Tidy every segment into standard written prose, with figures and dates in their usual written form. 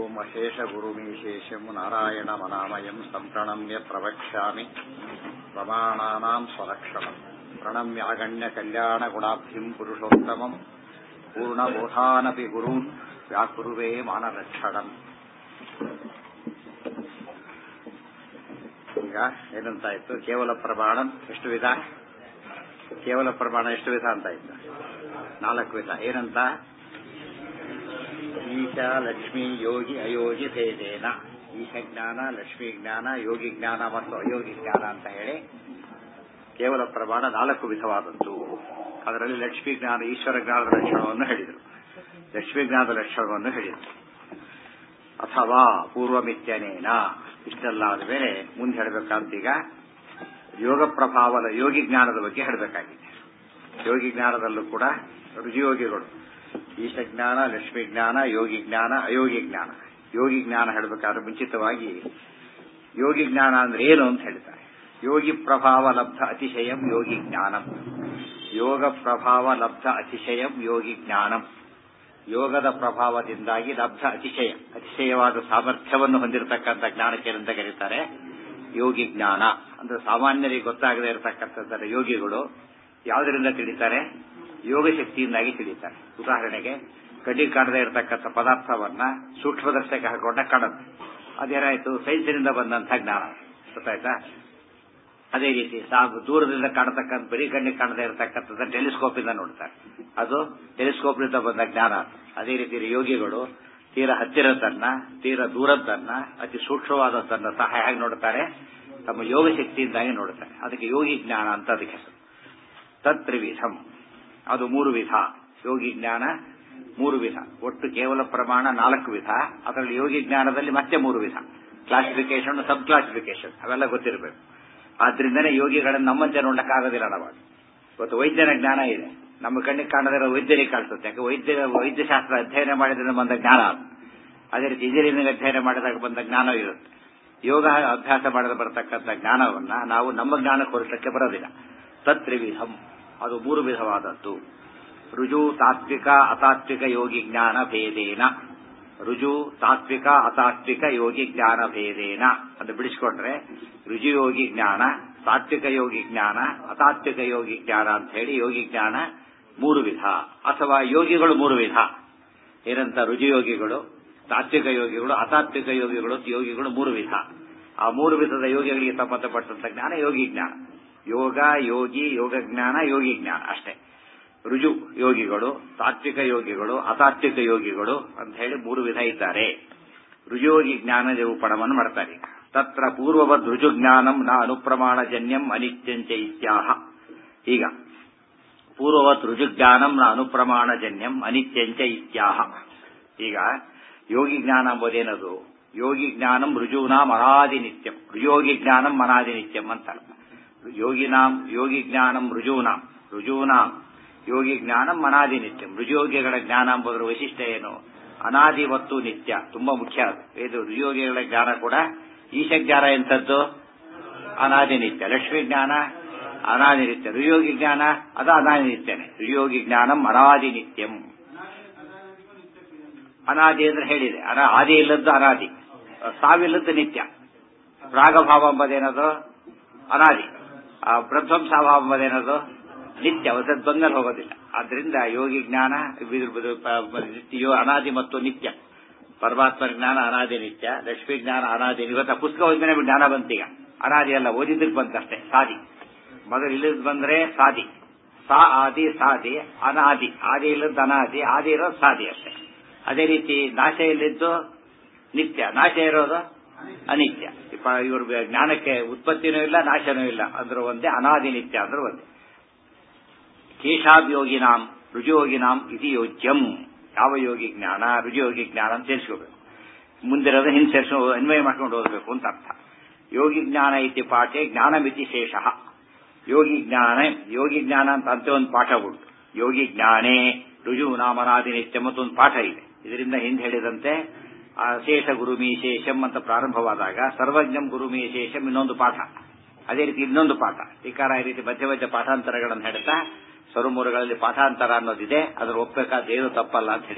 ಓಂ ಅಶೇಷ ಗುರುಮೀಶೇಷಂ ನಾರಾಯಣಮನಾಮಯಂ ಸಂಪ್ರಣಮ್ಯ ಪ್ರವಕ್ಷ್ಯಾಮಿ ಪ್ರಮಾಣಾನಾಂ ಸ್ವಲಕ್ಷಣಂ ಪ್ರಣಮ್ಯಾಗಣ್ಯ ಕಲ್ಯಾಣ ಗುಣಾಬ್ಧಿಂ ಪುರುಷೋತ್ತಮಂ ಪೂರ್ಣಬೋಧಾನಪಿ ಗುರುನ್ ವ್ಯಾಕುರುವೇ ಮಾನರಕ್ಷಣಂ. ಈಗ ಏನಂತಾಯ್ತು? ಕೇವಲ ಪ್ರಮಾಣ ಎಷ್ಟು ವಿಧ? ಕೇವಲ ಪ್ರಮಾಣ ಎಷ್ಟು ವಿಧ ಅಂತ ಆಯ್ತು? 4 ವಿಧ. ಏನಂತ? ಈಶ ಲಕ್ಷ್ಮೀ ಯೋಗಿ ಅಯೋಗಿ ಭೇದೇನ. ಈಶ ಜ್ಞಾನ, ಲಕ್ಷ್ಮೀ ಜ್ಞಾನ, ಯೋಗಿ ಜ್ಞಾನ ಮತ್ತು ಅಯೋಗಿ ಜ್ಞಾನ ಅಂತ ಹೇಳಿ ಕೇವಲ ಪ್ರಮಾಣ 4 ವಿಧವಾದದ್ದು. ಅದರಲ್ಲಿ ಲಕ್ಷ್ಮೀ ಜ್ಞಾನ, ಈಶ್ವರ ಜ್ಞಾನದ ಲಕ್ಷಣವನ್ನು ಹೇಳಿದರು, ಲಕ್ಷ್ಮೀ ಜ್ಞಾನದ ಲಕ್ಷಣವನ್ನು ಹೇಳಿದರು. ಅಥವಾ ಪೂರ್ವಮಿತ್ಯನೇನ. ಇಷ್ಟೆಲ್ಲ ಆದಮೇಲೆ ಮುಂದೆ ಹೇಳಬೇಕಂತೀಗ ಯೋಗ ಪ್ರಭಾವದ ಯೋಗಿ ಜ್ಞಾನದ ಬಗ್ಗೆ ಹೇಳಬೇಕಾಗಿದೆ. ಯೋಗಿ ಜ್ಞಾನದಲ್ಲೂ ಕೂಡ ರುಜಿಯೋಗಿಗಳು ಈಶ ಜ್ಞಾನ, ಲಕ್ಷ್ಮೀ ಜ್ಞಾನ, ಯೋಗಿ ಜ್ಞಾನ, ಅಯೋಗಿ ಜ್ಞಾನ. ಯೋಗಿ ಜ್ಞಾನ ಹೇಳಬೇಕಾದ್ರೆ ಮುಂಚಿತವಾಗಿ ಯೋಗಿ ಜ್ಞಾನ ಅಂದ್ರೆ ಏನು ಅಂತ ಹೇಳ್ತಾರೆ. ಯೋಗಿ ಪ್ರಭಾವ ಲಬ್ಧ ಅತಿಶಯಂ ಯೋಗಿ ಜ್ಞಾನಂ. ಯೋಗ ಪ್ರಭಾವ ಲಬ್ಧ ಅತಿಶಯಂ ಯೋಗಿ ಜ್ಞಾನಂ. ಯೋಗದ ಪ್ರಭಾವದಿಂದಾಗಿ ಲಬ್ಧ ಅತಿಶಯ, ಅತಿಶಯವಾದ ಸಾಮರ್ಥ್ಯವನ್ನು ಹೊಂದಿರತಕ್ಕಂಥ ಜ್ಞಾನಕ್ಕೆ ಏನಂತ ಕರೀತಾರೆ? ಯೋಗಿ ಜ್ಞಾನ. ಅಂದ್ರೆ ಸಾಮಾನ್ಯರಿಗೆ ಗೊತ್ತಾಗದೇ ಇರತಕ್ಕಂಥ ಯೋಗಿಗಳು ಯಾವುದರಿಂದ ತಿಳಿತಾರೆ? ಯೋಗ ಶಕ್ತಿಯಿಂದಾಗಿ ತಿಳಿತಾರೆ. ಉದಾಹರಣೆಗೆ ಕಣ್ಣಿಗೆ ಕಾಣದೇ ಇರತಕ್ಕಂಥ ಪದಾರ್ಥವನ್ನ ಸೂಕ್ಷ್ಮದರ್ಶಕ ಹಾಕೊಂಡ ಕಾಣುತ್ತೆ. ಅದೇನಾಯ್ತು? ಸೈನ್ಸಿನಿಂದ ಬಂದಂತಹ ಜ್ಞಾನ. ಗೊತ್ತಾಯ್ತಾ? ಅದೇ ರೀತಿ ದೂರದಿಂದ ಕಾಣತಕ್ಕಂಥ ಬರೀ ಕಣ್ಣಿಗೆ ಕಾಣದೇ ಇರತಕ್ಕಂಥದ್ದು ಟೆಲಿಸ್ಕೋಪ್ ಇಂದ ನೋಡ್ತಾರೆ, ಅದು ಟೆಲಿಸ್ಕೋಪ್ ನಿಂದ ಬಂದ ಜ್ಞಾನ. ಅದೇ ರೀತಿ ಯೋಗಿಗಳು ತೀರ ಹತ್ತಿರದನ್ನ, ತೀರ ದೂರದ್ದನ್ನ, ಅತಿ ಸೂಕ್ಷ್ಮವಾದದ್ದನ್ನ ಸಹ ಹೇಗೆ ನೋಡ್ತಾರೆ? ತಮ್ಮ ಯೋಗ ಶಕ್ತಿಯಿಂದಾಗಿ ನೋಡುತ್ತಾರೆ. ಅದಕ್ಕೆ ಯೋಗಿ ಜ್ಞಾನ ಅಂತ ಅದಕ್ಕೆ ಹೆಸರು. ತತ್ರಿವಿಧಂ, ಅದು 3 ವಿಧ. ಯೋಗಿ ಜ್ಞಾನ 3 ವಿಧ. ಒಟ್ಟು ಕೇವಲ ಪ್ರಮಾಣ 4 ವಿಧ. ಅದರಲ್ಲಿ ಯೋಗಿ ಜ್ಞಾನದಲ್ಲಿ ಮತ್ತೆ 3 ವಿಧ. ಕ್ಲಾಸಿಫಿಕೇಶನ್, ಸಬ್ ಕ್ಲಾಸಿಫಿಕೇಶನ್ ಅವೆಲ್ಲ ಗೊತ್ತಿರಬೇಕು. ಆದ್ರಿಂದನೇ ಯೋಗಿಗಳನ್ನು ನಮ್ಮಂತೆ ನೋಡಕ್ಕಾಗೋದಿಲ್ಲ. ನಾವು ಇವತ್ತು ವೈದ್ಯನ ಜ್ಞಾನ ಇದೆ, ನಮ್ಮ ಕಣ್ಣಿಗೆ ಕಾಣದಿರೋ ವೈದ್ಯರಿಗೆ ಕಾಣಿಸುತ್ತೆ. ಯಾಕೆ? ವೈದ್ಯಶಾಸ್ತ್ರ ಅಧ್ಯಯನ ಮಾಡಿದ್ರೆ ಬಂದ ಜ್ಞಾನ. ಅದೇ ರೀತಿ ಇಂಜಿನಿಯರಿಂಗ್ ಅಧ್ಯಯನ ಮಾಡಿದಾಗ ಬಂದ ಜ್ಞಾನ ಇರುತ್ತೆ. ಯೋಗ ಅಭ್ಯಾಸ ಮಾಡದ ಬರತಕ್ಕಂಥ ಜ್ಞಾನವನ್ನ ನಾವು ನಮ್ಮ ಜ್ಞಾನಕ್ಕೆ ಹೋಲಿಸಲಿಕ್ಕೆ ಬರೋದಿಲ್ಲ. ತತ್ರಿವಿಧಂ, ಅದು 3 ವಿಧವಾದದ್ದು. ರುಜು ತಾತ್ವಿಕ ಅತಾತ್ವಿಕ ಯೋಗಿ ಜ್ಞಾನ ಭೇದೇನ. ರುಜು ತಾತ್ವಿಕ ಅತಾತ್ವಿಕ ಯೋಗಿ ಜ್ಞಾನ ಭೇದೇನ ಅಂತ ಬಿಡಿಸಿಕೊಂಡ್ರೆ ರುಜುಯೋಗಿ ಜ್ಞಾನ, ತಾತ್ವಿಕ ಯೋಗಿ ಜ್ಞಾನ, ಅತಾತ್ವಿಕ ಯೋಗಿ ಜ್ಞಾನ ಅಂತ ಹೇಳಿ ಯೋಗಿ ಜ್ಞಾನ 3 ವಿಧ. ಅಥವಾ ಯೋಗಿಗಳು 3 ವಿಧ. ಏನಂತ? ರುಜುಯೋಗಿಗಳು, ತಾತ್ವಿಕ ಯೋಗಿಗಳು, ಅತಾತ್ವಿಕ ಯೋಗಿಗಳು, ಯೋಗಿಗಳು 3 ವಿಧ. ಆ 3 ವಿಧದ ಯೋಗಿಗಳಿಗೆ ಸಂಬಂಧಪಟ್ಟಂತ ಜ್ಞಾನ ಯೋಗಿ ಜ್ಞಾನ. ಯೋಗ, ಯೋಗಿ, ಯೋಗ ಜ್ಞಾನ, ಯೋಗಿ ಜ್ಞಾನ ಅಷ್ಟೇ. ರುಜು ಯೋಗಿಗಳು, ತಾತ್ವಿಕ ಯೋಗಿಗಳು, ಅತಾತ್ವಿಕ ಯೋಗಿಗಳು ಅಂತ ಹೇಳಿ 3 ವಿಧ ಇದ್ದಾರೆ. ರುಜುಯೋಗಿ ಜ್ಞಾನ ನಿರೂಪಣವನ್ನು ಮಾಡ್ತಾರೆ. ತತ್ರ ಪೂರ್ವವದ್ ರುಜು ಜ್ಞಾನಂ ನ ಅನುಪ್ರಮಾಣಜನ್ಯಂ ಅನಿತ್ಯಂಚ ಇತ್ಯಾಹ. ಈಗ ಪೂರ್ವವತ್ ರುಜು ಜ್ಞಾನಂ ನ ಅನುಪ್ರಮಾಣಜನ್ಯಂ ಅನಿತ್ಯಂಚ ಇತ್ಯಾಹ. ಈಗ ಯೋಗಿ ಜ್ಞಾನ ಎಂಬುದೇನದು? ಯೋಗಿ ಜ್ಞಾನಂ ರುಜೂನಾಂ ಅನಾದಿ ನಿತ್ಯಂ. ಯೋಗಿ ಜ್ಞಾನಂ ಅನಾದಿ ನಿತ್ಯಂ ಅಂತ ಅರ್ಥ. ಯೋಗಿನಾಂ ಯೋಗಿ ಜ್ಞಾನಂ ರುಜೂನಾಂ, ರುಜೂನಾಂ ಯೋಗಿ ಜ್ಞಾನಂ ಅನಾದಿ ನಿತ್ಯಂ. ರುಜುಯೋಗಿಗಳ ಜ್ಞಾನ ಎಂಬುದರ ವೈಶಿಷ್ಟ್ಯ ಏನು? ಅನಾದಿ ಮತ್ತು ನಿತ್ಯ. ತುಂಬಾ ಮುಖ್ಯ ಅದು. ಇದು ರುಜುಯೋಗಿಗಳ ಜ್ಞಾನ ಕೂಡ ಈಶ ಜ್ಞಾನ ಎಂಥದ್ದು? ಅನಾದಿ ನಿತ್ಯ. ಲಕ್ಷ್ಮೀ ಜ್ಞಾನ ಅನಾದಿ ನಿತ್ಯ. ರುಜುಯೋಗಿ ಜ್ಞಾನ ಅದು ಅನಾದಿ ನಿತ್ಯನೇ. ರುಜುಯೋಗಿ ಜ್ಞಾನಂ ಅನಾದಿ ನಿತ್ಯಂ. ಅನಾದಿ ಅಂದ್ರೆ ಹೇಳಿದೆ, ಆದಿ ಇಲ್ಲದ್ದು ಅನಾದಿ, ಸಾವಿಲ್ಲದ್ದು ನಿತ್ಯ. ರಾಗಭಾವ ಎಂಬುದೇನದು? ಅನಾದಿ. ಪ್ರಧ್ವಂಸಾಭಾವ ಎಂಬುದೇನದು? ನಿತ್ಯ. ಹೊಸದ್ ಬಂದಲ್ಲಿ ಹೋಗೋದಿಲ್ಲ. ಆದ್ರಿಂದ ಯೋಗಿ ಜ್ಞಾನ ಅನಾದಿ ಮತ್ತು ನಿತ್ಯ. ಪರಮಾತ್ಮ ಜ್ಞಾನ ಅನಾದಿ ನಿತ್ಯ, ಲಕ್ಷ್ಮೀ ಜ್ಞಾನ ಅನಾದಿ. ಇವತ್ತು ಪುಸ್ತಕ ಓದಿದ್ರೆ ಜ್ಞಾನ ಬಂತೀಗ. ಅನಾದಿ ಅಲ್ಲ, ಓದಿದ್ದಕ್ಕೆ ಬಂತಷ್ಟೇ. ಸಾದಿ ಮೊದಲು ಇಲ್ಲದ್ ಬಂದ್ರೆ ಸಾದಿ. ಆದಿ ಸಾದಿ, ಅನಾದಿ. ಆದಿ ಇಲ್ಲದ್ದು ಅನಾದಿ, ಆದಿ ಇರೋದು ಸಾದಿ ಅಷ್ಟೇ. ಅದೇ ರೀತಿ ನಾಶ ಇಲ್ಲಿದ್ದು ನಿತ್ಯ, ನಾಶ ಇರೋದು ಅನಿತ್ಯ. ಇವ್ರ ಜ್ಞಾನಕ್ಕೆ ಉತ್ಪತ್ತಿನೂ ಇಲ್ಲ, ನಾಶನೂ ಇಲ್ಲ ಅಂದ್ರೂ ಒಂದೇ, ಅನಾದಿ ನಿತ್ಯ ಅಂದ್ರೂ ಒಂದೇ. ಕೇಶಾಭಿಯೋಗಿನಾಂ ರುಜುಯೋಗಿನಾಂ ಇತಿ ಯೋಜ್ಯಂ. ಯಾವ ಯೋಗಿ ಜ್ಞಾನ? ರುಜುಯೋಗಿ ಜ್ಞಾನ ಅಂತ ಸೇರಿಸ್ಕೋಬೇಕು. ಮುಂದಿರೋದು ಹಿಂದೆ ಸೇರಿಸ್ಕೊಂಡು ಅನ್ವಯ ಮಾಡ್ಕೊಂಡು ಓದಬೇಕು ಅಂತ ಅರ್ಥ. ಯೋಗಿ ಜ್ಞಾನ ಇತಿ ಪಾಠೆ ಜ್ಞಾನಮಿತಿ ಶೇಷ. ಯೋಗಿ ಜ್ಞಾನ ಅಂತ ಒಂದು ಪಾಠ ಉಂಟು. ಯೋಗಿ ಜ್ಞಾನೇ ರುಜೂನಾಂ ಅನಾದಿ ನಿತ್ಯ ಮತ್ತು ಒಂದು ಪಾಠ ಇದೆ. ಇದರಿಂದ ಹಿಂದೆ ಹೇಳಿದಂತೆ ಶೇಷ ಗುರುಮೀಶೇಷಂ ಅಂತ ಪ್ರಾರಂಭವಾದಾಗ ಸರ್ವಜ್ಞಂ ಗುರುಮೀಶೇಷಂ ಇನ್ನೊಂದು ಪಾಠ. ಅದೇ ರೀತಿ ಇನ್ನೊಂದು ಪಾಠ. ಟೀಕಾರ ಈ ರೀತಿ ಮಧ್ಯ ಮಧ್ಯ ಪಾಠಾಂತರಗಳನ್ನು ಹೇಳ್ತಾ ಸ್ವರಮೂಲಗಳಲ್ಲಿ ಪಾಠಾಂತರ ಅನ್ನೋದಿದೆ. ಅದನ್ನು ಒಪ್ಪಬೇಕಾದ ಏನು ತಪ್ಪಲ್ಲ ಅಂತ ಹೇಳಿದ್ರು.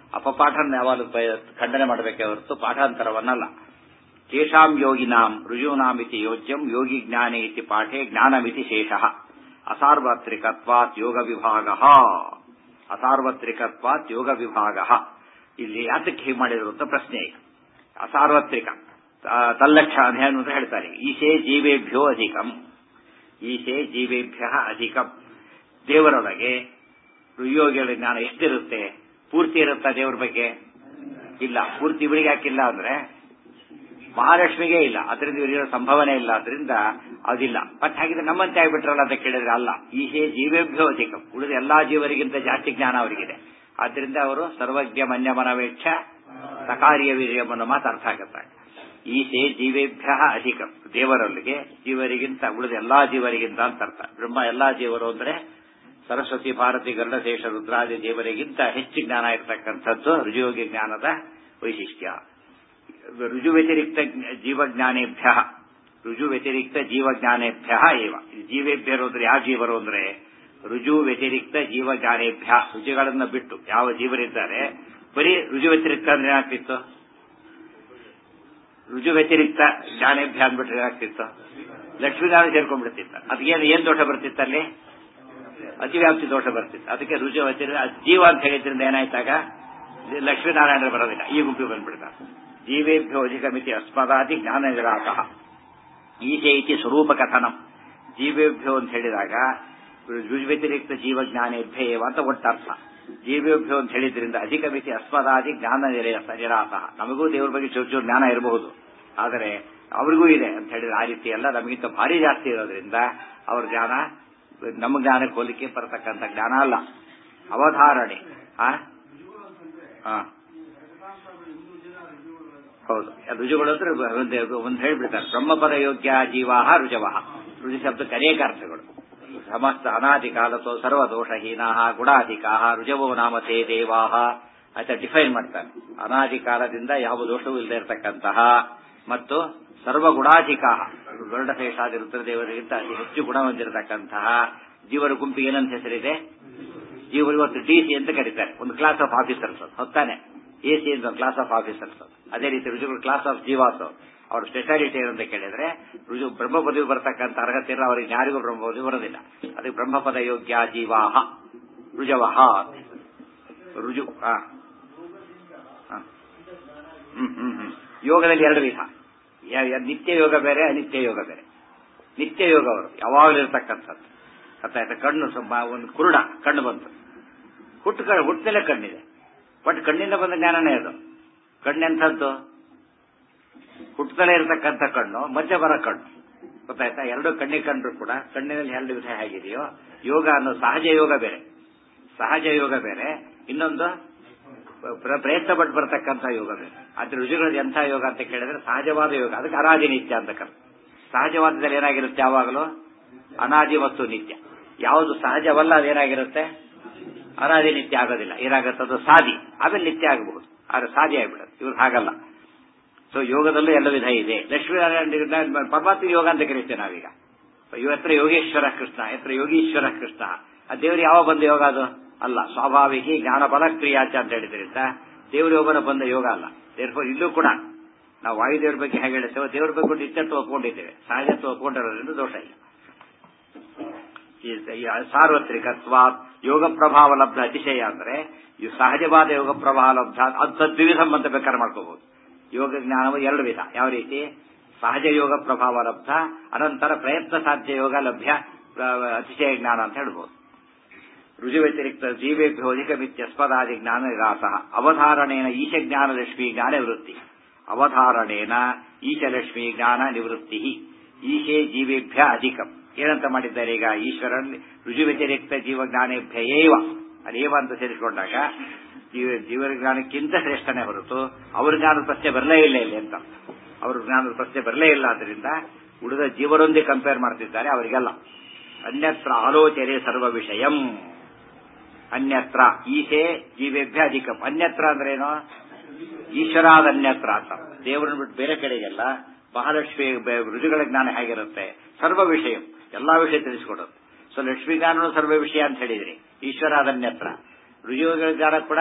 ಅಪಪಾಠನ ಯಾವಾಗಲೂ ಖಂಡನೆ ಮಾಡಬೇಕೇ ಹೊರತು ಪಾಠಾಂತರವನ್ನಲ್ಲ. ಕೇಶಾಂ ಯೋಗಿನಾಂ ರುಜೂನಾಮಿತಿ ಯೋಜ್ಯಂ ಯೋಗಿ ಜ್ಞಾನೇ ಇತಿ ಪಾಠೆ ಜ್ಞಾನಮಿತಿ ಶೇಷಃ ಅಸಾರ್ವತ್ರಿಕತ್ವಾತ್ ಯೋಗ ವಿಭಾಗ. ಅಸಾರ್ವತ್ರಿಕತ್ವಾತ್ ಯೋಗ ವಿಭಾಗ. ಇಲ್ಲಿ ಯಾತಕ್ಕೆ ಹೀಗೆ ಮಾಡಿದ್ರು ಅಂತ ಪ್ರಶ್ನೆ ಈಗ. ಅಸಾರ್ವತ್ರಿಕ ತಲ್ಲಕ್ಷ ಅಧ್ಯಯನ ಅಂತ ಹೇಳ್ತಾರೆ. ಈಶೇ ಜೀವೇಭ್ಯೋ ಅಧಿಕಂ, ಈಶೇ ಜೀವೇಭ್ಯ ಅಧಿಕಂ. ದೇವರೊಳಗೆ ಯೋಗಿಗಳ ಜ್ಞಾನ ಎಷ್ಟಿರುತ್ತೆ? ಪೂರ್ತಿ ಇರುತ್ತಾ ದೇವರ ಬಗ್ಗೆ? ಇಲ್ಲ. ಪೂರ್ತಿ ಇವರಿಗೆ ಯಾಕಿಲ್ಲ ಅಂದ್ರೆ ಮಹಾಲಕ್ಷ್ಮಿಗೆ ಇಲ್ಲ, ಅದರಿಂದ ಇವರಿಗಿರೋ ಸಂಭವನೆ ಇಲ್ಲ, ಅದರಿಂದ ಅದಿಲ್ಲ. ಮತ್ತೆ ಹಾಗಿದ್ರೆ ನಮ್ಮಂತೆ ಆಗ್ಬಿಟ್ರಲ್ಲ ಅಂತ ಕೇಳಿದ್ರೆ ಅಲ್ಲ. ಈಶೇ ಜೀವೇಭ್ಯೋ ಅಧಿಕಂ, ಉಳಿದ ಎಲ್ಲಾ ಜೀವರಿಗಿಂತ ಜಾಸ್ತಿ ಜ್ಞಾನ ಅವರಿಗಿದೆ. ಆದ್ದರಿಂದ ಅವರು ಸರ್ವಜ್ಞ ಮನ್ಯಮನವೇಕ್ಷ ಸಕಾರ್ಯ ವೀರ್ಯಮನ ಮಾತು ಅರ್ಥ ಆಗುತ್ತೆ. ಈಶೇ ಜೀವೇಭ್ಯ ಅಧಿಕಂ, ದೇವರೊಳಗೆ ಜೀವರಿಗಿಂತ ಉಳಿದ ಎಲ್ಲಾ ಜೀವರಿಗಿಂತ ಅಂತ ಅರ್ಥ. ಬ್ರಹ್ಮ ಎಲ್ಲಾ ಜೀವರು ಅಂದ್ರೆ ಸರಸ್ವತಿ, ಭಾರತಿ, ಗರುಡಶೇಷ, ರುದ್ರಾದಿ ದೇವರಿಗಿಂತ ಹೆಚ್ಚು ಜ್ಞಾನ ಇರತಕ್ಕಂಥದ್ದು ರುಜುಯೋಗಿ ಜ್ಞಾನದ ವೈಶಿಷ್ಟ್ಯ. ರುಜು ವ್ಯತಿರಿಕ್ತ ಜೀವಜ್ಞಾನೇಭ್ಯ, ರುಜು ವ್ಯತಿರಿಕ್ತ ಜೀವಜ್ಞಾನೇಭ್ಯ ಏವ. ಜೀವೇಭ್ಯರು ಅಂದ್ರೆ ಯಾವ ಜೀವರು ಅಂದ್ರೆ ರುಜು ವ್ಯತಿರಿಕ್ತ ಜೀವಜ್ಞಾನೇಭ್ಯ, ರುಜುಗಳನ್ನ ಬಿಟ್ಟು ಯಾವ ಜೀವರಿದ್ದಾರೆ. ಬರೀ ರುಜು ವ್ಯತಿರಿಕ್ತ ಅಂದ್ರೆ ಏನಾಗ್ತಿತ್ತು? ರುಜು ವ್ಯತಿರಿಕ್ತ ಜ್ಞಾನೇಭ್ಯ ಅಂದ್ಬಿಟ್ರೆ ಏನಾಗ್ತಿತ್ತು? ಲಕ್ಷ್ಮೀನಾರಾಯಣ ಸೇರ್ಕೊಂಡ್ಬಿಡ್ತಿತ್ತು. ಅದಕ್ಕೇನು ಏನ್ ದೋಷ ಬರ್ತಿತ್ತಲ್ಲಿ? ಅತಿವ್ಯಾಪ್ತಿ ದೋಷ ಬರ್ತಿತ್ತು. ಅದಕ್ಕೆ ರುಜು ವ್ಯತಿರಿಕ್ತ ಜೀವ ಅಂತ ಹೇಳಿದ್ರಿಂದ ಏನಾಯ್ತಾಗ ಲಕ್ಷ್ಮೀನಾರಾಯಣ ಬರೋದಿಲ್ಲ, ಈ ಗುಂಪಿಗೆ ಬಂದ್ಬಿಡ್ತಾರೆ. ಜೀವೇಭ್ಯೋ ಅಧಿಕಮಿತಿ ಅಸ್ಮದಾದಿ ಜ್ಞಾನ ನಿರಾತಃ ಈಶೇ ಇತಿ ಸ್ವರೂಪ ಕಥನಂ. ಜೀವೇಭ್ಯೋ ಅಂತ ಹೇಳಿದಾಗ ರುಜು ವ್ಯತಿರಿಕ್ತ ಜೀವಜ್ಞಾನೇಭ್ಯ ಏವ ಅಂತ ಒಟ್ಟರ್ಥ. ಜೀವೇಭ್ಯೋ ಅಂತ ಹೇಳಿದ್ರಿಂದ ಅಧಿಕಮಿತಿ ಅಸ್ಮದಾದಿ ಜ್ಞಾನ ನಿರಾತಃ. ನಮಗೂ ದೇವರ ಬಗ್ಗೆ ಚೂರು ಜ್ಞಾನ ಇರಬಹುದು, ಆದರೆ ಅವರಿಗೂ ಇದೆ ಅಂತ ಹೇಳಿದ್ರೆ ಆ ರೀತಿ ಎಲ್ಲ ನಮಗಿಂತ ಭಾರಿ ಜಾಸ್ತಿ ಇರೋದ್ರಿಂದ ಅವ್ರ ಜ್ಞಾನ ನಮ್ಮ ಜ್ಞಾನಕ್ಕೆ ಹೋಲಿಕೆ ಬರತಕ್ಕಂಥ ಜ್ಞಾನ ಅಲ್ಲ. ಅವಧಾರಣೆ ಹೌದು. ರುಜುಗಳು ಅಂದ್ರೆ ಒಂದು ಹೇಳ್ಬಿಡ್ತಾರೆ, ಬ್ರಹ್ಮಪದ ಯೋಗ್ಯ ಜೀವಾಹ ರುಜವಃ. ರುಜು ಶಬ್ದಕ್ಕೆ ಅನೇಕ ಅರ್ಥಗಳು. ಸಮಸ್ತ ಅನಾದಿ ಕಾಲತೋ ಸರ್ವದೋಷಹೀನಾ ಗುಣಾಧಿಕಾ ರುಜವೋ ನಾಮತೇ ದೇವಾಹ ಅಂತ ಡಿಫೈನ್ ಮಾಡ್ತಾರೆ. ಅನಾದಿ ಕಾಲದಿಂದ ಯಾವ ದೋಷವೂ ಇಲ್ಲದೆ ಇರತಕ್ಕಂತಹ ಮತ್ತು ಸರ್ವಗುಣಾಧಿಕಾ, ಗರುಡಶೇಷಾದಿ ರುದ್ರದೇವರಿಗಿಂತ ಅತಿ ಹೆಚ್ಚು ಗುಣ ಹೊಂದಿರತಕ್ಕಂತಹ ಜೀವರ ಗುಂಪಿಗೆ ಏನಂತ ಹೆಸರಿದೆ? ಜೀವರು ಇವತ್ತು DC ಅಂತ ಕರೀತಾರೆ, ಒಂದು ಕ್ಲಾಸ್ ಆಫ್ ಆಫೀಸರ್ಸ್. ಹೊತ್ತಾನೆ AC ಅಂತ ಕ್ಲಾಸ್ ಆಫ್ ಆಫೀಸರ್ಸ್. ಅದೇ ರೀತಿ ರುಜುಗಳು ಕ್ಲಾಸ್ ಆಫ್ ಜೀವಾಸ್. ಅವ್ರ ಸ್ಪೆಷಾಲಿಟಿ ಏನಂತ ಕೇಳಿದ್ರೆ ರುಜು ಬ್ರಹ್ಮ ಪದವಿ ಬರತಕ್ಕಂಥ ಅರ್ಹತೆ ಇಲ್ಲ ಅವರಿಗೆ, ಯಾರಿಗೂ ಬ್ರಹ್ಮ ಪದವಿ ಬರೋದಿಲ್ಲ. ಅದಕ್ಕೆ ಬ್ರಹ್ಮಪದ ಯೋಗ್ಯ ಜೀವಾಹ ರುಜವಃ. ರುಜು ಯೋಗದಲ್ಲಿ ಎರಡು ವಿಧ. ನಿತ್ಯ ಯೋಗ ಬೇರೆ, ಅನಿತ್ಯ ಯೋಗ ಬೇರೆ. ನಿತ್ಯ ಯೋಗ ಅವರು ಯಾವಾಗಲೂ ಇರತಕ್ಕಂಥದ್ದು. ಅರ್ಥಾಯ್ತಾ? ಕಣ್ಣು ಒಂದು ಕುರುಡ ಕಣ್ಣು ಬಂತು, ಹುಟ್ಟದಲ್ಲೇ ಕಣ್ಣಿದೆ, ಬಟ್ ಕಣ್ಣಿಂದ ಬಂದ ಜ್ಞಾನನೇ ಅದು. ಕಣ್ಣೆಂಥದ್ದು? ಹುಟ್ಟದಲ್ಲೇ ಇರತಕ್ಕಂಥ ಕಣ್ಣು, ಮಧ್ಯ ಬರ ಕಣ್ಣು. ಗೊತ್ತಾಯ್ತಾ? ಎರಡು ಕಣ್ಣಿಗೆ ಕಂಡ್ರು ಕೂಡ ಕಣ್ಣಿನಲ್ಲಿ ಎರಡು ವಿಧ ಹೇಗಿದೆಯೋ, ಯೋಗ ಅನ್ನೋ ಸಹಜ ಯೋಗ ಬೇರೆ, ಸಹಜ ಯೋಗ ಬೇರೆ, ಇನ್ನೊಂದು ಪ್ರಯತ್ನ ಪಟ್ಟು ಬರ್ತಕ್ಕಂಥ ಯೋಗ ಬೇರೆ. ಆದ್ರೆ ರುಜುಗಳದ್ದು ಎಂಥ ಯೋಗ ಅಂತ ಕೇಳಿದ್ರೆ ಸಹಜವಾದ ಯೋಗ. ಅದಕ್ಕೆ ಅನಾದಿ ನಿತ್ಯ ಅಂತ ಕರೆ. ಸಹಜವಾದದಲ್ಲಿ ಏನಾಗಿರುತ್ತೆ? ಯಾವಾಗಲೂ ಅನಾದಿ ಮತ್ತು ನಿತ್ಯ. ಯಾವುದು ಸಹಜವಲ್ಲ ಅದೇನಾಗಿರುತ್ತೆ? ಅನಾದಿ ನಿತ್ಯ ಆಗೋದಿಲ್ಲ. ಏನಾಗುತ್ತೆ? ಅದು ಸಾದಿ, ಆಮೇಲೆ ನಿತ್ಯ ಆಗಬಹುದು, ಆದ್ರೆ ಸಾದಿ ಆಗಿಬಿಡುತ್ತೆ. ಇವ್ರು ಹಾಗಲ್ಲ. ಸೊ ಯೋಗದಲ್ಲೂ ಎಲ್ಲ ವಿಧ ಇದೆ. ಲಕ್ಷ್ಮೀನಾರಾಯಣ ಪರಮಾತ್ಮ ಯೋಗ ಅಂತ ಕರೀತೇವೆ ನಾವೀಗ. ಎತ್ರ ಯೋಗೇಶ್ವರ ಕೃಷ್ಣ, ಎತ್ರ ಯೋಗೀಶ್ವರ ಕೃಷ್ಣ. ಆ ದೇವರು ಯಾವ ಬಂದ ಯೋಗ ಅದು ಅಲ್ಲ. ಸ್ವಾಭಾವಿಕ ಜ್ಞಾನ ಬಲ ಕ್ರಿಯಾಚ ಅಂತ ಹೇಳಿದ್ರಿಂದ ದೇವ್ರ ಯೋಗನ ಬಂದ ಯೋಗ ಅಲ್ಲ. ದೇರ್ಫೋರ್ ಇಲ್ಲೂ ಕೂಡ ನಾವು ವಾಯುದೇವ್ರ ಬಗ್ಗೆ ಹೇಗೆ ಹೇಳ್ತೇವೆ, ದೇವ್ರ ಬಗ್ಗೆ ನಿತ್ಯತ್ವ ಒಪ್ಕೊಂಡಿದ್ದೇವೆ, ಸಹಜತ್ವ ಒಪ್ಕೊಂಡಿರೋದ್ರಿಂದ ದೋಷ ಇಲ್ಲ. ಸಾರ್ವತ್ರಿಕತ್ವ ಯೋಗ ಪ್ರಭಾವ ಲಬ್ಧ ಅತಿಶಯ ಅಂದ್ರೆ ಸಹಜವಾದ ಯೋಗ ಪ್ರಭಾವ ಲಬ್ಧ ಅದು ತದ್ವಿಧಂ ಅಂತ ಬೇಕಾದ್ರೆ ಮಾಡ್ಕೋಬಹುದು. ಯೋಗ ಜ್ಞಾನವು ಎರಡು ವಿಧ. ಯಾವ ರೀತಿ? ಸಹಜ ಯೋಗ ಪ್ರಭಾವ ಲಬ್ಧ, ಅನಂತರ ಪ್ರಯತ್ನ ಸಾಧ್ಯ ಯೋಗ ಲಭ್ಯ ಅತಿಶಯ ಜ್ಞಾನ ಅಂತ ಹೇಳ್ಬೋದು. ರುಜು ವ್ಯತಿರಿಕ್ತ ಜೀವೇಭ್ಯೋ ಅಧಿಕಮಿತ್ಯಸ್ಪದಾದಿ ಜ್ಞಾನ ನಿರಾಸಃ ಅವಧಾರಣೇನ ಈಶ ಜ್ಞಾನ ಲಕ್ಷ್ಮೀ ಜ್ಞಾನ ನಿವೃತ್ತಿ. ಅವಧಾರಣೇನ ಈಶಲಕ್ಷ್ಮೀ ಜ್ಞಾನ ನಿವೃತ್ತಿ. ಈಶೇ ಜೀವೇಭ್ಯ ಅಧಿಕಂ ಏನಂತ ಮಾಡಿದ್ದಾರೆ? ಈಗ ಈಶ್ವರನ್ ರುಜು ವ್ಯತಿರಿಕ್ತ ಜೀವಜ್ಞಾನೇಭ್ಯ ಏವ, ಅದೇವ ಅಂತ ಸೇರಿಸಿಕೊಂಡಾಗ ಜೀವರ ಜ್ಞಾನಕ್ಕಿಂತ ಶ್ರೇಷ್ಠನೇ ಹೊರತು ಅವ್ರ ಜ್ಞಾನದ ಪ್ರಶ್ನೆ ಬರಲೇ ಇಲ್ಲ ಇಲ್ಲಿ ಅಂತ. ಅವ್ರ ಜ್ಞಾನದ ಪ್ರಶ್ನೆ ಬರಲೇ ಇಲ್ಲ. ಆದ್ರಿಂದ ಉಳಿದ ಜೀವರೊಂದಿಗೆ ಕಂಪೇರ್ ಮಾಡ್ತಿದ್ದಾರೆ ಅವರಿಗೆಲ್ಲ. ಅನ್ಯತ್ರ ಆಲೋಚನೆ ಸರ್ವ ವಿಷಯಂ. ಅನ್ಯತ್ರ ಈಶೇ ಜೀವೇಭ್ಯ ಅಧಿಕಂ. ಅನ್ಯತ್ರ ಅಂದ್ರೇನು? ಈಶ್ವರಾದ ಅನ್ಯತ್ರ ಅಂತ. ದೇವರನ್ನು ಬಿಟ್ಟು ಬೇರೆ ಕಡೆಗೆಲ್ಲ ಮಹಾಲಕ್ಷ್ಮಿ ರುಜುಗಳ ಜ್ಞಾನ ಹೇಗಿರುತ್ತೆ? ಸರ್ವ ವಿಷಯ, ಎಲ್ಲಾ ವಿಷಯ ತಿಳಿಸಿಕೊಡೋದು. ಸೊ ಲಕ್ಷ್ಮೀ ಜ್ಞಾನನು ಸರ್ವ ವಿಷಯ ಅಂತ ಹೇಳಿದ್ರಿ. ಈಶ್ವರಾದ ಅನ್ಯತ್ರ ರುಜುಗಳ ಜ್ಞಾನ ಕೂಡ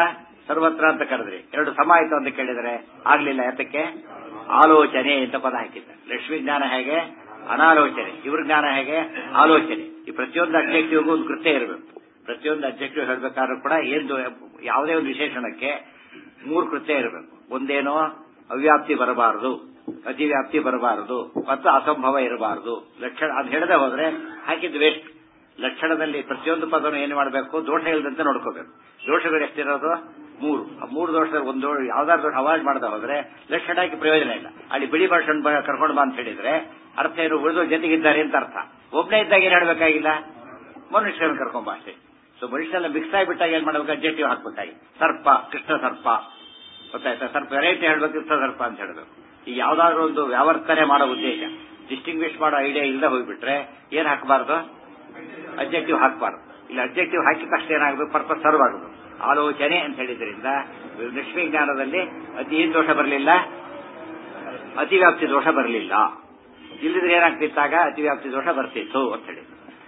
ಸರ್ವತ್ರ ಅಂತ ಕರೆದ್ರಿ, ಎರಡು ಸಮ ಆಯ್ತು ಅಂತ ಕೇಳಿದರೆ ಆಗ್ಲಿಲ್ಲ. ಯಾತಕ್ಕೆ? ಆಲೋಚನೆ ಅಂತ ಪದ ಹಾಕಿದ್ದ. ಲಕ್ಷ್ಮೀ ಜ್ಞಾನ ಹೇಗೆ? ಅನಾಲೋಚನೆ. ಇವ್ರ ಜ್ಞಾನ ಹೇಗೆ? ಆಲೋಚನೆ. ಈ ಪ್ರತಿಯೊಂದು ಅಬ್ಜೆಕ್ಟಿವ್ಗೂ ಒಂದು ಕೃತ್ಯ ಇರಬೇಕು. ಪ್ರತಿಯೊಂದು ಅಬ್ಜೆಕ್ಟಿವ್ ಹೇಳಬೇಕಾದ್ರೂ ಕೂಡ ಏನು ಯಾವುದೇ ಒಂದು ವಿಶೇಷಣಕ್ಕೆ 3 ಕೃತ್ಯ ಇರಬೇಕು. ಒಂದೇನೋ ಅವ್ಯಾಪ್ತಿ ಬರಬಾರದು, ಅತಿವ್ಯಾಪ್ತಿ ಬರಬಾರದು, ಮತ್ತು ಅಸಂಭವ ಇರಬಾರದು. ಲಕ್ಷಣ ಅದು ಹೇಳದೆ ಹೋದ್ರೆ ಹಾಕಿದ್ದು ವೇಸ್ಟ್. ಲಕ್ಷಣದಲ್ಲಿ ಪ್ರತಿಯೊಂದು ಪದವನ್ನು ಏನು ಮಾಡಬೇಕು? ದೋಷ ಇಲ್ಲದಂತೆ ನೋಡ್ಕೋಬೇಕು. ದೋಷಗಳು ಎಷ್ಟಿರೋದು? 3. ಆ 3 ದೋಷದಲ್ಲಿ ಒಂದು ಯಾವ್ದಾದ್ರು ದೋಷ ಅವಾಯ್ಡ್ ಮಾಡದೆ ಹೋದ್ರೆ ಲಕ್ಷಣ ಹಾಕಿ ಪ್ರಯೋಜನ ಇಲ್ಲ. ಅಲ್ಲಿ ಬಿಳಿ ಭಾಷಣ ಕರ್ಕೊಂಡು ಬಾ ಅಂತ ಹೇಳಿದ್ರೆ ಅರ್ಥ ಏನು? ಉಳಿದು ಜೊತೆಗಿದ್ದಾರೆ ಅಂತ ಅರ್ಥ. ಒಬ್ಬನೇ ಇದ್ದಾಗ ಏನ್ ಹೇಳಬೇಕಾಗಿಲ್ಲ? ಮನುಷ್ಯರನ್ನು ಕರ್ಕೊಂಬ ಅಷ್ಟೇ. ಸೊ ಮನುಷ್ಯನೆಲ್ಲ ಮಿಕ್ಸ್ ಆಗಿಬಿಟ್ಟಾಗ ಏನ್ ಮಾಡಬೇಕು? ಅಡ್ಜೆಕ್ಟಿವ್ ಹಾಕ್ಬೇಕಾಗಿ. ಸರ್ಪ, ಕೃಷ್ಣ ಸರ್ಪ, ಗೊತ್ತಾಯ್ತಾ? ಸರ್ಪ ವೆರೈಟಿ ಹೇಳ್ಬೇಕು, ಕೃಷ್ಣ ಸರ್ಪ ಅಂತ ಹೇಳಬೇಕು. ಈ ಯಾವ್ದಾದ್ರು ಒಂದು ವ್ಯಾವರ್ತನೆ ಮಾಡೋ ಉದ್ದೇಶ, ಡಿಸ್ಟಿಂಗ್ವಿಶ್ ಮಾಡೋ ಐಡಿಯಾ ಇಲ್ಲದೆ ಹೋಗ್ಬಿಟ್ರೆ ಏನ್ ಹಾಕಬಾರ್ದು? ಅಬ್ಜೆಕ್ಟಿವ್ ಹಾಕಬಾರ್ದು. ಇಲ್ಲ ಅಬ್ಜೆಕ್ಟಿವ್ ಹಾಕಿದ ತಕ್ಷಣ ಏನಾಗಬೇಕು? ಪರ್ಪಸ್ ಸರ್ವ್ ಆಗಬೇಕು. ಆಲೋಚನೆ ಅಂತ ಹೇಳಿದ್ರಿಂದ ಲಕ್ಷ್ಮೀ ಜ್ಞಾನದಲ್ಲಿ ಅತಿ ದೋಷ ಬರಲಿಲ್ಲ, ಅತಿವ್ಯಾಪ್ತಿ ದೋಷ ಬರಲಿಲ್ಲ. ಇಲ್ಲಿದ್ರೆ ಏನಾಗ್ತಿತ್ತಾಗ? ಅತಿವ್ಯಾಪ್ತಿ ದೋಷ ಬರ್ತಿತ್ತು ಅಂತ ಹೇಳಿ.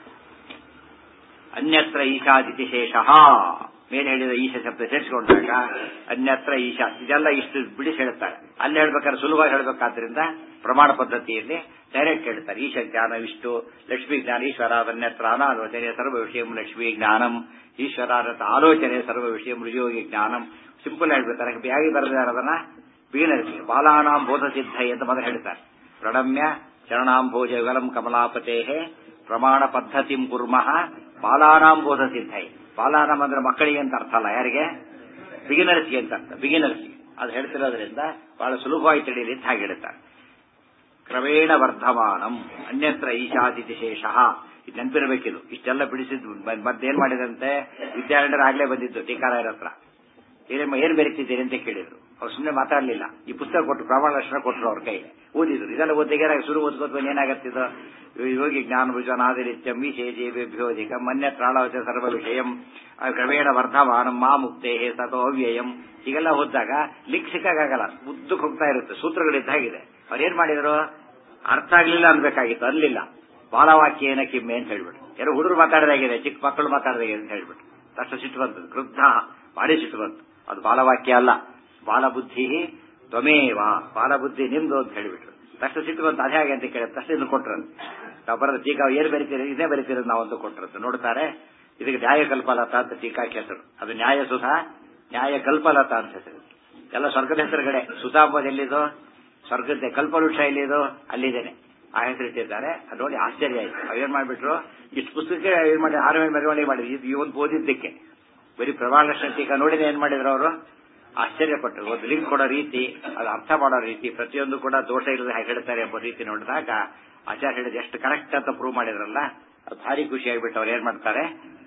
ಅನ್ಯತ್ರ ಈಶಾದಿತಿ ಶೇಷಃ, ಮೇಲೆ ಹೇಳಿದ ಈಶ ಶಬ್ದ ಸೇರಿಸಿಕೊಂಡಾಗ ಅನ್ಯತ್ರ ಈಶಾ, ಇದೆಲ್ಲ ಇಷ್ಟು ಬಿಡಿಸಿ ಹೇಳ್ತಾರೆ. ಅಲ್ಲಿ ಹೇಳ್ಬೇಕಾದ್ರೆ ಸುಲಭವಾಗಿ ಹೇಳ್ಬೇಕಾದ್ರಿಂದ ಪ್ರಮಾಣ ಪದ್ಧತಿಯಲ್ಲಿ ಡೈರೆಕ್ಟ್ ಹೇಳ್ತಾರೆ. ಈಶ ಜ್ಞಾನವಿಷ್ಟು ಲಕ್ಷ್ಮೀ ಜ್ಞಾನ ಈಶ್ವರಾದನ್ಯತ್ರ ಅನಾಲೋಚನೆ ಸರ್ವ ವಿಷಯಂ ಲಕ್ಷ್ಮೀ ಜ್ಞಾನಂ, ಈಶ್ವರಾದ ಆಲೋಚನೆ ಸರ್ವ ವಿಷಯಂ ರುಜೋಗಿ ಜ್ಞಾನಂ. ಸಿಂಪಲ್ ಹೇಳ್ಬೇಕಾರೆ ಬ್ಯಾಗಿ ಬರೆದಾರ ಅದನ್ನ ಬೀನರಿಸಿ ಬಾಲಾನಾಂ ಬೋಧ ಸಿದ್ಧೈ ಅಂತ ಮೊದಲು ಹೇಳ್ತಾರೆ. ಪ್ರಣಮ್ಯ ಚರಣಾಂಭೋಜ ಯುಗಲಂ ಕಮಲಾಪತೇ ಪ್ರಮಾಣ ಪದ್ಧತಿಂ ಕುರ್ಮಃ ಬಾಲಾನಾಂ ಬೋಧ ಸಿದ್ಧೈ. ಬಾಲಾನಾಂ ಅಂದ್ರೆ ಮಕ್ಕಳಿಗೆ ಅಂತ ಅರ್ಥ ಅಲ್ಲ, ಯಾರಿಗೆ? ಬಿಗಿನರ್ಸ್ಗೆ ಅಂತ ಅರ್ಥ. ಬಿಗಿನರ್ಸ್ಗೆ ಅದು ಹೇಳ್ತಿರೋದ್ರಿಂದ ಬಹಳ ಸುಲಭವಾಗಿ ತಿಳಿಯಲಿ ಅಂತ ಹಾಗೆ ಹೇಳ್ತಾರೆ. ಕ್ರಮೇಣ ವರ್ಧಮಾನಂ ಅನ್ಯತ್ರ ಈಶಾದಿತಿ ಶೇಷಃ. ಇದು ನೆನಪಿರಬೇಕಿದು. ಇಷ್ಟೆಲ್ಲ ಬಿಡಿಸಿದ್ದು ಮತ್ತೇನ್ ಮಾಡಿದಂತೆ? ವಿದ್ಯಾರಣ್ಯರು ಆಗ್ಲೇ ಬಂದಿದ್ದು ಟೀಕಾರಾಯರ ಹತ್ರ. ಏನ್ ಬೆರೀತಿದ್ದೀರಿ ಅಂತ ಕೇಳಿದ್ರು. ಅವ್ರು ಸುಮ್ಮನೆ ಮಾತಾಡಲಿಲ್ಲ. ಈ ಪುಸ್ತಕ ಕೊಟ್ಟು ಪ್ರಮಾಣ ಲಕ್ಷಣ ಕೊಟ್ಟರು ಅವ್ರ ಕೈಗೆ. ಓದಿದ್ರು. ಇದೆಲ್ಲ ಓದಿಗೆ ಶುರು ಓದ್ಕೋತ ಏನಾಗತ್ತಿದ್ದು? ಯೋಗಿ ಜ್ಞಾನ ಭುಜನಾದಿರಿತ್ಯಂ ವಿಶೇಷೇಭ್ಯೋಧಿಕ ಮನ್ಯತ್ರಾಳವಚ ಸರ್ವ ವಿಷಯಂ ಕ್ರಮೇಣ ವರ್ಧಮಾನಂ ಮಾ ಮುಕ್ತೇ ಸತೋ ಅವ್ಯಯಂ. ಹೀಗೆಲ್ಲ ಓದಿದಾಗ ಲಿಕ್ ಸಿಕ್ಕಾಗಲ್ಲ, ಉದ್ದಕ್ಕೆ ಹೋಗ್ತಾ ಇರುತ್ತೆ. ಸೂತ್ರಗಳಿದ್ದಾಗಿದೆ. ಅವ್ರೇನ್ ಮಾಡಿದ್ರು? ಅರ್ಥ ಆಗ್ಲಿಲ್ಲ ಅನ್ಬೇಕಾಗಿತ್ತು, ಅಲ್ಲಿಲ್ಲ. ಬಾಲವಾಕ್ಯೇನ ಕಿಮ್ಮೆ ಅಂತ ಹೇಳ್ಬಿಟ್ಟು, ಯಾರೋ ಹುಡುಗರು ಮಾತಾಡದಾಗಿದೆ, ಚಿಕ್ಕ ಮಕ್ಕಳು ಮಾತಾಡದಾಗಿದೆ ಅಂತ ಹೇಳ್ಬಿಟ್ಟು ತಕ್ಷಣ ಸಿಟ್ಟು ಬಂತು. ಕ್ರುದ್ಧ ಭಾರಿ ಸಿಟ್ಟು ಬಂತು. ಅದು ಬಾಲವಾಕ್ಯ ಅಲ್ಲ, ಬಾಲಬುದ್ಧಿ ತ್ವಮೇವ, ಬಾಲಬುದ್ಧಿ ನಿಮ್ದು ಅಂತ ಹೇಳಿಬಿಟ್ರು. ತಕ್ಷಣ ಸಿಟ್ಟು ಬಂತು. ಅದೇ ಹಾಗೆ ಅಂತ ಕೇಳಿದ ತಕ್ಷಣ ಇದನ್ನು ಕೊಟ್ರಂತೆ. ನಾವು ಬರೋದು ಟೀಕಾ ಏನು ಬರೀತೀರಿ? ಇದೇ ಬರೀತಿರೋದು ನಾವಂತೂ ಕೊಟ್ಟಿರುತ್ತೆ. ನೋಡ್ತಾರೆ, ಇದಕ್ಕೆ ನ್ಯಾಯ ಕಲ್ಪಲತ ಅಂತ ಟೀಕಾಕ್ಕೆ ಹೆಸರು. ಅದು ನ್ಯಾಯ ಸುಧಾ, ನ್ಯಾಯ ಕಲ್ಪಲತ ಅಂತ ಹೆಸರು. ಎಲ್ಲ ಸ್ವರ್ಗದ ಹೆಸರುಗಡೆ. ಸುಧಾಂಬದ್ ಎಲ್ಲಿದು? ಸ್ವರ್ಗದ. ಕಲ್ಪವೃಕ್ಷ ಎಲ್ಲಿದು? ಅಲ್ಲಿದ್ದೇನೆ. ಆ ಹೆಸರಿಟ್ಟಿದ್ದಾರೆ. ಅದು ನೋಡಿ ಆಶ್ಚರ್ಯ ಆಯ್ತು. ಅವೇನ್ ಮಾಡ್ಬಿಟ್ರು? ಇಷ್ಟು ಪುಸ್ತಕಕ್ಕೆ ಏನ್ ಮಾಡಿ 6 ಮೆರವಣಿಗೆ ಮಾಡಿದ್ರು. ಇದು ಇವತ್ತು ಓದಿದ್ದಕ್ಕೆ ಬರೀ ಪ್ರಮಾಣ ಲಕ್ಷಣ ಟೀಕಾ ನೋಡಿದ್ರೆ ಏನ್ ಮಾಡಿದ್ರು ಅವರು? ಆಶ್ಚರ್ಯಪಟ್ಟರು. ಒಂದು ಲಿಂಕ್ ಕೊಡೋ ರೀತಿ, ಅದು ಅರ್ಥ ಮಾಡೋ ರೀತಿ, ಪ್ರತಿಯೊಂದು ಕೂಡ ದೋಷ ಇಲ್ಲದೆ ಹೇಗೆ ಹೇಳ್ತಾರೆ ಎಂಬ ರೀತಿ ನೋಡಿದಾಗ ಆಚಾರ್ಯ ಹೇಳಿದ ಎಷ್ಟು ಕರೆಕ್ಟ್ ಅಂತ ಪ್ರೂವ್ ಮಾಡಿದ್ರಲ್ಲ, ಅದು ಭಾರಿ ಖುಷಿಯಾಗಿಬಿಟ್ಟು ಅವ್ರು ಏನ್ ಮಾಡ್ತಾರೆ?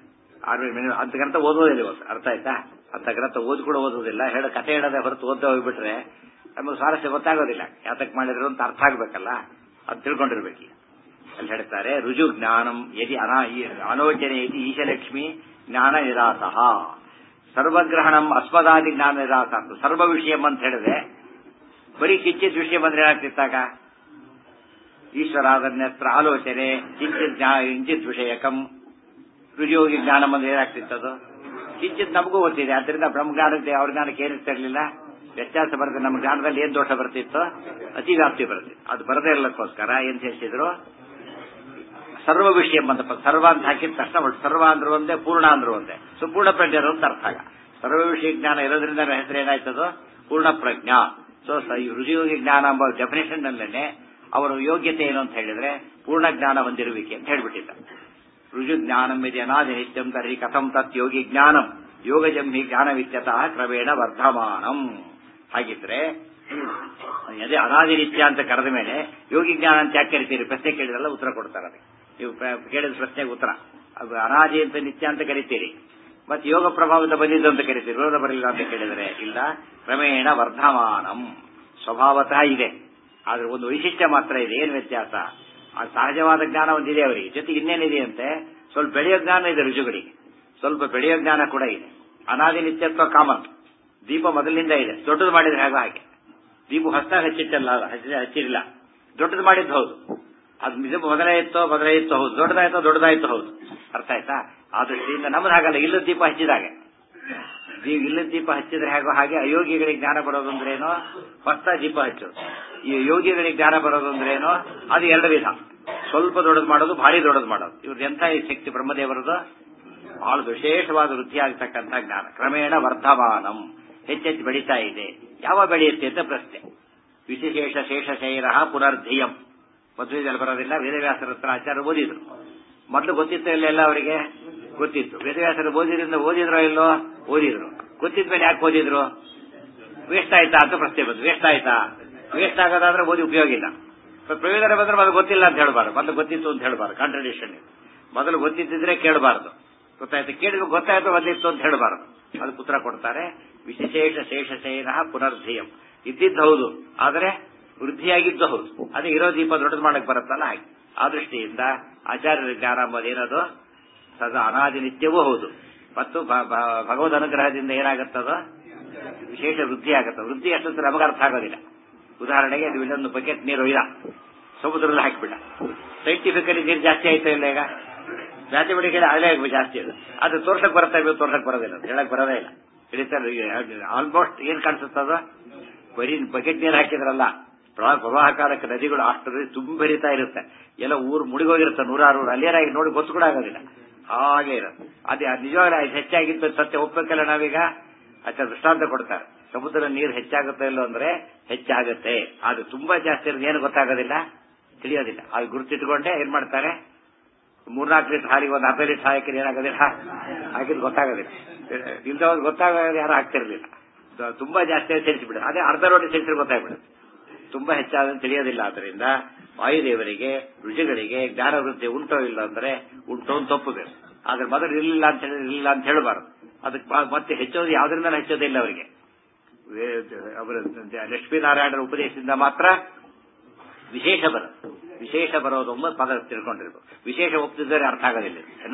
6 ಅಂತ ಗ್ರಂಥ ಓದೋದಿಲ್ಲ ಇವತ್ತು. ಅರ್ಥ ಆಯ್ತಾ? ಅಂತ ಗ್ರಂಥ ಓದಿ ಕೂಡ ಓದೋದಿಲ್ಲ. ಕಥೆ ಹೇಳೋದೇ ಹೊರತು ಓದ್ತಾ ಹೋಗ್ಬಿಟ್ರೆ ನಮಗೆ ಸ್ವಾರಸ್ಯ ಗೊತ್ತಾಗೋದಿಲ್ಲ. ಯಾತಕ್ ಮಾಡಿದ್ರು ಅಂತ ಅರ್ಥ ಆಗ್ಬೇಕಲ್ಲ, ಅದು ತಿಳ್ಕೊಂಡಿರ್ಬೇಕು. ಅಲ್ಲಿ ಹೇಳ್ತಾರೆ, ರುಜು ಜ್ಞಾನಂ ಯದಿ ಅನೋಚನೆ ಯದಿ ಈಶಲಕ್ಷ್ಮಿ ಜ್ಞಾನ ನಿರಾಸಃ ಸರ್ವಗ್ರಹಣಂ ಅಸ್ಮದಾದಿ ಜ್ಞಾನ ನಿರಾಸ. ಸರ್ವ ವಿಷಯಂ ಅಂತ ಹೇಳಿದ್ರೆ ಬರೀ ಕಿಂಚಿತ್ ವಿಷಯ ಬಂದ್ರೆ ಏನಾಗ್ತಿತ್ತಾಗ? ಈಶ್ವರಾದನ್ಯತ್ರ ಆಲೋಚನೆ ಕಿಂಚಿತ್ ವಿಷಯಕಂ ರುಜೋಗಿ ಜ್ಞಾನ ಬಂದ್ರೆ ಏನಾಗ್ತಿತ್ತದು? ಕಿಂಚಿತ್ ನಮಗೂ ಗೊತ್ತಿದೆ. ಆದ್ದರಿಂದ ಬ್ರಹ್ಮಜ್ಞಾನಕ್ಕೆ ಅವ್ರ ಜ್ಞಾನಕ್ಕೆ ಏನಿರ್ತಿರ್ಲಿಲ್ಲ, ವ್ಯತ್ಯಾಸ ಬರುತ್ತೆ. ನಮ್ಮ ಜ್ಞಾನದಲ್ಲಿ ಏನ್ ದೋಷ ಬರ್ತಿತ್ತು? ಅತಿವ್ಯಾಪ್ತಿ ಬರುತ್ತೆ. ಅದು ಬರದೇ ಇರಲಿಕ್ಕೋಸ್ಕರ ಏನ್ ಸೇರಿಸಿದ್ರು? ಸರ್ವ ವಿಷಯ ಅಂತ. ಸರ್ವ ಅಂತ ಹಾಕಿದ ತಕ್ಷಣ ಸರ್ವ ಅಂದ್ರೂ ಒಂದೇ, ಪೂರ್ಣ ಅಂದ್ರೂ ಒಂದೇ. ಸೊ ಪೂರ್ಣ ಪ್ರಜ್ಞರು ಅಂತ ಅರ್ಥ ಆಗ. ಸರ್ವ ವಿಷಯ ಜ್ಞಾನ ಇರೋದ್ರಿಂದ ಹೆಸರು ಏನಾಯ್ತದು? ಪೂರ್ಣ ಪ್ರಜ್ಞಾ. ಸೊ ರುಜಿಯೋಗಿ ಜ್ಞಾನ ಎಂಬ ಡೆಫಿನೇಷನ್ ನಲ್ಲೇನೆ ಅವರ ಯೋಗ್ಯತೆ ಏನು ಅಂತ ಹೇಳಿದ್ರೆ ಪೂರ್ಣ ಜ್ಞಾನ ಹೊಂದಿರುವಿಕೆ ಅಂತ ಹೇಳ್ಬಿಟ್ಟಿದ್ದ. ರುಜು ಜ್ಞಾನಂ ಯದಿ ಅನಾದಿ ನಿತ್ಯಂ ತರ್ಹಿ ಕಥಂ ತತ್ ಯೋಗಿ ಜ್ಞಾನಂ ಯೋಗಜಂ ಹಿ ಜ್ಞಾನವಿತ್ಯತಃ ಕ್ರಮೇಣ ವರ್ಧಮಾನಂ. ಹಾಗಿದ್ರೆ ಅದೇ ಅನಾದಿ ನಿತ್ಯ ಅಂತ ಕರೆದ ಮೇಲೆ ಯೋಗಿ ಜ್ಞಾನ ಅಂತ ಯಾಕೆ ಕರಿತೀರಿ? ಪ್ರಶ್ನೆ ಕೇಳಿದ್ರಲ್ಲ, ಉತ್ತರ ಕೊಡ್ತಾರೆ. ಅದಕ್ಕೆ ನೀವು ಕೇಳಿದ ಪ್ರಶ್ನೆಗೆ ಉತ್ತರ. ಅದು ಅನಾದಿ ಅಂತ ನಿತ್ಯ ಅಂತ ಕರಿತೀರಿ, ಮತ್ತೆ ಯೋಗ ಪ್ರಭಾವದ ಬಂದಿದ್ದು ಅಂತ ಕರಿತೀರಿ. ವಿರೋಧ ಬರಲಿಲ್ಲ ಅಂತ ಕೇಳಿದರೆ ಇಲ್ಲ. ಕ್ರಮೇಣ ವರ್ಧಮಾನಂ ಸ್ವಭಾವತಃ ಇದೆ. ಆದ್ರೆ ಒಂದು ವೈಶಿಷ್ಟ್ಯ ಮಾತ್ರ ಇದೆ. ಏನು ವ್ಯತ್ಯಾಸ? ಆ ಸಹಜವಾದ ಜ್ಞಾನ ಒಂದಿದೆ ಅವರಿಗೆ. ಜೊತೆಗೆ ಇನ್ನೇನಿದೆಯಂತೆ? ಸ್ವಲ್ಪ ಬೆಳೆಯೋ ಜ್ಞಾನ ಇದೆ ಋಷಿಗಳಿಗೆ. ಸ್ವಲ್ಪ ಬೆಳೆಯೋ ಜ್ಞಾನ ಕೂಡ ಇದೆ. ಅನಾದಿ ನಿತ್ಯತ್ವ ಕಾಮನ್. ದೀಪ ಮೊದಲಿನಿಂದ ಇದೆ. ದೊಡ್ಡದು ಮಾಡಿದ್ರೆ ಹಾಗೆ. ದೀಪ ಹೊಸದಾಗಿ ಹಚ್ಚಿರಲಿಲ್ಲ, ದೊಡ್ಡದು ಮಾಡಿದ್ದು ಹೌದು. ಅದು ಮೊದಲೇ ಇತ್ತು ಹೌದು, ದೊಡ್ಡದಾಯ್ತೋ ಹೌದು. ಅರ್ಥ ಆಯ್ತಾ? ಆ ದೃಷ್ಟಿಯಿಂದ ನಮ್ಮದು ಹಾಗಲ್ಲ. ಇಲ್ಲದ ದೀಪ ಹಚ್ಚಿದಾಗೆ ಇಲ್ಲದ ದೀಪ ಹಚ್ಚಿದ್ರೆ ಹೇಗೋ ಹಾಗೆ ಅಯೋಗಿಗಳಿಗೆ ಜ್ಞಾನ ಬರೋದಂದ್ರೇನೋ ಹೊಸ ದೀಪ ಹಚ್ಚೋದು. ಈ ಯೋಗಿಗಳಿಗೆ ಜ್ಞಾನ ಬರೋದಂದ್ರೇನೋ ಅದು ಎರಡು ವಿಧ. ಸ್ವಲ್ಪ ದೊಡ್ಡದು ಮಾಡೋದು, ಭಾರಿ ದೊಡ್ಡದು ಮಾಡೋದು. ಇವ್ರದ್ದು ಎಂಥ ಈ ಶಕ್ತಿ ಬ್ರಹ್ಮದೇವರದು ಬಹಳ ವಿಶೇಷವಾದ ವೃತ್ತಿ ಆಗ್ತಕ್ಕಂಥ ಜ್ಞಾನ. ಕ್ರಮೇಣ ವರ್ಧಮಾನಂ, ಹೆಚ್ಚೆಚ್ಚು ಬೆಳೀತಾ ಇದೆ. ಯಾವ ಬೆಳೆಯುತ್ತೆ ಅಂತ ಪ್ರಶ್ನೆ. ವಿಶೇಷ ಶೇಷಶೈರ ಪುನರ್ಧಿಯಂ ಮಧ್ವದಲ್ಲಿ ಬರೋದಿಲ್ಲ. ವೇದವ್ಯಾಸರ ಹತ್ರ ಆಚಾರ್ಯ ಓದಿದ್ರು. ಮೊದಲು ಗೊತ್ತಿತ್ತು ಇಲ್ಲೆಲ್ಲ ಅವರಿಗೆ ಗೊತ್ತಿತ್ತು. ವೇದವ್ಯಾಸರು ಓದಿದ್ರೋ ಇಲ್ಲೋ ಓದಿದ್ರು. ಗೊತ್ತಿದ್ಮೇಲೆ ಯಾಕೆ ಓದಿದ್ರು? ವೇಸ್ಟ್ ಆಯ್ತಾ ಅಂತ ಪ್ರಶ್ನೆ ಬಂದು. ವೇಸ್ಟ್ ಆಯ್ತಾ? ವೇಸ್ಟ್ ಆಗೋದಾದ್ರೆ ಓದಿ ಉಪಯೋಗ ಇಲ್ಲ. ಪ್ರಯೋಜನ ಬಂದ್ರೆ ಮೊದಲು ಗೊತ್ತಿಲ್ಲ ಅಂತ ಹೇಳಬಾರ್ದು, ಮೊದಲು ಗೊತ್ತಿತ್ತು ಅಂತ ಹೇಳಬಾರ್ದು. ಕಾಂಟ್ರಡಿಕ್ಷನ್. ಮೊದಲು ಗೊತ್ತಿದ್ದಿದ್ರೆ ಕೇಳಬಾರ್ದು. ಗೊತ್ತಾಯ್ತು, ಕೇಳಿದ್ರೆ ಗೊತ್ತಾಯ್ತು ಮೊದಲಿತ್ತು ಅಂತ ಹೇಳಬಾರ್ದು. ಅದಕ್ಕೆ ಉತ್ತರ ಕೊಡ್ತಾರೆ. ವಿಶೇಷ ಶೇಷಶೈನ ಪುನರ್ಧಿಯಂ. ಇದ್ದಿದ್ದು ಹೌದು, ಆದರೆ ವೃದ್ಧಿಯಾಗಿದ್ದು ಹೌದು. ಅದೇ ಇರೋ ದೀಪ ದೊಡ್ಡದು ಮಾಡಕ್ ಬರುತ್ತಲ್ಲ ಹಾಗೆ. ಆ ದೃಷ್ಟಿಯಿಂದ ಆಚಾರ್ಯರ ಜ್ಞಾನ ಎಂಬುದೇನದು ಸದಾ ಅನಾದಿ ನಿತ್ಯವೂ ಹೌದು. ಮತ್ತು ಭಗವದ್ ಅನುಗ್ರಹದಿಂದ ಏನಾಗುತ್ತದೋ ವಿಶೇಷ ವೃದ್ಧಿ ಆಗುತ್ತೆ. ವೃದ್ಧಿ ಅಷ್ಟೊಂದು ನಮಗೆ ಅರ್ಥ ಆಗೋದಿಲ್ಲ. ಉದಾಹರಣೆಗೆ ನೀವು ಇಲ್ಲೊಂದು ಬಕೆಟ್ ನೀರು ಇಲ್ಲ, ಸಮುದ್ರದಲ್ಲಿ ಹಾಕಿಬಿಡ, ಸೈಂಟಿಫಿಕಲಿ ನೀರು ಜಾಸ್ತಿ ಆಯ್ತಾ ಇಲ್ಲ? ಈಗ ಮ್ಯಾಥಮೆಟಿಕಲಿ ಆಗಲೇ ಜಾಸ್ತಿ ಅದು ತೋರ್ಸಕ್ ಬರುತ್ತಾ ಇವ್ ತೋರ್ಸಕ್ ಬರೋದಿಲ್ಲ, ಹೇಳಕ್ ಬರೋದೇ ಇಲ್ಲ. ಹಿಡಿತಾರೆ ಆಲ್ಮೋಸ್ಟ್ ಏನ್ ಕಾಣಿಸುತ್ತದ? ಬರೀ ಬಕೆಟ್ ನೀರು ಹಾಕಿದ್ರಲ್ಲ, ಪ್ರವಾಹ ಕಾಲಕ್ಕೆ ನದಿಗಳು ಅಷ್ಟು ತುಂಬರಿತಾ ಇರುತ್ತೆ. ಎಲ್ಲ ಊರು ಮುಡಿಗೋಗಿರುತ್ತೆ, ನೂರಾರು ಅಲ್ಲಿಯರಾಗಿ ನೋಡಿ ಗೊತ್ತು ಕೂಡ ಆಗೋದಿಲ್ಲ, ಹಾಗೆ ಇರುತ್ತೆ. ಅದೇ ನಿಜವಾಗ್ಲೂ ಹೆಚ್ಚಾಗಿದ್ದು ಸತ್ಯ ಒಪ್ಪಬೇಕಲ್ಲ ನಾವೀಗ. ಅಚ್ಚ ದೃಷ್ಟಾಂತ ಕೊಡ್ತಾರೆ. ಸಮುದ್ರದ ನೀರು ಹೆಚ್ಚಾಗುತ್ತೆ ಇಲ್ಲೋ ಅಂದ್ರೆ ಹೆಚ್ಚಾಗುತ್ತೆ. ಅದು ತುಂಬಾ ಜಾಸ್ತಿ ಇರೋದು ಏನು ಗೊತ್ತಾಗೋದಿಲ್ಲ, ತಿಳಿಯೋದಿಲ್ಲ. ಅದು ಗುರುತಿಟ್ಕೊಂಡೆ ಏನ್ ಮಾಡ್ತಾರೆ, 3-4 ಲೀಟರ್ ಹಾಲಿಗೆ ಒಂದು ಅರ್ಧ ಲೀಟರ್ ಹಾಕಿದ್ರೆ ಏನಾಗೋದಿಲ್ಲ, ಹಾಕಿದ್ರೆ ಗೊತ್ತಾಗೋದಿಲ್ಲ. ಇಲ್ದವಾಗ ಗೊತ್ತಾಗೋದು ಯಾರು ಹಾಕ್ತಿರ್ಲಿಲ್ಲ. ತುಂಬಾ ಜಾಸ್ತಿ ಸೇರಿಸಿಬಿಡುತ್ತೆ. ಅದೇ ಅರ್ಧ ರೋಟಿ ಸೇರಿಸಿದ್ರೆ ಗೊತ್ತಾಗ್ಬಿಡುತ್ತೆ. ತುಂಬಾ ಹೆಚ್ಚಾದ ತಿಳಿಯೋದಿಲ್ಲ. ಆದ್ದರಿಂದ ವಾಯುದೇವರಿಗೆ ರುಚಿಗಳಿಗೆ ಜ್ಞಾನ ವೃದ್ಧಿ ಉಂಟೋ ಇಲ್ಲ ಅಂದ್ರೆ ಉಂಟೋ ಅಂತ ತಪ್ಪಬೇಕು. ಆದ್ರೆ ಮೊದಲು ಇರಲಿಲ್ಲ ಅಂತ ಹೇಳಿ ಇರಲಿಲ್ಲ ಅಂತ ಹೇಳಬಾರದು. ಅದಕ್ಕೆ ಮತ್ತೆ ಹೆಚ್ಚೋದು ಯಾವ್ದ್ರಿಂದ ಹೆಚ್ಚೋದಿಲ್ಲ ಅವರಿಗೆ. ಅವರ ಲಕ್ಷ್ಮೀನಾರಾಯಣರ ಉಪದೇಶದಿಂದ ಮಾತ್ರ ವಿಶೇಷ ಬರೋದು. ವಿಶೇಷ ಬರೋದು ಪದ ತಿಳ್ಕೊಂಡಿರ್ಬೇಕು. ವಿಶೇಷ ಒಪ್ಪಿದರೆ ಅರ್ಥ ಆಗೋದಿಲ್ಲ ಏನ.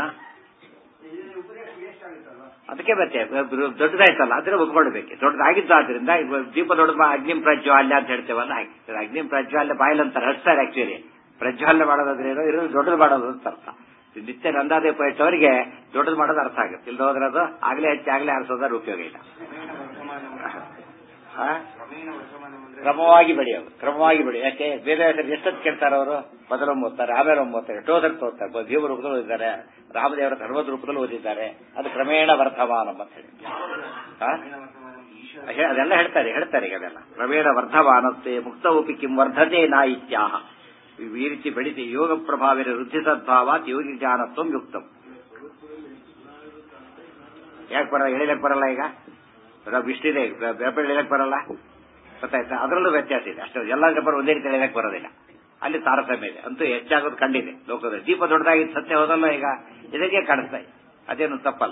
ಅದಕ್ಕೆ ಮತ್ತೆ ದೊಡ್ಡದಾಯ್ತಲ್ಲ ಅದ್ರ ಒಪ್ಕೊಳ್ಬೇಕು. ದೊಡ್ಡದಾಗಿದ್ದು ಆದ್ರಿಂದ ದೀಪ ದೊಡ್ಡ ಅಗ್ನಿಂ ಪ್ರಜ್ವಾಲ್ಯ ಅಂತ ಹೇಳ್ತೇವಲ್ಲ ಹಾಗೆ. ಅಗ್ನಿಂ ಪ್ರಜ್ವಾಲ್ಯ ಬಾಯಿಲಂತಾರೆ, ಹಚ್ತಾರೆ. ಆಕ್ಚುಲಿ ಪ್ರಜ್ವಾಲ್ಯ ಮಾಡೋದಾದ್ರೆ ಇರೋದು ದೊಡ್ಡದು ಮಾಡೋದು ಅಂತ ಅರ್ಥ. ನಿತ್ಯ ನಂದಾದೀಪ ಇಟ್ಟವರಿಗೆ ದೊಡ್ಡದು ಮಾಡೋದು ಅರ್ಥ ಆಗುತ್ತೆ. ಇಲ್ದೋದ್ರೆ ಅದು ಆಗ್ಲೇ ಹಚ್ಚಿ ಆಗ್ಲೇ ಆರಿಸೋದ್ರ ಉಪಯೋಗ ಇಲ್ಲ. ಕ್ರಮವಾಗಿ ಬೆಳೆಯೋದು, ಕ್ರಮವಾಗಿ ಬೆಳೆಯೋದು. ಯಾಕೆ ವೇದವ್ಯಾಸರು ಎಷ್ಟೊತ್ತು ಕೇಳ್ತಾರೆ ಅವರು? ಮೊದಲೊಮ್ಮೆ ಓದ್ತಾರೆ, ಆಮೇಲೆ ಓದ್ತಾರೆ, ಟೋದರ್ತ ಓದ್ತಾರೆ, ಜೀವ ರೂಪದಲ್ಲಿ ಓದಿದ್ದಾರೆ, ರಾಮದೇವರ ಧರ್ಮದ ರೂಪದಲ್ಲಿ ಓದಿದ್ದಾರೆ. ಅದು ಕ್ರಮೇಣ ವರ್ಧಮಾನ ಅಂತ ಹೇಳಿ ಅದೆಲ್ಲ ಹೇಳ್ತಾರೆ ಈಗ ಅದೆಲ್ಲ. ಕ್ರಮೇಣ ವರ್ಧಮಾನತ್ತೆ ಮುಕ್ತವಪಿ ಕಿಂ ವರ್ಧತೆ ನಾ ಇತ್ಯಾಹ. ಈ ರೀತಿ ಬೆಳಿತಿ ಯೋಗ ಪ್ರಭಾವಿನ ವೃದ್ಧಿ ಸದ್ಭಾವಾತ್ ಯೋಗಿ ಜ್ಞಾನತ್ವಂ ಯುಕ್ತಂ. ಯಾಕೆ ಬರಲ್ಲ? ಎಳಿಲಕ್ಕೆ ಬರಲ್ಲ. ಈಗ ಇಷ್ಟಿದೆ, ಪೇಪರ್ ಎಳಿಲಕ್ಕೆ ಬರಲ್ಲ, ಗೊತ್ತಾಯ್ತಾ? ಅದರಲ್ಲೂ ವ್ಯತ್ಯಾಸ ಇದೆ. ಅಷ್ಟು ಎಲ್ಲ ಪೇಪರ್ ಒಂದೇ ರೀತಿ ಎಳಿಲಕ್ಕೆ ಬರೋದಿಲ್ಲ. ಅಲ್ಲಿ ತಾರತಮ್ಯ ಇದೆ. ಅಂತೂ ಹೆಚ್ಚಾಗೋದು ಕಂಡಿದೆ ಲೋಕದಲ್ಲಿ. ದೀಪ ದೊಡ್ಡದಾಗಿದ್ದು ಸತ್ಯ ಹೋದಲ್ಲ ಈಗ, ಇದಕ್ಕೆ ಕಾಣಿಸ್ತಾ ಇದೆ. ಅದೇನು ತಪ್ಪಲ್ಲ.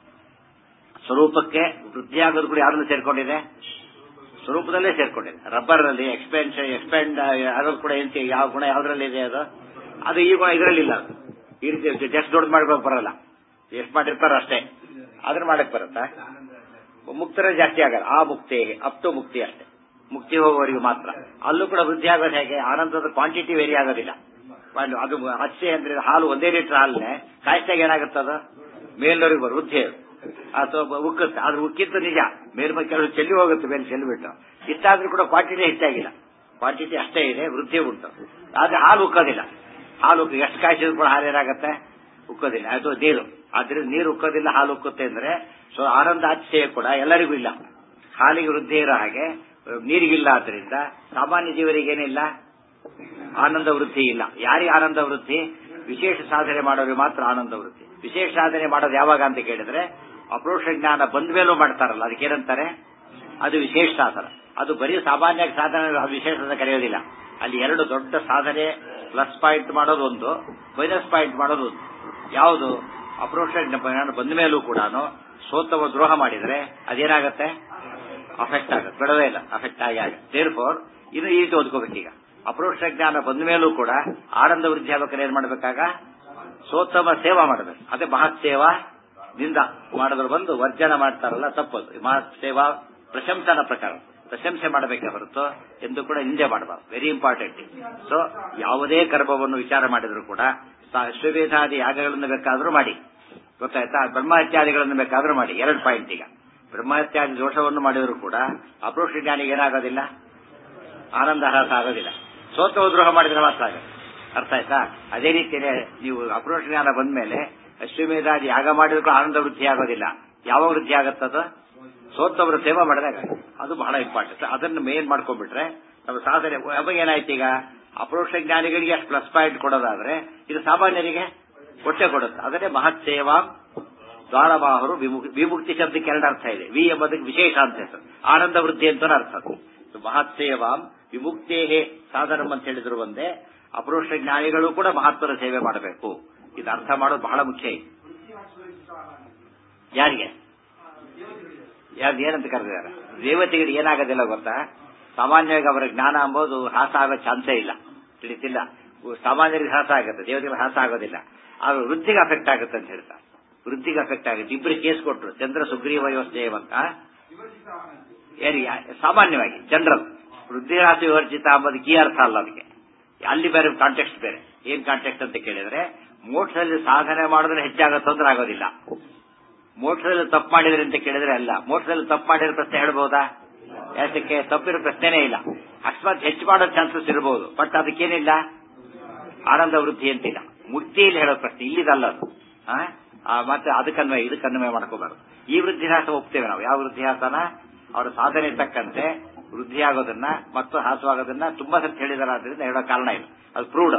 ಸ್ವರೂಪಕ್ಕೆ ವೃದ್ಧಿಯಾಗೋದು ಕೂಡ ಯಾರನ್ನು ಸೇರ್ಕೊಂಡಿದೆ? ಸ್ವರೂಪದಲ್ಲೇ ಸೇರ್ಕೊಂಡಿದೆ. ರಬ್ಬರ್ ನಲ್ಲಿ ಎಕ್ಸ್ಪ್ಯಾಂಡ್ ಆಗೋದು ಕೂಡ ಎಂತ ಯಾವ ಗುಣ ಯಾವ್ದ್ರಲ್ಲಿ ಇದೆ? ಅದು ಈ ಗುಣ ಇದರಲ್ಲಿಲ್ಲ. ಈ ರೀತಿ ಜಸ್ಟ್ ದೊಡ್ಡದು ಮಾಡ್ಬೇಕು ಬರಲ್ಲ. ಎಷ್ಟು ಮಾಡಿರ್ತಾರೋ ಅಷ್ಟೇ ಆದ್ರೆ ಮಾಡಕ್ ಬರುತ್ತಾ? ಮುಕ್ತರ ಜಾಸ್ತಿ ಆಗಲ್ಲ. ಆ ಮುಕ್ತಿ ಅಪ್ ಟು ಮುಕ್ತಿ ಅಷ್ಟೇ, ಮುಕ್ತಿ ಹೋಗುವವರಿಗೆ ಮಾತ್ರ. ಅಲ್ಲೂ ಕೂಡ ವೃದ್ಧಿ ಆಗೋದು ಹೇಗೆ? ಆನಂದದ ಕ್ವಾಂಟಿಟಿ ವೇರಿ ಆಗೋದಿಲ್ಲ. ಅದು ಅಚ್ಚೆ ಅಂದ್ರೆ ಹಾಲು 1 ಲೀಟರ್ ಹಾಲನ್ನೇ ಕಾಯಿಸಿದಾಗ ಏನಾಗುತ್ತದ? ಮೇಲ್ನವರಿಗೆ ವೃದ್ಧಿ ಅಥವಾ ಉಕ್ಕುತ್ತೆ. ಆದ್ರೆ ಉಕ್ಕಿತ್ತು ನಿಜ, ಮೇಲ್ಮೈ ಕೆಲವು ಚೆಲ್ಲಿ ಹೋಗುತ್ತೆ, ಮೇಲೆ ಚೆಲ್ಲಿಬಿಟ್ಟು. ಇಷ್ಟಾದ್ರೂ ಕೂಡ ಕ್ವಾಂಟಿಟಿ ಹೆಚ್ಚಾಗಿಲ್ಲ, ಕ್ವಾಂಟಿಟಿ ಅಷ್ಟೇ ಇದೆ, ವೃದ್ಧಿ ಉಂಟು. ಆದ್ರೆ ಹಾಲು ಉಕ್ಕೋದಿಲ್ಲ. ಹಾಲು ಎಷ್ಟು ಕಾಯಿಸಿದ್ರು ಕೂಡ ಹಾಲು ಏನಾಗುತ್ತೆ? ಉಕ್ಕೋದಿಲ್ಲ. ಅದು ನೀರು. ಆದ್ರಿಂದ ನೀರು ಉಕ್ಕೋದಿಲ್ಲ, ಹಾಲು ಉಕ್ಕುತ್ತೆ ಅಂದ್ರೆ ಸೊ ಆನಂದ ಅತಿಶಯ ಕೂಡ ಎಲ್ಲರಿಗೂ ಇಲ್ಲ. ಹಾಲಿಗೆ ವೃದ್ಧಿ ಇರೋ ಹಾಗೆ ನೀರಿಗಿಲ್ಲ. ಆದ್ರಿಂದ ಸಾಮಾನ್ಯ ಜೀವರಿಗೇನಿಲ್ಲ, ಆನಂದ ವೃದ್ಧಿ ಇಲ್ಲ. ಯಾರಿಗೆ ಆನಂದ ವೃದ್ಧಿ? ವಿಶೇಷ ಸಾಧನೆ ಮಾಡೋರಿಗೆ ಮಾತ್ರ ಆನಂದ ವೃದ್ಧಿ. ವಿಶೇಷ ಸಾಧನೆ ಮಾಡೋದು ಯಾವಾಗ ಅಂತ ಕೇಳಿದ್ರೆ ಅಪರೋಕ್ಷ ಜ್ಞಾನ ಬಂದ ಮೇಲೂ ಮಾಡ್ತಾರಲ್ಲ, ಅದಕ್ಕೇನಂತಾರೆ? ಅದು ವಿಶೇಷ ಸಾಧನ. ಅದು ಬರೀ ಸಾಮಾನ್ಯ ಸಾಧನೆ ವಿಶೇಷ ಕರೆಯೋದಿಲ್ಲ. ಅಲ್ಲಿ 2 ದೊಡ್ಡ ಸಾಧನೆ, ಪ್ಲಸ್ ಪಾಯಿಂಟ್ ಮಾಡೋದು ಒಂದು, ಮೈನಸ್ ಪಾಯಿಂಟ್ ಮಾಡೋದು ಒಂದು. ಯಾವುದು? ಅಪರೋಕ್ಷ ಜ್ಞಾನ ಬಂದ ಮೇಲೂ ಕೂಡ ಸೋತವ ದ್ರೋಹ ಮಾಡಿದ್ರೆ ಅದೇನಾಗತ್ತೆ? ಅಫೆಕ್ಟ್ ಆಗುತ್ತೆ. ಬಿಡೋದೇ ಇಲ್ಲ, ಅಫೆಕ್ಟ್ ಆಗಿ ದೇರ್ಫೋರ್ ಇದು ಈ ರೀತಿ ಓದ್ಕೋಬೇಕು. ಈಗ ಅಪರೋಕ್ಷ ಜ್ಞಾನ ಬಂದ ಮೇಲೂ ಕೂಡ ಆನಂದ ವೃದ್ಧಿ ಆಗ್ಬೇಕಾದ್ರೆ ಏನ್ ಮಾಡ್ಬೇಕಾಗ? ಸೋತ್ತಮ ಸೇವಾ ಮಾಡಬೇಕು. ಅದೇ ಮಹತ್ ಸೇವಾ ದಿಂದ ಮಾಡಿದ್ರು ಬಂದು ವರ್ಜನ ಮಾಡ್ತಾರಲ್ಲ, ತಪ್ಪದು. ಮಹತ್ ಸೇವಾ ಪ್ರಶಂಸನ ಪ್ರಕಾರ ಪ್ರಶಂಸೆ ಮಾಡಬೇಕೆ ಹೊರತು ಎಂದು ಕೂಡ ನಿಂದೆ ಮಾಡಬಾರ್ದು. Very important. ಸೊ ಯಾವುದೇ ಕರ್ಮವನ್ನು ವಿಚಾರ ಮಾಡಿದ್ರು ಕೂಡ ಅಶ್ವಮೇಧಾದಿ ಯಾಗಗಳನ್ನು ಬೇಕಾದ್ರೂ ಮಾಡಿ, ಗೊತ್ತಾಯ್ತಾ? ಬ್ರಹ್ಮಹತ್ಯಾದಿಗಳನ್ನು ಬೇಕಾದ್ರೂ ಮಾಡಿ. 2 ಪಾಯಿಂಟ್. ಈಗ ಬ್ರಹ್ಮಹತ್ಯಾದಿ ದೋಷವನ್ನು ಮಾಡಿದರೂ ಕೂಡ ಅಪರೋಕ್ಷ ಜ್ಞಾನಿಗೆ ಏನಾಗೋದಿಲ್ಲ, ಆನಂದ ಹ್ರಾಸ ಆಗೋದಿಲ್ಲ. ಸ್ವೋತ್ರದ್ರೋಹ ಮಾಡಿದ್ರೆ ಮಾತ್ರ ಆಗುತ್ತೆ. ಅರ್ಥ ಆಯ್ತಾ? ಅದೇ ರೀತಿಯೇ ನೀವು ಅಪರೋಕ್ಷ ಜ್ಞಾನ ಬಂದ ಮೇಲೆ ಅಶ್ವಮೇಧಾದಿ ಯಾಗ ಮಾಡಿದ್ರು ಆನಂದ ವೃದ್ಧಿ ಆಗೋದಿಲ್ಲ. ಯಾವ ವೃದ್ಧಿ ಆಗುತ್ತದ? ಸೋತವರ ಸೇವೆ ಮಾಡಿದಾಗ. ಅದು ಬಹಳ ಇಂಪಾರ್ಟೆಂಟ್. ಅದನ್ನು ಮೇನ್ ಮಾಡ್ಕೊಂಡ್ಬಿಟ್ರೆ ನಮ್ಮ ಸಾಧನೆ ಅವಾಗ ಏನಾಯ್ತು, ಈಗ ಅಪರೋಕ್ಷ ಜ್ಞಾನಿಗಳಿಗೆ ಅಷ್ಟು ಪ್ಲಸ್ ಪಾಯಿಂಟ್ ಕೊಡೋದಾದ್ರೆ ಇದು ಸಾಮಾನ್ಯರಿಗೆ ಕೊಟ್ಟೆ ಕೊಡುತ್ತೆ. ಅದನ್ನೇ ಮಹತ್ ಸೇವಾ ದ್ವಾರಬಾಹರು ವಿಮುಕ್ತಿ ಶಬ್ದಕ್ಕೆ ಎರಡು ಅರ್ಥ ಇದೆ. ವಿ ಎಂಬುದಕ್ಕೆ ವಿಶೇಷ ಅಂತ ಹೆಸರು, ಆನಂದ ವೃದ್ಧಿ ಅಂತ ಅರ್ಥ. ಮಹತ್ ಸೇವಾಂ ವಿಮುಕ್ತೇ ಸಾಧನಂ ಅಂತ ಹೇಳಿದ್ರು ಒಂದೇ. ಅಪರೋಕ್ಷ ಜ್ಞಾನಿಗಳು ಕೂಡ ಮಹತ್ವದ ಸೇವೆ ಮಾಡಬೇಕು. ಇದು ಅರ್ಥ ಮಾಡೋದು ಬಹಳ ಮುಖ್ಯ. ಯಾರಿಗೆ ಏನಂತ ಕರೆದಿದ್ದಾರೆ? ದೇವತೆಗಳಿಗೆ ಏನಾಗೋದಿಲ್ಲ ಗೊತ್ತಾ? ಸಾಮಾನ್ಯವಾಗಿ ಅವರ ಜ್ಞಾನ ಎಂಬುದು ಹ್ರಾಸ ಆಗೋ ಚಾನ್ಸೇ ಇಲ್ಲ, ತಿಳಿತಿಲ್ಲ. ಸಾಮಾನ್ಯರಿಗೆ ಹ್ರಾಸ ಆಗುತ್ತೆ, ದೇವತೆಗಳಿಗೆ ಹ್ರಾಸ ಆಗೋದಿಲ್ಲ. ಆದ್ರೆ ವೃದ್ಧಿಗೆ ಅಫೆಕ್ಟ್ ಆಗುತ್ತೆ ಅಂತ ಹೇಳ್ತಾರೆ. ವೃದ್ಧಿಗೆ ಅಫೆಕ್ಟ್ ಆಗುತ್ತೆ. ಇಬ್ಬರು ಕೇಸ್ ಕೊಟ್ಟರು, ಚಂದ್ರ ಸುಗ್ರೀವ ವ್ಯವಸ್ಥೆ ಅಂತ. ಸಾಮಾನ್ಯವಾಗಿ ಜನರಲ್ ವೃದ್ಧಿರಾಸ ವಿವರ್ಜಿತ ಅಂಬುದು ಕೀ ಅರ್ಥ ಅಲ್ಲ. ಅದಕ್ಕೆ ಅಲ್ಲಿ ಬೇರೆ ಕಾಂಟೆಕ್ಸ್ಟ್ ಬೇರೆ. ಏನ್ ಕಾಂಟೆಕ್ಸ್ಟ್ ಅಂತ ಕೇಳಿದ್ರೆ, ಮೋಕ್ಷದಲ್ಲಿ ಸಾಧನೆ ಮಾಡಿದ್ರೆ ಹೆಚ್ಚಾಗೋ ತೊಂದರೆ ಆಗೋದಿಲ್ಲ. ಮೋಕ್ಷದಲ್ಲಿ ತಪ್ಪು ಮಾಡಿದ್ರೆ ಅಂತ ಕೇಳಿದ್ರೆ ಅಲ್ಲ. ಮೋಕ್ಷದಲ್ಲಿ ತಪ್ಪು ಮಾಡಿರೋ ಪ್ರಶ್ನೆ ಹೇಳ್ಬಹುದಾ? ಯಾಕೆ? ತಪ್ಪಿರೋ ಪ್ರಶ್ನೆನೇ ಇಲ್ಲ. ಅಕಸ್ಮಾತ್ ಹೆಚ್ಚು ಮಾಡೋ ಚಾನ್ಸಸ್ ಇರಬಹುದು, ಬಟ್ ಅದಕ್ಕೇನಿಲ್ಲ, ಆನಂದ ವೃದ್ಧಿ ಅಂತಿಲ್ಲ. ಮುಕ್ತಿಯಲ್ಲಿ ಹೇಳೋ ಪ್ರಶ್ನೆ ಇಲ್ಲಿದಲ್ಲ ಅದು. ಮತ್ತೆ ಇದಕ್ಕನ್ವಯ ಮಾಡ್ಕೋಬಾರ್ದು. ಈ ವೃದ್ಧಿಹಾಸ ಒಪ್ತೇವೆ ನಾವು. ಯಾವ ವೃದ್ಧಿಹಾಸನ? ಅವರ ಸಾಧನೆ ತಕ್ಕಂತೆ ವೃದ್ಧಿಯಾಗೋದನ್ನ ಮತ್ತು ಹಾಸವಾಗೋದನ್ನ ತುಂಬಾ ಸರ್ತಿ ಹೇಳಿದಾರಾದ್ರಿಂದ ಹೇಳೋ ಕಾರಣ ಇಲ್ಲ. ಅದು ಪ್ರೂವ್ಡ್.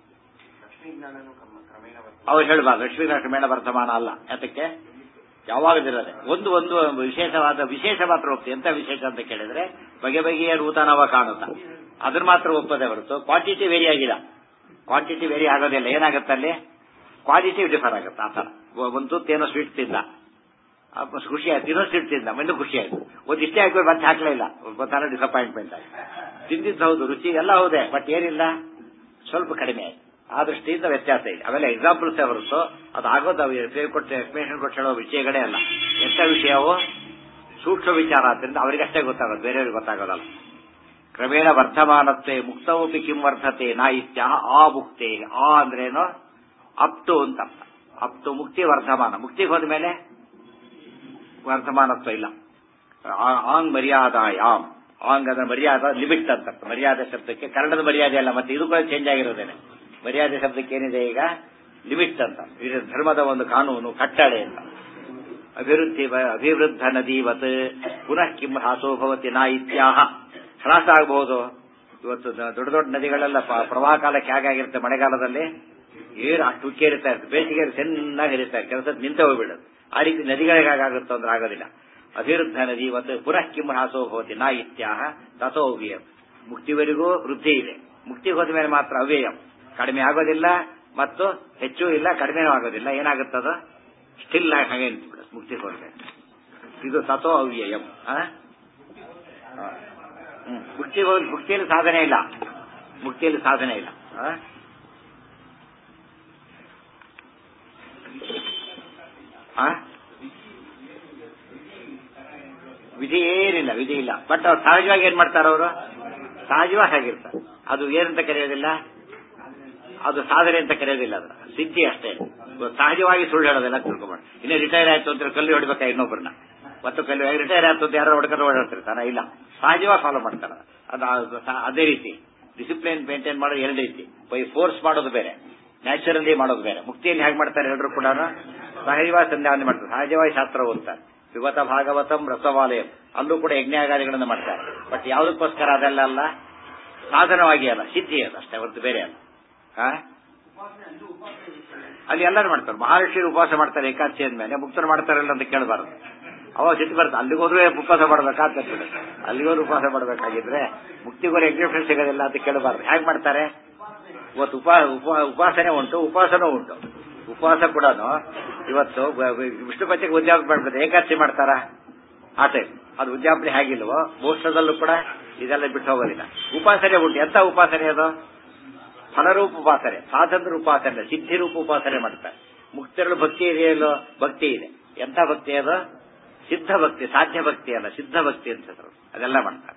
ಅವ್ರು ಹೇಳಬಾರ್ದು ಲಕ್ಷ್ಮೀ ಕ್ರಮೇಣ ವರ್ತಮಾನ ಅಲ್ಲ. ಯಾತಕ್ಕೆ? ಯಾವಾಗದಿರದೆ ಒಂದು ವಿಶೇಷ ಮಾತ್ರ ಒಪ್ತಿ. ಎಂತ ವಿಶೇಷ ಅಂತ ಕೇಳಿದ್ರೆ ಬಗೆ ಬಗೆಯ ನೂತನವ ಕಾಣುತ್ತ, ಅದನ್ನ ಮಾತ್ರ ಒಪ್ಪದೆ ಹೊರತು ಕ್ವಾಂಟಿಟಿ ವೇರಿ ಆಗಿಲ್ಲ. ಕ್ವಾಂಟಿಟಿ ವೇರಿ ಆಗೋದಿಲ್ಲ. ಏನಾಗುತ್ತೆ ಅಲ್ಲಿ? ಕ್ವಾಲಿಟಿ ಡಿಫರ್ ಆಗುತ್ತೆ. ಆ ತರ ಒಂದು ತುತ್ತೇನೋ ಸ್ವೀಟ್ ತಿಂದ, ಖುಷಿ ಆಯ್ತು. ಇನ್ನೊಂದು ಸ್ವೀಟ್ ತಿಂದ, ಇನ್ನೂ ಖುಷಿ ಆಯ್ತು. ಒಂದು ಇಷ್ಟೇ ಹಾಕಿ ಮತ್ತೆ ಹಾಕ್ಲಿಲ್ಲ, ಗೊತ್ತಾಗ ಡಿಸಪಾಯಿಂಟ್ಮೆಂಟ್ ಆಯ್ತು. ತಿಂದಿದ್ದು ಹೌದು, ರುಚಿ ಎಲ್ಲ ಹೌದೇ, ಬಟ್ ಏನಿಲ್ಲ, ಸ್ವಲ್ಪ ಕಡಿಮೆ ಆಯ್ತು. ಆ ದೃಷ್ಟಿಯಿಂದ ವ್ಯತ್ಯಾಸ ಇದೆ. ಅವೆಲ್ಲ ಎಕ್ಸಾಂಪಲ್ಸ್ ಹೊರತು ಅದು ಆಗೋದು ಎಕ್ಸ್ಪ್ಲೇಷನ್ ಕೊಟ್ಟು ಹೇಳೋ ವಿಷಯಗಳೇ ಅಲ್ಲ. ಎಂತ ವಿಷಯವು ಸೂಕ್ಷ್ಮ ವಿಚಾರ ಆದ್ದರಿಂದ ಅವರಿಗಷ್ಟೇ ಗೊತ್ತಾಗೋದು, ಬೇರೆಯವ್ರಿಗೆ ಗೊತ್ತಾಗೋದಲ್ಲ. ಕ್ರಮೇಣ ವರ್ಧಮಾನತ್ವೇ ಮುಕ್ತವಪಿ ಕಿಂ ವರ್ಧತೆ ನಾ ಇತ್ಯ ಆ ಮುಕ್ತೇ. ಆ ಅಂದ್ರೇನು? ಅಪ್ಟು ಅಂತ ಅರ್ಥ. ಅಪ್ಟು ಮುಕ್ತಿ ವರ್ಧಮಾನ. ಮುಕ್ತಿಗೆ ಹೋದ ಮೇಲೆ ವರ್ಧಮಾನತ್ವ ಇಲ್ಲ. ಆಂಗ್ ಮರ್ಯಾದಾಯಾಮ್. ಆಂಗ್ ಅದರ ಮರ್ಯಾದ ಲಿಮಿಟ್ ಅಂತ ಅರ್ಥ. ಮರ್ಯಾದೆ ಶಬ್ದಕ್ಕೆ ಕನ್ನಡದ ಮರ್ಯಾದೆ ಅಲ್ಲ, ಮತ್ತೆ ಇದು ಕೂಡ ಚೇಂಜ್ ಆಗಿರೋದೇನೆ. ಮರ್ಯಾದೆ ಶಬ್ದಕ್ಕೆ ಏನಿದೆ ಈಗ? ಲಿಮಿಟ್ ಅಂತ. ಇದು ಧರ್ಮದ ಒಂದು ಕಾನೂನು, ಕಟ್ಟಳೆ ಅಂತ. ಅಭಿವೃದ್ಧ ನದೀವತ್ ಪುನಃ ಕಿಂ ಹ್ರಾಸೋ ಭವತಿ ನಾ ಇತ್ಯಾಹ. ಹ್ರಾಸ ಆಗಬಹುದು. ಇವತ್ತು ದೊಡ್ಡ ದೊಡ್ಡ ನದಿಗಳೆಲ್ಲ ಪ್ರವಾಹ ಕಾಲಕ್ಕೆ ಹೇಗಾಗಿರುತ್ತೆ, ಮಳೆಗಾಲದಲ್ಲಿ ಏನು ಅಷ್ಟು ಉಕ್ಕಿ ಇರ್ತಾ ಇರುತ್ತೆ, ಬೇಸಿಗೆ ಚೆನ್ನಾಗಿ ಹರಿತಾ ಇರುತ್ತೆ, ಕೆಲಸ ನಿಂತೆ ಹೋಗ್ಬಿಡುತ್ತೆ. ಆ ರೀತಿ ನದಿಗಳಿಗೆ ಹೇಗಾಗುತ್ತೋ ಅಂದ್ರೆ ಆಗೋದಿಲ್ಲ. ಅಭಿವೃದ್ಧ ನದಿ ಮತ್ತು ಪುನಃ ಕಿಂ ಹ್ರಾಸೋ ಭವತಿ ನಾ ಇತ್ಯಾಹ ತಥೋ ಅವ್ಯಯಂ. ಮುಕ್ತಿವರೆಗೂ ವೃದ್ಧಿ ಇದೆ, ಮುಕ್ತಿಗೆ ಹೋದ ಮೇಲೆ ಮಾತ್ರ ಅವ್ಯಯಂ. ಕಡಿಮೆ ಆಗೋದಿಲ್ಲ ಮತ್ತು ಹೆಚ್ಚು ಇಲ್ಲ, ಕಡಿಮೆನೂ ಆಗೋದಿಲ್ಲ. ಏನಾಗುತ್ತದ? ಸ್ಟಿಲ್ ಹಾಗೆ ನಿಂತ್ಬಿಡುತ್ತೆ ಮುಕ್ತಿಗೆ ಹೋದ್ರೆ. ಇದು ತಥೋ ಅವ್ಯಯಂ. ಮುಕ್ತಿಯಲ್ಲಿ ಸಾಧನೆ ಇಲ್ಲ. ಮುಕ್ತಿಯಲ್ಲಿ ಸಾಧನೆ ಇಲ್ಲ. ವಿಧಿ ಏನಿಲ್ಲ, ವಿಧಿ ಇಲ್ಲ. ಬಟ್ ಅವ್ರು ಸಹಜವಾಗಿ ಏನ್ ಮಾಡ್ತಾರ? ಅವರು ಸಹಜವಾಗಿ ಹಾಗಿರ್ತಾರೆ. ಅದು ಏನಂತ ಕರೆಯೋದಿಲ್ಲ, ಅದು ಸಾಧನೆ ಅಂತ ಕರೆಯೋದಿಲ್ಲ. ಅದರ ಸಿದ್ಧಿ ಅಷ್ಟೇ. ಸಹಜವಾಗಿ ಸುಳ್ಳು ಹೇಳೋದಿಲ್ಲ ತಿಳ್ಕೊಂಬಾರ್ದು. ಇನ್ನೇ ರಿಟೈರ್ ಆಯ್ತು ಅಂತ ಕಲ್ಲು ಹೊಡಿಬೇಕಾ ಇನ್ನೊಬ್ಬರನ್ನ, ಮತ್ತು ಕಲ್ಲು ರಿಟೈರ್ ಆಯ್ತು ಅಂತ ಯಾರೋ ಹೊಡ್ಕೊಂಡು ಓಡಾಡ್ತಿರ್ತಾನ? ಇಲ್ಲ, ಸಹಜವಾಗಿ ಫಾಲೋ ಮಾಡ್ತಾರ. ಅದೇ ರೀತಿ ಡಿಸಿಪ್ಲಿನ್ ಮೇಂಟೈನ್ ಮಾಡೋದು ಎರಡು ರೀತಿ. ಬೈ ಫೋರ್ಸ್ ಮಾಡೋದು ಬೇರೆ, ನ್ಯಾಚುರಲಿ ಮಾಡೋದು ಬೇರೆ. ಮುಕ್ತಿಯಲ್ಲಿ ಹೇಗೆ ಮಾಡ್ತಾರೆ ಎಲ್ಲರೂ ಕೂಡ? ಸಹಜವಾಗಿ ಸಂಧ್ಯಾವಂದನೆ ಮಾಡ್ತಾರೆ, ಸಹಜವಾಗಿ ಶಾಸ್ತ್ರ ಓದ್ತಾರೆ. ವಿಗತ ಭಾಗವತಂ ರಸವಾಲಯಂ ಅಲ್ಲೂ ಕೂಡ ಯಜ್ಞಾಗಾದಿಗಳನ್ನು ಮಾಡ್ತಾರೆ. ಬಟ್ ಯಾವುದಕ್ಕೋಸ್ಕರ? ಅದೆಲ್ಲ ಅಲ್ಲ, ಸಾಧನವಾಗಿ ಅಲ್ಲ, ಸಿದ್ಧಿ ಅದು ಅಷ್ಟೇ ಹೊರತು ಬೇರೆ ಅಲ್ಲ. ಅಲ್ಲಿ ಎಲ್ಲರೂ ಮಾಡ್ತಾರೆ. ಮಹರ್ಷಿರು ಉಪವಾಸ ಮಾಡ್ತಾರೆ ಏಕಾದಶಿ ಅಂದ್ಮೇಲೆ, ಮುಕ್ತರು ಮಾಡ್ತಾರಲ್ಲ ಅಂತ ಕೇಳಬಾರದು. ಅವಾಗ ಸಿಟ್ಟು ಬರ್ತದೆ. ಅಲ್ಲಿಗೋದ್ರೆ ಉಪವಾಸ ಮಾಡಬೇಕಾಗ್ತದೆ, ಅಲ್ಲಿಗೋರು ಉಪವಾಸ ಮಾಡಬೇಕಾಗಿದ್ರೆ ಮುಕ್ತಿಗೋರು ಎಕ್ಸಿಬಿಷನ್ ಸಿಗೋದಿಲ್ಲ ಅಂತ ಕೇಳಬಾರ್ದು. ಹೇಗೆ ಮಾಡ್ತಾರೆ? ಇವತ್ತು ಉಪಾಸನೆ ಉಂಟು, ಉಪವಾಸನೂ ಉಂಟು. ಉಪವಾಸ ಕೂಡ ಇವತ್ತು ವಿಷ್ಣು ಪಂಚಕ್ಕೆ ಉದ್ಯಾಪನೆ ಮಾಡ್ಬಿಡ್ತಾರೆ, ಏಕಾದಶಿ ಮಾಡ್ತಾರ ಆ ಟೈಮ್. ಅದು ಉದ್ಯಾಪನೆ ಹೇಗಿಲ್ವೋ ಮೋಕ್ಷದಲ್ಲೂ ಕೂಡ ಇದೆಲ್ಲ ಬಿಟ್ಟು ಹೋಗೋದಿಲ್ಲ. ಉಪಾಸನೆ ಉಂಟು. ಎಂತ ಉಪಾಸನೆ ಅದು? ಫಲರೂಪ ಉಪಾಸನೆ, ಸಾಧನರ ಉಪಾಸನೆ, ಸಿದ್ಧಿರೂಪ ಉಪಾಸನೆ ಮಾಡ್ತಾರೆ. ಮುಕ್ತರಳು ಭಕ್ತಿ ಇದೆಯಲ್ಲೋ? ಭಕ್ತಿ ಇದೆ. ಎಂಥ ಭಕ್ತಿ ಅದು? ಸಿದ್ಧ ಭಕ್ತಿ, ಸಾಧ್ಯ ಭಕ್ತಿ ಅಲ್ಲ, ಸಿದ್ಧ ಭಕ್ತಿ ಅಂತ ಅದೆಲ್ಲ ಮಾಡ್ತಾರೆ.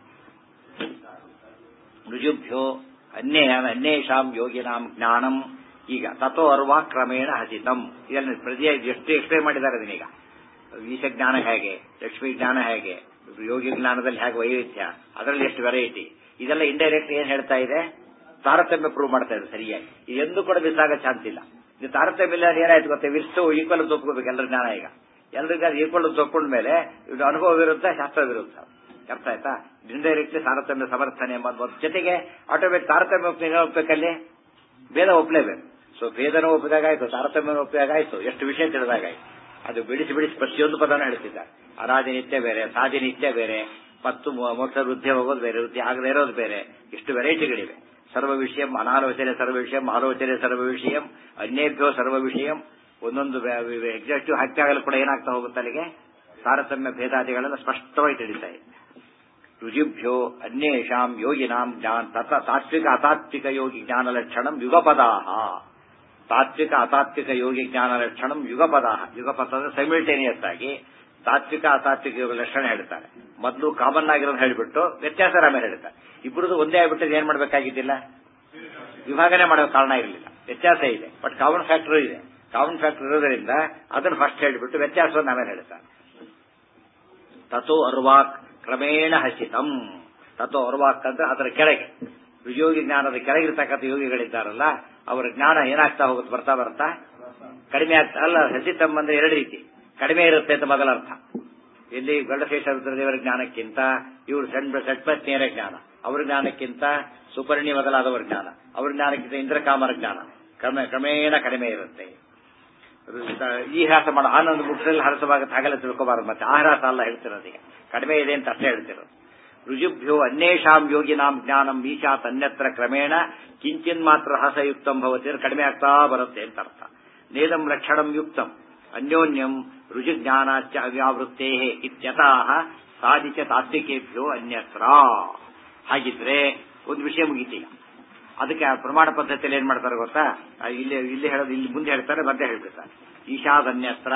ರುಜುಭ್ಯೋ ಅನ್ಯೇಷಾಂ ಯೋಗಿನಾಂ ಜ್ಞಾನಂ. ಈಗ ತಥೋ ಅರ್ವಾ ಕ್ರಮೇಣ ಹಸಿತಂ. ಇದನ್ನು ಪ್ರತಿ ಎಷ್ಟು ಎಕ್ಸ್ಪ್ಲೇನ್ ಮಾಡಿದ್ದಾರೆ ಅದನ್ನೀಗ. ಈಶ ಜ್ಞಾನ ಹೇಗೆ, ಲಕ್ಷ್ಮೀ ಜ್ಞಾನ ಹೇಗೆ, ಯೋಗಿ ಜ್ಞಾನದಲ್ಲಿ ಹೇಗೆ ವೈವಿಧ್ಯ, ಅದರಲ್ಲಿ ಎಷ್ಟು ವೆರೈಟಿ, ಇದೆಲ್ಲ ಇಂಡೈರೆಕ್ಟ್ ಏನ್ ಹೇಳ್ತಾ ಇದೆ, ತಾರತಮ್ಯ ಪ್ರೂವ್ ಮಾಡ್ತಾ ಇದೆ ಸರಿಯಾಗಿ. ಎಂದು ಕೂಡ ಮಿಸ್ ಆಗೋ ಚಾನ್ಸ್ ಇಲ್ಲ. ಇದು ತಾರತಮ್ಯ ಇಲ್ಲ ಏನಾಯ್ತು ಗೊತ್ತೆ, ವಿಷ್ಟು ಈಕ್ವಲ್ ಒಪ್ಕೋಬೇಕು ಎಲ್ಲರ ಜ್ಞಾನ. ಈಗ ಎಲ್ಲರಿಗೂ ಈಕ್ವಲ್ ಒಪ್ಕೊಂಡ ಮೇಲೆ ಇದು ಅನುಭವ ವಿರುದ್ಧ ಶಾಸ್ತ್ರ ವಿರುದ್ಧ. ಅರ್ಥ ಆಯ್ತಾ? ಇಂಡೈರೆಕ್ಟ್ಲಿ ತಾರತಮ್ಯ ಸಮರ್ಥನೆ ಎಂಬ ಜೊತೆಗೆ ಆಟೋಮೇಟಿಕ್ ತಾರತಮ್ಯ ಒಪ್ಪಬೇಕಲ್ಲಿ ಭೇದ ಒಪ್ಪಲೇಬೇಕು. ಸೊ ಭೇದನೂ ಒಪ್ಪಿದಾಗಾಯ್ತು, ತಾರತಮ್ಯ ಒಪ್ಪಿದಾಗಾಯ್ತು, ಎಷ್ಟು ವಿಷಯ ತಿಳಿದಾಗಾಯ್ತು. ಅದು ಬಿಡಿಸಿ ಪ್ರತಿಯೊಂದು ಪದನ ಹೇಳ್ತಿದ್ದಾರೆ. ಅನಾದಿ ನಿತ್ಯ ಬೇರೆ, ಸಾಧಿ ನಿತ್ಯ ಬೇರೆ, ಮತ್ತು ಮೋಕ್ಷ ವೃದ್ಧಿ ಹೋಗೋದು ಬೇರೆ, ವೃದ್ಧಿ ಆಗದೇ ಇರೋದು ಬೇರೆ, ಇಷ್ಟು ವೆರೈಟಿಗಳಿವೆ. ಸರ್ವ ವಿಷಯಂ ಅನಾಲೋಚನೆ ಸರ್ವ ವಿಷಯಂ, ಆಲೋಚನೆ ಸರ್ವ ವಿಷಯಂ, ಅನ್ಯೇಭ್ಯೋ ಸರ್ವ ವಿಷಯಂ. ಒಂದೊಂದು ಎಕ್ಸಾಕ್ಟಿವ್ ಹಾಕ್ತಾಗಲೂ ಕೂಡ ಏನಾಗ್ತಾ ಹೋಗುತ್ತೆ, ಅಲ್ಲಿಗೆ ತಾರತಮ್ಯ ಭೇದಾದಿಗಳೆಲ್ಲ ಸ್ಪಷ್ಟವಾಗಿ ತಿಳಿತಾ ಇದೆ. ರುಜಿಭ್ಯೋ ಅನ್ಯೇಷಾಂ ಯೋಗಿನಾಂ ಜ್ಞಾನ ತಾತ್ವಿಕ ಅತಾತ್ವಿಕ ಯೋಗಿ ಜ್ಞಾನ ಲಕ್ಷಣಂ ಯುಗಪದಾಹ. ತಾತ್ವಿಕ ಅತಾತ್ವಿಕ ಯೋಗಿ ಜ್ಞಾನ ಲಕ್ಷಣಂ ಯುಗಪದಾಹ. ಯುಗಪದ ಸೈಮಿಲ್ಟೇನಿಯಸ್ ಆಗಿ ತಾತ್ವಿಕ ಅತಾತ್ವಿಕ ಯೋಗ ಲಕ್ಷಣ ಹೇಳ್ತಾರೆ. ಮೊದಲು ಕಾಮನ್ ಆಗಿರೋದು ಹೇಳಿಬಿಟ್ಟು ವ್ಯತ್ಯಾಸ ಆಮೇಲೆ ಹೇಳ್ತಾರೆ. ಇಬ್ಬರದು ಒಂದೇ ಆಗ್ಬಿಟ್ಟು ಏನ್ ಮಾಡಬೇಕಾಗಿದ್ದಿಲ್ಲ, ವಿಭಾಗನೆ ಮಾಡೋ ಕಾರಣ ಇರಲಿಲ್ಲ. ವ್ಯತ್ಯಾಸ ಇದೆ, ಬಟ್ ಕಾಮನ್ ಫ್ಯಾಕ್ಟರ್ ಇದೆ. ಕಾಮನ್ ಫ್ಯಾಕ್ಟರ್ ಇರೋದ್ರಿಂದ ಅದನ್ನು ಫಸ್ಟ್ ಹೇಳಿಬಿಟ್ಟು ವ್ಯತ್ಯಾಸವನ್ನು ಆಮೇಲೆ ಹೇಳ್ತಾರೆ. ತಥೋ ಅರ್ವಾಕ್ ಕ್ರಮೇಣ ಹಸಿತಂ. ತಥೋ ಅರ್ವಾಕ್ ಅಂದ್ರೆ ಅದರ ಕೆಳಗೆ ವಿಯೋಗಿ ಜ್ಞಾನದ ಕೆಳಗಿರ್ತಕ್ಕಂಥ ಯೋಗಿಗಳಿದ್ದಾರಲ್ಲ, ಅವರ ಜ್ಞಾನ ಏನಾಗ್ತಾ ಹೋಗುತ್ತೆ, ಬರ್ತಾ ಬರ್ತಾ ಕಡಿಮೆ ಆಗ್ತಾ. ಅಲ್ಲ, ಹಸಿತಂ ಅಂದ್ರೆ ಎರಡು ರೀತಿ, ಕಡಿಮೆ ಇರುತ್ತೆ ಅಂತ ಮೊದಲ ಅರ್ಥ. ಇಲ್ಲಿ ಗರುಡಶೇಷ ರುದ್ರದೇವರ ಜ್ಞಾನಕ್ಕಿಂತ ಇವರು ಷಟ್ಪತ್ನಿಯರ ಜ್ಞಾನ, ಅವರ ಜ್ಞಾನಕ್ಕಿಂತ ಸುಪರ್ಣಿ ಮೊದಲಾದವರ ಜ್ಞಾನ, ಅವರ ಜ್ಞಾನಕ್ಕಿಂತ ಇಂದ್ರಕಾಮರ ಜ್ಞಾನ ಕ್ರಮೇಣ ಕಡಿಮೆ ಇರುತ್ತೆ. ಈ ಹ್ರಾಸ ಮಾಡೋ ಆನಂದ ಮುಖದಲ್ಲಿ ಹರಸವಾಗುತ್ತೆ, ಹಾಗೆಲ್ಲ ತಿಳ್ಕೋಬಾರದು. ಮತ್ತೆ ಆ ಹ್ರಾಸ ಅಲ್ಲ ಹೇಳ್ತಿರೋದೀಗ, ಕಡಿಮೆ ಇದೆ ಅಂತ ಅಷ್ಟೇ ಹೇಳ್ತಿರೋದು. ರುಜುಭ್ಯೋ ಅನ್ಯೇಷಾಂ ಯೋಗಿನಾಂ ಜ್ಞಾನಂ ಈಶಾತ್ ಅನ್ಯತ್ರ ಕ್ರಮೇಣ ಕಿಂಚಿನ್ ಮಾತ್ರ ಹಸಯುಕ್ತಂ ಭವತಿ, ಕಡಿಮೆ ಆಗ್ತಾ ಬರುತ್ತೆ ಅಂತ ಅರ್ಥ. ನೇದಂ ಲಕ್ಷಣಂ ಯುಕ್ತಂ ಅನ್ಯೋನ್ಯಂ ರುಜುಜ್ಞಾನಾಚ ಅವ್ಯಾವೃತ್ತೇ ಇತ್ಯತಃ ಸಾಧಿಚ ತಾತ್ವಿಕೇಭ್ಯೋ ಅನ್ಯತ್ರ. ಹಾಗಿದ್ರೆ ಒಂದು ವಿಷಯ ಮುಗಿತೀಗ. ಅದಕ್ಕೆ ಪ್ರಮಾಣ ಪದ್ಧತಿಯಲ್ಲಿ ಏನ್ ಮಾಡ್ತಾರೆ ಗೊತ್ತಾ, ಇಲ್ಲಿ ಹೇಳೋದು, ಇಲ್ಲಿ ಮುಂದೆ ಹೇಳ್ತಾರೆ, ಮತ್ತೆ ಹೇಳ್ಬಿಡ್ತಾರೆ. ಈಶಾದನ್ಯತ್ರ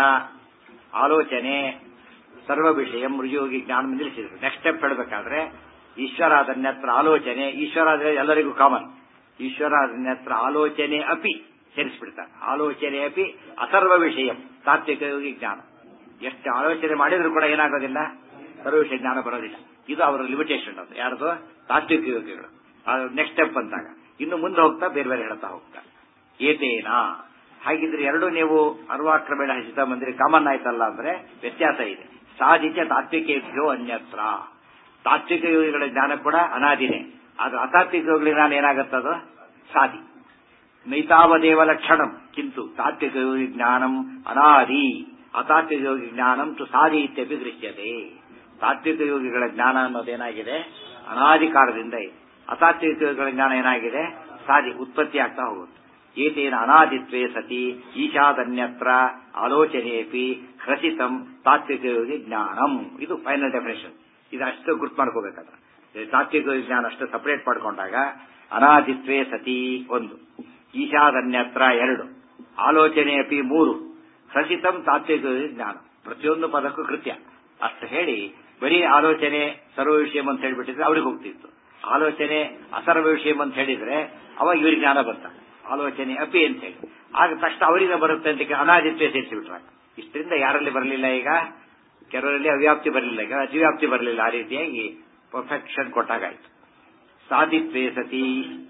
ಆಲೋಚನೆ ಸರ್ವ ವಿಷಯ ರುಜುಯೋಗಿ ಜ್ಞಾನ ನಿಲ್ಲಿಸಿದ್ರು. ನೆಕ್ಸ್ಟ್ ಸ್ಟೆಪ್ ಹೇಳಬೇಕಾದ್ರೆ ಈಶ್ವರಾದನ್ಯತ್ರ ಆಲೋಚನೆ, ಈಶ್ವರ ಎಲ್ಲರಿಗೂ ಕಾಮನ್. ಈಶ್ವರಾದನ್ಯತ್ರ ಆಲೋಚನೆ ಅಪಿ ಸೇರಿಸ್ಬಿಡ್ತಾರೆ. ಆಲೋಚನೆ ಅಪಿ ಅಸರ್ವ ವಿಷಯ ತಾತ್ವಿಕ ಯೋಗಿ ಜ್ಞಾನ. ಎಷ್ಟು ಆಲೋಚನೆ ಮಾಡಿದ್ರು ಕೂಡ ಏನಾಗೋದಿಲ್ಲ, ಸರ್ವ ವಿಷಯ ಜ್ಞಾನ ಬರೋದಿಲ್ಲ. ಇದು ಅವರ ಲಿಮಿಟೇಷನ್. ಅದು ಯಾರ್ದು, ತಾತ್ವಿಕ ಯೋಗಿಗಳು. ನೆಕ್ಸ್ಟ್ ಸ್ಟೆಪ್ ಅಂತಾಗ ಇನ್ನು ಮುಂದೆ ಹೋಗ್ತಾ ಬೇರೆ ಬೇರೆ ಹೇಳ್ತಾ ಹೋಗ್ತಾ ಏತೇನಾ. ಹಾಗಿದ್ರೆ ಎರಡು ನೀವು ಅರ್ವಾಕ್ರಮೇಣ ಹಸಿತ ಮಂದಿರ ಕಾಮನ್ ಆಯ್ತಲ್ಲ ಅಂದ್ರೆ ವ್ಯತ್ಯಾಸ ಇದೆ. ಸಾಧಿಚ ತಾತ್ವಿಕೇಭ್ಯೋ ಅನ್ಯತ್ರ. ತಾತ್ವಿಕ ಯೋಗಿಗಳ ಜ್ಞಾನ ಕೂಡ ಅನಾದಿನೇ, ಆದ್ರೆ ಅತಾತ್ವಿಕ ಯೋಗಿಗಳ ಜ್ಞಾನ ಏನಾಗುತ್ತದೋ ಸಾಧಿ. ನೈತಾವದೇವ ಲಕ್ಷಣಂ ಕಿಂತು ತಾತ್ವಿಕ ಯೋಗಿ ಜ್ಞಾನಂ ಅನಾದಿ ಅತಾತ್ವಿಕ ಯೋಗಿ ಜ್ಞಾನಂ ತು ಸಾಧಿ ಇತ್ಯಪಿ ದೃಶ್ಯತೆ. ತಾತ್ವಿಕ ಯೋಗಿಗಳ ಜ್ಞಾನ ಅನ್ನೋದೇನಾಗಿದೆ, ಅನಾದಿ ಕಾಲದಿಂದ ಇದೆ. ಅತಾತ್ವಿಕ ಯೋಗಿಗಳ ಜ್ಞಾನ ಏನಾಗಿದೆ, ಸಾಧಿ, ಉತ್ಪತ್ತಿ ಆಗ್ತಾ ಹೋಗುತ್ತೆ. ಏತೇನ ಅನಾದಿತ್ವೇ ಸತಿ ಈಶಾದನ್ಯತ್ರ ಆಲೋಚನೆಯಪಿ ಹ್ರಸಿತಂ ತಾತ್ವಿಕ ಯೋಗಿ ಜ್ಞಾನಂ. ಇದು ಫೈನಲ್ ಡೆಫಿನೇಷನ್. ಇದು ಅಷ್ಟು ಗುರ್ತು ಮಾಡ್ಕೋಬೇಕಾದ್ರೆ ತಾತ್ವಿಕ ಯೋಗಿ ಜ್ಞಾನ ಅಷ್ಟು ಸಪರೇಟ್ ಮಾಡ್ಕೊಂಡಾಗ ಅನಾದಿತ್ವೇ ಸತಿ ಒಂದು, ಈಶಾದನ್ಯತ್ರ ಎರಡು, ಆಲೋಚನೆಯಪಿ ಮೂರು, ಹ್ರಸಿತಂ ತಾತ್ವಿಕ ಯೋಗಿ ಜ್ಞಾನ. ಪ್ರತಿಯೊಂದು ಪದಕ್ಕೂ ಕೃತ್ಯ ಅಷ್ಟು ಹೇಳಿ ಬರೀ ಆಲೋಚನೆ ಸರ್ವ ವಿಷಯ ಅಂತ ಹೇಳ್ಬಿಟ್ಟಿದ್ರೆ ಅವ್ರಿಗೆ ಹೋಗ್ತಿತ್ತು. ಆಲೋಚನೆ ಅಸರ್ವ ವಿಷಯ ಅಂತ ಹೇಳಿದ್ರೆ ಅವಾಗ ಇವ್ರಿಗೆ ಜ್ಞಾನ ಬಂತ. ಆಲೋಚನೆ ಅಪಿ ಅಂತ ಹೇಳಿ ಆಗ ತಕ್ಷಣ ಅವರಿಗೆ ಬರುತ್ತೆ ಅಂತ ಅನಾದಿತ್ವ ಸೇರಿಸಿಬಿಟ್ರಾಗ. ಇಷ್ಟರಿಂದ ಯಾರಲ್ಲಿ ಬರಲಿಲ್ಲ, ಈಗ ಕೆಲವರಲ್ಲಿ ಅವ್ಯಾಪ್ತಿ ಬರಲಿಲ್ಲ, ಈಗ ಅತಿವ್ಯಾಪ್ತಿ ಬರಲಿಲ್ಲ. ಆ ರೀತಿಯಾಗಿ ಪರ್ಫೆಕ್ಷನ್ ಕೊಟ್ಟಾಗಾಯ್ತು. ಸಾಧಿತ್ವೇ ಸತಿ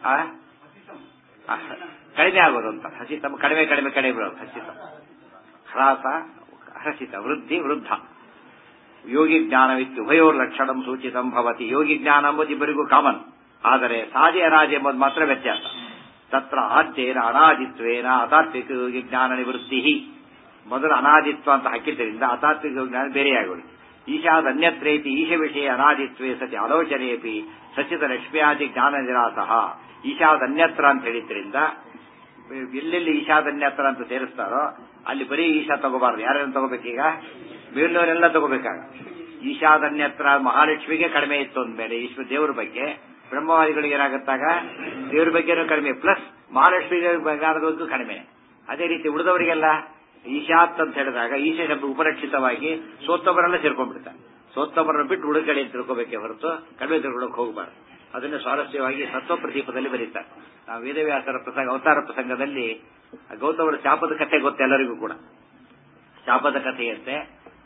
ಕಡಿಮೆ ಆಗೋದು ಅಂತ ಹಸಿತ, ಕಡಿಮೆ ಕಡಿಮೆ ಕಡಿಮೆ ಬರೋದು ಹಸಿತ. ಹ್ರಾಸ ಹಸಿತ, ವೃದ್ಧಿ ವೃದ್ಧ. ಯೋಗಿ ಜ್ಞಾನವಿತ್ತು ಉಭಯೋರ್ ಲಕ್ಷಣಂ ಸೂಚಿತಂ ಭವತಿ. ಯೋಗಿ ಜ್ಞಾನ ಎಂಬುದು ಇಬ್ಬರಿಗೂ ಕಾಮನ್, ಆದರೆ ಸಾಧಿ ಅನಾದಿ ಎಂಬುದು ಮಾತ್ರ ವ್ಯತ್ಯಾಸ. ತತ್ರ ಆದ್ಯೇನ ಅನಾದಿತ್ವೇನ ಅತಾತ್ವಿಕ ಯೋಗಿ ಜ್ಞಾನ ನಿವೃತ್ತಿ. ಮೊದಲು ಅನಾದಿತ್ವ ಅಂತ ಹಾಕಿದ್ದರಿಂದ ಅತಾತ್ವಿಕ ಯೋಗಿ ಜ್ಞಾನ ಬೇರೆಯಾಗೋದು. ಈಶಾದ ಅನ್ಯತ್ರೇತಿ ಈಶ ವಿಷಯ ಅನಾದಿತ್ವೇ ಸತಿ ಆಲೋಚನೆಯಪಿ ಸಚಿತ ಲಕ್ಷ್ಮ್ಯಾದಿ ಜ್ಞಾನ ನಿರಾಸಃ. ಈಶಾದ ಅನ್ಯತ್ರ ಅಂತ ಹೇಳಿದ್ರಿಂದ ಎಲ್ಲೆಲ್ಲಿ ಈಶಾದನ್ಯತ್ರ ಅಂತ ಸೇರಿಸ್ತಾರೋ ಅಲ್ಲಿ ಬರೀ ಈಶಾ ತಗೋಬಾರ್ದು. ಯಾರೇನು ತಗೋಬೇಕೀಗ, ಬೇರೆಯವರೆಲ್ಲ ತಗೋಬೇಕಾಗ. ಈಶಾದನ್ಯತ್ರ ಮಹಾಲಕ್ಷ್ಮಿಗೆ ಕಡಿಮೆ ಇತ್ತು ಅಂದ್ಮೇಲೆ ಈಶ್ವರ ದೇವರ ಬಗ್ಗೆ ಬ್ರಹ್ಮವಾದಿಗಳಿಗೆ ಏನಾಗುತ್ತಾಗ ದೇವ್ರ ಬಗ್ಗೆನೂ ಕಡಿಮೆ, ಪ್ಲಸ್ ಮಹಾಲಕ್ಷ್ಮಿಗೆ ಜ್ಞಾನದದ್ದು ಕಡಿಮೆ. ಅದೇ ರೀತಿ ಉಳಿದವರಿಗೆಲ್ಲ ಈಶಾತ್ ಅಂತ ಹೇಳಿದಾಗ ಈಶ ಶಬ್ದ ಉಪರಕ್ಷಿತವಾಗಿ ಸೋತ್ತೊಬ್ಬರೆಲ್ಲ ಸೇರ್ಕೊಂಡ್ಬಿಡ್ತಾರೆ. ಸೋತ್ತೊಬ್ಬರನ್ನು ಬಿಟ್ಟು ಉಡುಗಡೆ ಅಂತ ತಿಳ್ಕೋಬೇಕೇ ಹೊರತು ಕಡಿಮೆ ತಿಳ್ಕೊಳ್ಳೋಕೆ ಹೋಗಬಾರ್ದು. ಅದನ್ನು ಸ್ವಾರಸ್ಯವಾಗಿ ಸತ್ವ ಪ್ರದೀಪದಲ್ಲಿ ಬರೀತಾರೆ. ನಾವು ವೇದವ್ಯಾಸರ ಪ್ರಸಂಗ, ಅವತಾರ ಪ್ರಸಂಗದಲ್ಲಿ ಗೌತಮರ ಶಾಪದ ಕಥೆ ಗೊತ್ತು ಎಲ್ಲರಿಗೂ ಕೂಡ. ಶಾಪದ ಕಥೆಯಂತೆ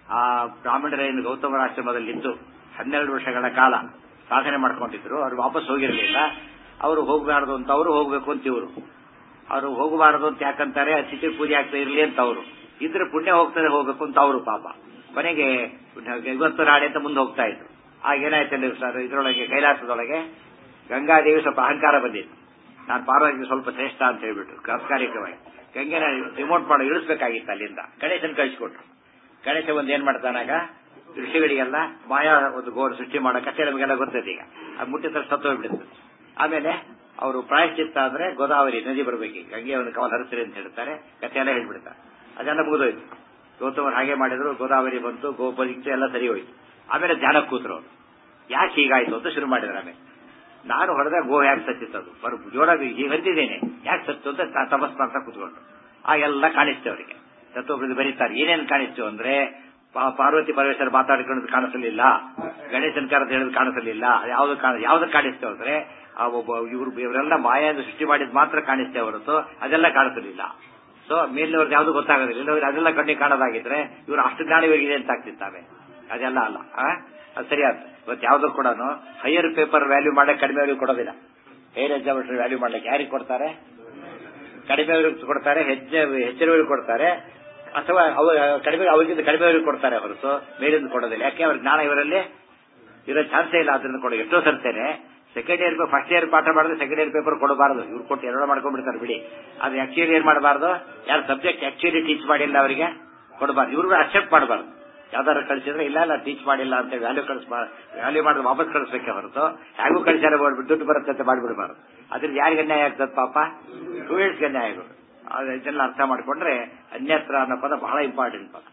ಆ ಬ್ರಾಹ್ಮಣರೇನು ಗೌತಮರ ಆಶ್ರಮದಲ್ಲಿದ್ದು 12 ವರ್ಷಗಳ ಕಾಲ ಸಾಧನೆ ಮಾಡ್ಕೊಂಡಿದ್ರು. ಅವ್ರು ವಾಪಸ್ ಹೋಗಿರಲಿಲ್ಲ. ಅವರು ಹೋಗಬಾರದು ಅಂತ ಅವರು ಹೋಗ್ಬೇಕು ಅಂತ ಇವರು. ಅವರು ಹೋಗಬಾರದು ಅಂತ ಯಾಕಂತಾರೆ, ಅತಿಥಿ ಪೂಜೆ ಆಗ್ತಾ ಇರಲಿ ಅಂತ ಅವರು ಇದ್ರೆ ಪುಣ್ಯ ಹೋಗ್ತಾರೆ ಹೋಗ್ಬೇಕು ಅಂತ ಅವರು ಪಾಪ. ಕೊನೆಗೆ ಇವತ್ತು ನಾಳೆ ಅಂತ ಮುಂದೆ ಹೋಗ್ತಾ ಇದ್ರು. ಆಗೇನಾಯ್ತಲ್ಲ ಸರ್, ಇದರೊಳಗೆ ಕೈಲಾಸದೊಳಗೆ ಗಂಗಾದೇವಿ ಸ್ವಲ್ಪ ಅಹಂಕಾರ ಬಂದಿತ್ತು. ನಾನು ಪಾರ್ವತಿ ಸ್ವಲ್ಪ ಶ್ರೇಷ್ಠ ಅಂತ ಹೇಳ್ಬಿಟ್ರು ತಾತ್ಕಾಲಿಕವಾಗಿ. ಗಂಗೆನ ರಿಮೋಟ್ ಮಾಡೋ ಇಳಿಸ್ಬೇಕಾಗಿತ್ತು ಅಲ್ಲಿಂದ. ಗಣೇಶನ್ ಕಳಿಸ್ಕೊಟ್ರು. ಗಣೇಶ ಒಂದ್ ಏನ್ ಮಾಡ್ತಾನಾಗ ಋಷಿಗಳಿಗೆಲ್ಲ ಮಾಯಾ ಒಂದು ಗೋರು ಸೃಷ್ಟಿ ಮಾಡೋ ಕಥೆ ನಮಗೆಲ್ಲ ಗೊತ್ತೈತೆ. ಈಗ ಅದು ಮುಟ್ಟಿದ ಸತ್ತು ಹೋಗ್ಬಿಡುತ್ತೆ. ಆಮೇಲೆ ಅವರು ಪ್ರಾಯಶ್ಚಿತ್ತ ಅಂದ್ರೆ ಗೋದಾವರಿ ನದಿ ಬರಬೇಕು, ಗಂಗೆ ಒಂದು ಕವಲ್ ಹರಿಸ್ರಿ ಅಂತ ಹೇಳ್ತಾರೆ. ಕಥೆ ಎಲ್ಲ ಹೇಳ್ಬಿಡ್ತಾರೆ. ಅದೆಲ್ಲ ಮುಗಿದೋಯ್ತು. ಗೌತಮರು ಹಾಗೆ ಮಾಡಿದ್ರು, ಗೋದಾವರಿ ಬಂತು, ಗೋಪರಿಕ್ತು, ಎಲ್ಲ ಸರಿ ಹೋಯ್ತು. ಆಮೇಲೆ ಧ್ಯಾನ ಕೂತರು ಅವರು. ಯಾಕೆ ಹೀಗಾಯ್ತು ಅಂತ ಶುರು ಮಾಡಿದ್ರು. ಆಮೇಲೆ ನಾನು ಹೊಡೆದ ಗೋ ಯಾಕೆ ಸತ್ತಿತ್ತದು ಬರು ಜೋರಾಗಿ ಹೀಗೆ ಹೊಂದಿದ್ದೇನೆ, ಯಾಕೆ ಸತ್ತು ಅಂತ ತಪಸ್ ಮಾಡ್ತಾ ಕೂತ್ಕೊಂಡ್ರು. ಆಗೆಲ್ಲ ಕಾಣಿಸ್ತು ಅವರಿಗೆ. ಸತ್ತೊಬ್ಬರು ಬರೀತಾರೆ ಏನೇನು ಕಾಣಿಸ್ತು ಅಂದ್ರೆ, ಪಾರ್ವತಿ ಪರಮೇಶ್ವರ ಮಾತಾಡಿಕೊಳ್ಳೋದು ಕಾಣಿಸಲಿಲ್ಲ, ಗಣೇಶನ್ ಕರೆದು ಹೇಳೋದು ಕಾಣಿಸಲಿಲ್ಲ. ಯಾವ್ದು ಕಾಣಿಸ್ತು ಅಂದ್ರೆ ಇವರೆಲ್ಲ ಮಾಯಿಂದ ಸೃಷ್ಟಿ ಮಾಡಿದ್ ಮಾತ್ರ ಕಾಣಿಸ್ತೇ ಹೊರತು ಅದೆಲ್ಲ ಕಾಣಿಸಲಿಲ್ಲ. ಸೊ ಮೇಲಿನವ್ರದ್ದು ಯಾವ್ದು ಗೊತ್ತಾಗೋದಿಲ್ಲ. ಅದೆಲ್ಲ ಕಣ್ಣಿಗೆ ಕಾಣೋದಾಗಿದ್ರೆ ಇವರು ಅಷ್ಟು ಜ್ಞಾನ ಇವರಿಗೆ ಅಂತ ಆಗ್ತಿತ್ತಾವೆ. ಅದೆಲ್ಲ ಅಲ್ಲ. ಅದು ಸರಿಯಾದ ಇವತ್ತು ಯಾವ್ದು ಕೂಡ ಹೈಯರ್ ಪೇಪರ್ ವ್ಯಾಲ್ಯೂ ಮಾಡಕ್ಕೆ ಕಡಿಮೆ ವ್ಯಾಲ್ಯೂ ಕೊಡೋದಿಲ್ಲ. ಹೈಯರ್ ಎಕ್ಸಾಮಿನೇಷನ್ ವ್ಯಾಲ್ಯೂ ಮಾಡ್ಲಿಕ್ಕೆ ಯಾರಿಗೆ ಕೊಡ್ತಾರೆ? ಕಡಿಮೆ ವ್ಯಾಲ್ಯೂ ಕೊಡ್ತಾರೆ, ಹೆಚ್ಚಿನ ವ್ಯಾಲ್ಯೂ ಕೊಡ್ತಾರೆ, ಅಥವಾ ಕಡಿಮೆ ಅವರಿಗಿಂತ ಕಡಿಮೆ ವ್ಯಾಲ್ಯೂ ಕೊಡ್ತಾರೆ ಹೊರತು ಮೇಲಿಂದ ಕೊಡೋದಿಲ್ಲ. ಯಾಕೆ ಅವ್ರ ಜ್ಞಾನ ಇವರಲ್ಲಿ ಇರೋ ಚಾನ್ಸೇ ಇಲ್ಲ. ಅದರಿಂದ ಕೊಡೋ ಎಷ್ಟೋ ಸರ್ತೇನೆ ಸೆಕೆಂಡ್ ಇಯರ್ ಫಸ್ಟ್ ಇಯರ್ ಪಾಠ ಮಾಡಿದ್ರೆ ಸೆಕೆಂಡ್ ಇಯರ್ ಪೇಪರ್ ಕೊಡಬಾರದು. ಇವ್ರು ಕೊಟ್ಟು ಎರಡೋ ಮಾಡ್ಕೊಂಡ್ಬಿಡ್ತಾರೆ ಬಿಡಿ. ಅದು ಆಕ್ಚುಲಿ ಏನ್ ಮಾಡಬಾರ್ದು, ಯಾರು ಸಬ್ಜೆಕ್ಟ್ ಆಕ್ಚುಲಿ ಟೀಚ್ ಮಾಡಿಲ್ಲ ಅವರಿಗೆ ಕೊಡಬಾರ್ದು. ಇವ್ರಿಗೂ ಅಕ್ಸೆಪ್ಟ್ ಮಾಡಬಾರ್ದು. ಯಾವ್ದಾರು ಕಳಿಸಿದ್ರೆ ಇಲ್ಲ ಟೀಚ್ ಮಾಡಿಲ್ಲ ಅಂತ ವ್ಯಾಲ್ಯೂ ಮಾಡಿದ್ರೆ ವಾಪಸ್ ಕಳಿಸ್ಬೇಕೆ ಹೊರತು ಹೇಗೂ ಕಳಿಸಾರ ದುಡ್ಡು ಬರುತ್ತೆ ಅಂತ ಮಾಡಿಬಿಡಬಾರ್ದು. ಅದ್ರಿಂದ ಯಾರಿಗೆ ಅನ್ಯಾಯ ಆಗ್ತದೆ ಪಾಪ? ಸ್ಟೂಡೆಂಟ್ಸ್ಗೆ ಅನ್ಯಾಯ ಆಗೋದು. ಇದೆಲ್ಲ ಅರ್ಥ ಮಾಡ್ಕೊಂಡ್ರೆ ಅನ್ಯತ್ರ ಅನ್ನೋ ಪದ ಬಹಳ ಇಂಪಾರ್ಟೆಂಟ್ ಪದ.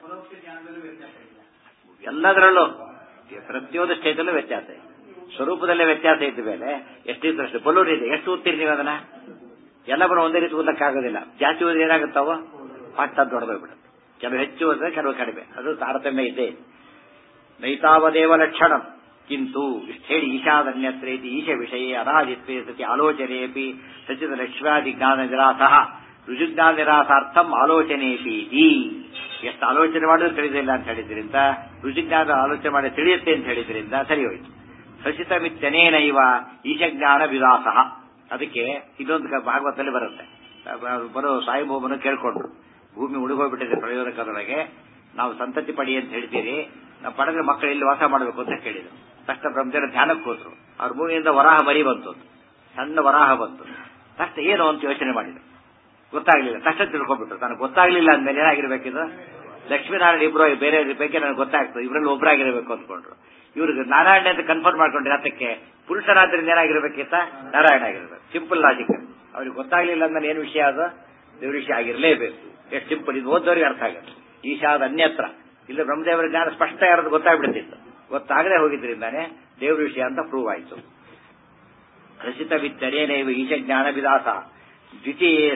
ಎಲ್ಲದರಲ್ಲೂ ಪ್ರತಿಯೊಂದು ಸ್ಟೇಜಲ್ಲೂ ವ್ಯತ್ಯಾಸ ಇದೆ. ಸ್ವರೂಪದಲ್ಲೇ ವ್ಯತ್ಯಾಸ ಇದ್ದ ಮೇಲೆ ಎಷ್ಟಿದ್ರಷ್ಟು ಬಲೂನ್ ಇದೆ, ಎಷ್ಟು ಓದ್ತೀರಿ ನೀವು ಅದನ್ನ? ಎಲ್ಲ ಬರೋ ಒಂದೇ ರೀತಿ ಓದಕ್ಕಾಗೋದಿಲ್ಲ. ಜಾಸ್ತಿ ಓದಿ ಏನಾಗುತ್ತಾವೋ ಪಾಠ ದೊಡ್ಡದೋಗ್ಬಿಡುತ್ತೆ. ಕೆಲವು ಹೆಚ್ಚು ಓದಿದ್ರೆ ಕೆಲವು ಕಡಿಮೆ, ಅದು ತಾರತಮ್ಯ ಇದೆ. ನೈತಾವದೇವ ಲಕ್ಷಣಂ ಕಿಂತು ಇಷ್ಟು ಹೇಳಿ ಈಶಾದನ್ಯತ್ರೇತಿ ಈಶ ವಿಷಯ ಅನಾದಿತ್ವೇ ಸತಿ ಆಲೋಚನೆಯಪಿ ಸಚಿತ ಲಕ್ಷ್ಮ್ಯಾದಿ ಜ್ಞಾನ ನಿರಾಸಃ ರುಜುಜ್ಞಾನ ನಿರಾಸಾರ್ಥಂ ಆಲೋಚನೆಯಪಿ. ಎಷ್ಟು ಆಲೋಚನೆ ಮಾಡಿದ್ರು ತಿಳಿದಿಲ್ಲ ಅಂತ ಹೇಳಿದ್ರಿಂದ, ರುಜುಜ್ಞಾನ ಆಲೋಚನೆ ಮಾಡಿ ತಿಳಿಯುತ್ತೆ ಅಂತ ಹೇಳಿದ್ರಿಂದ ಸರಿ ಹೋಯ್ತು. ಸಚಿತಮಿತ್ಯನೇನೈವ ಈಶಜ್ಞಾನ ವಿಲಾಸಃ. ಅದಕ್ಕೆ ಇನ್ನೊಂದು ಭಾಗವತದಲ್ಲಿ ಬರುತ್ತೆ. ಬರೋ ಸಾಯಿಭೌಮನು ಕೇಳ್ಕೊಂಡ್ರು, ಭೂಮಿ ಉಳಿಗೋಗ್ಬಿಟ್ಟಿದೆ ಪ್ರಯೋಜನಕರೊಳಗೆ, ನಾವು ಸಂತತಿ ಪಡಿ ಅಂತ ಹೇಳ್ತೀರಿ, ನಾವು ಪಡೆದ್ರೆ ಮಕ್ಕಳು ಇಲ್ಲಿ ವಾಸ ಮಾಡಬೇಕು ಅಂತ ಕೇಳಿದ್ರು. ತಕ್ಷಣ ಬ್ರಹ್ಮದೇವರ ಧ್ಯಾನಕ್ಕೆ ಹೋದ್ರು. ಅವ್ರ ಭೂಮಿಯಿಂದ ವರಾಹ ಮರಿ ಬಂತು, ಸಣ್ಣ ವರಾಹ ಬಂತು. ತಕ್ಷಣ ಏನು ಅಂತ ಯೋಚನೆ ಮಾಡಿದ್ರು, ಗೊತ್ತಾಗ್ಲಿಲ್ಲ. ತಕ್ಷಣ ತಿಳ್ಕೊಂಡ್ಬಿಟ್ರು. ನನಗೆ ಗೊತ್ತಾಗ್ಲಿಲ್ಲ ಅಂದ್ಮೇಲೆ ಏನಾಗಿರ್ಬೇಕಿದು? ಲಕ್ಷ್ಮೀನಾರಾಯಣ ಇಬ್ರು ಬೇರೆ ಬಗ್ಗೆ ನನಗೆ ಗೊತ್ತಾಗ್ತದೆ, ಇಬ್ರಲ್ಲಿ ಒಬ್ಬರಾಗಿರ್ಬೇಕು ಅಂದ್ಕೊಂಡ್ರು. ಇವ್ರಿಗೆ ನಾರಾಯಣ ಅಂತ ಕನ್ಫರ್ಮ್ ಮಾಡ್ಕೊಂಡ್ರೆ ಅದಕ್ಕೆ ಪುರುಷರಾದ್ರಿಂದ ಏನಾಗಿರ್ಬೇಕಿತ್ತ? ನಾರಾಯಣ ಆಗಿರ್ಬೇಕು. Simple logic. ಅವ್ರಿಗೆ ಗೊತ್ತಾಗ್ಲಿಲ್ಲ ಅಂದ್ಮೇಲೆ ಏನು ವಿಷಯ? ಅದು ದೇವ್ರ ವಿಷಯ ಆಗಿರ್ಲೇಬೇಕು. ಎಷ್ಟು ಸಿಂಪಲ್. ಇದು ಓದೋರಿಗೆ ಅರ್ಥ ಆಗುತ್ತೆ. ಈಶಾದ ಅನ್ಯತ್ರ ಇಲ್ಲ ಬ್ರಹ್ಮದೇವರ ಜ್ಞಾನ ಸ್ಪಷ್ಟ ಯಾರದು ಗೊತ್ತಾಗ್ಬಿಡ್ತಿತ್ತು. ಗೊತ್ತಾಗದೆ ಹೋಗಿದ್ರಿಂದಾನೆ ದೇವ್ರ ವಿಷಯ ಅಂತ ಪ್ರೂವ್ ಆಯಿತು. ರಚಿತ ವಿತ್ತರೇನೈವ ಈಶ ಜ್ಞಾನ ವಿಲಾಸ. ದ್ವಿತೀಯ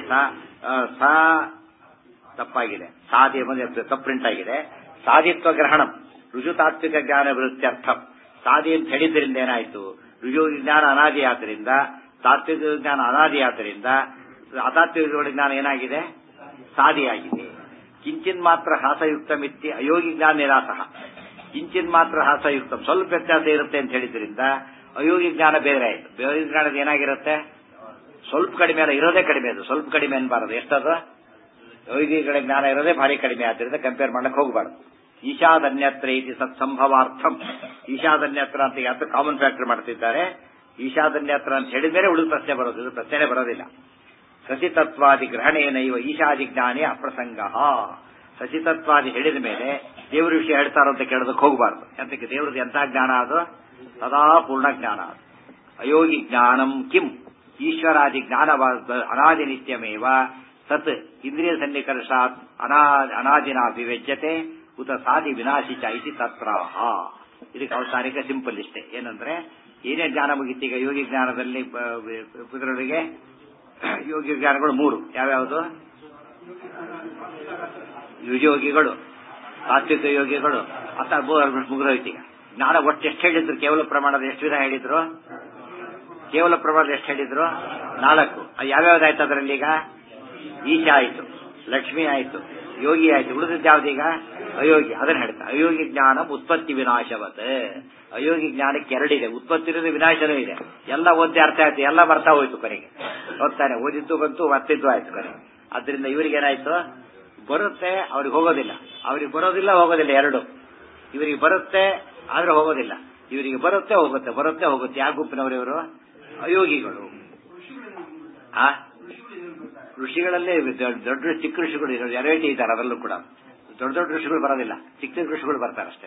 ತಪ್ಪಾಗಿದೆ, ಸಾಧಿ ತಪ್ಪು ಪ್ರಿಂಟ್ ಆಗಿದೆ. ಸಾಧಿತ್ವ ಗ್ರಹಣಂ ರುಜುತಾತ್ವಿಕ ಜ್ಞಾನ ವೃತ್ತ್ಯರ್ಥಂ. ಸಾಧಿ ಅಂತ ಹೇಳಿದ್ರಿಂದ ಏನಾಯ್ತು? ರುಜು ಜ್ಞಾನ ಅನಾದಿ ಆದ್ದರಿಂದ, ತಾತ್ವಿಕ ಜ್ಞಾನ ಅನಾದಿ ಆದ್ದರಿಂದ ಅತಾತ್ವಿಕ ಜ್ಞಾನ ಏನಾಗಿದೆ? ಸಾಧಿಯಾಗಿದೆ. ಕಿಂಚಿನ್ ಮಾತ್ರ ಹಾಸಯುಕ್ತ ಮಿತ್ತಿ ಅಯೋಗಿ ಜ್ಞಾನ ನಿರಾಸಃ. ಕಿಂಚಿನ್ ಮಾತ್ರ ಹಾಸಯುಕ್ತ, ಸ್ವಲ್ಪ ವ್ಯತ್ಯಾಸ ಇರುತ್ತೆ ಅಂತ ಹೇಳಿದ್ರಿಂದ ಅಯೋಗಿ ಜ್ಞಾನ ಬೇರೆ ಆಯ್ತು. ಅಯೋಗಿ ಜ್ಞಾನದ ಏನಾಗಿರುತ್ತೆ? ಸ್ವಲ್ಪ ಕಡಿಮೆ ಅಲ್ಲ, ಇರೋದೇ ಕಡಿಮೆ. ಅದು ಸ್ವಲ್ಪ ಕಡಿಮೆ ಅನ್ಬಾರದು. ಎಷ್ಟದು? ಯೋಗಿಗಳ ಜ್ಞಾನ ಇರೋದೇ ಭಾರಿ ಕಡಿಮೆ. ಆದ್ದರಿಂದ ಕಂಪೇರ್ ಮಾಡಕ್ ಹೋಗಬಾರ್ದು. ಈಶಾದನ್ಯತ್ರ ಇತಿ ಸತ್ಸಂಭವಾರ್ಥಂ. ಈಶಾದನ್ಯತ್ರ ಅಂತ ಯಾಕೆ ಕಾಮನ್ ಫ್ಯಾಕ್ಟರ್ ಮಾಡ್ತಿದ್ದಾರೆ. ಈಶಾದನ್ಯತ್ರ ಅಂತ ಹೇಳಿದ್ಮೇಲೆ ಉಳಿದ ಪ್ರಶ್ನೆ ಬರೋದು, ಇದು ಪ್ರಶ್ನೆ ಬರೋದಿಲ್ಲ. ಸಚಿತತ್ವಾದಿ ಗ್ರಹಣೇನೈವ ಈಶಾದಿ ಜ್ಞಾನೇ ಅಪ್ರಸಂಗ. ಸಚಿತತ್ವಾದಿ ಹೇಳಿದ ಮೇಲೆ ದೇವ್ರ ವಿಷಯ ಹೇಳ್ತಾರೋ ಅಂತ ಕೇಳೋದಕ್ಕೆ ಹೋಗಬಾರ್ದು. ಯಾತಕ್ಕೆ? ದೇವ್ರದ್ದು ಎಂಥ ಜ್ಞಾನ? ಅದು ಸದಾ ಪೂರ್ಣ ಜ್ಞಾನ. ಅದು ಅಯೋಗಿ ಜ್ಞಾನಂ ಕಿಂ ಈಶ್ವರಾದಿ ಜ್ಞಾನ ಅನಾದಿ ನಿತ್ಯಮೇವ ಸತ್ ಇಂದ್ರಿಯ ಸನ್ನಿಕರ್ಷಾತ್ ಅನಾದಿನ ವಿವೆಜ್ಯತೆ ಉತ ಸಾಧಿ ವಿನಾಶಿ ಚ ಇತಿ ತತ್ರಾಹ. ಇದಕ್ಕೆ ಔಪಚಾರಿಕ ಸಿಂಪಲ್ ಇಷ್ಟೇ. ಏನಂದ್ರೆ ಏನೇ ಜ್ಞಾನ ಮುಗಿತೀಗ ಯೋಗಿ ಜ್ಞಾನದಲ್ಲಿ ಇದರೊಳಗೆ ಯೋಗಿ ಜ್ಞಾನಗಳು 3 ಯಾವ್ಯಾವುದು? ಯುಜಯೋಗಿಗಳು, ತಾತ್ವಿಕ ಯೋಗಿಗಳು, ಮುಗಿದೋಯ್ತೀಗ. ಜ್ಞಾನ ಒಟ್ಟು ಎಷ್ಟು ಹೇಳಿದ್ರು? ಕೇವಲ ಪ್ರಮಾಣದ ಎಷ್ಟು ವಿಧ ಹೇಳಿದ್ರು? ಕೇವಲ ಪ್ರಮಾಣದ ಎಷ್ಟು ಹೇಳಿದ್ರು? 4. ಯಾವ್ಯಾವ್ದಾಯ್ತು ಅದರಲ್ಲಿ? ಈಗ ಈಶ ಆಯ್ತು, ಲಕ್ಷ್ಮಿ ಆಯ್ತು, ಯೋಗಿ ಆಯ್ತು. ಉಳಿದಿದ್ದು ಯಾವ್ದೀಗ ಅಯೋಗಿ. ಅದನ್ನ ಹೇಳ್ತಾ ಅಯೋಗಿ ಜ್ಞಾನ ಉತ್ಪತ್ತಿ ವಿನಾಶವತ್. ಅಯೋಗಿ ಜ್ಞಾನಕ್ಕೆ ಎರಡಿದೆ, ಉತ್ಪತ್ತಿ ಇರೋದು, ವಿನಾಶನೂ ಇದೆ. ಎಲ್ಲ ಓದಿ ಅರ್ಥ ಆಯ್ತು, ಎಲ್ಲ ಬರ್ತಾ ಹೋಯ್ತು ಕೊನೆಗೆ. ಓದ್ತಾನೆ, ಓದಿದ್ದು ಬಂತು, ಮತ್ತಿದ್ದು ಆಯ್ತು ಕೊನೆಗೆ. ಆದ್ರಿಂದ ಇವರಿಗೆ ಏನಾಯ್ತು, ಬರುತ್ತೆ ಅವ್ರಿಗೆ ಹೋಗೋದಿಲ್ಲ, ಅವ್ರಿಗೆ ಬರೋದಿಲ್ಲ ಹೋಗೋದಿಲ್ಲ ಎರಡು. ಇವರಿಗೆ ಬರುತ್ತೆ ಆದ್ರೆ ಹೋಗೋದಿಲ್ಲ, ಇವರಿಗೆ ಬರುತ್ತೆ ಹೋಗುತ್ತೆ, ಬರುತ್ತೆ ಹೋಗುತ್ತೆ. ಯಾವ ಗುಂಪಿನವರು ಇವರು? ಅಯೋಗಿಗಳು. ಆ ಋಷಿಗಳಲ್ಲೇ ದೊಡ್ಡ ಚಿಕ್ಕ ಋಷಿಗಳು ಇರೋದು ವೆರೈಟಿ ಇದ್ದಾರೆ. ಅದರಲ್ಲೂ ಕೂಡ ದೊಡ್ಡ ದೊಡ್ಡ ಋಷಿಗಳು ಬರೋದಿಲ್ಲ, ಚಿಕ್ಕ ಚಿಕ್ಕ ಋಷಿಗಳು ಬರ್ತಾರೆ ಅಷ್ಟೇ.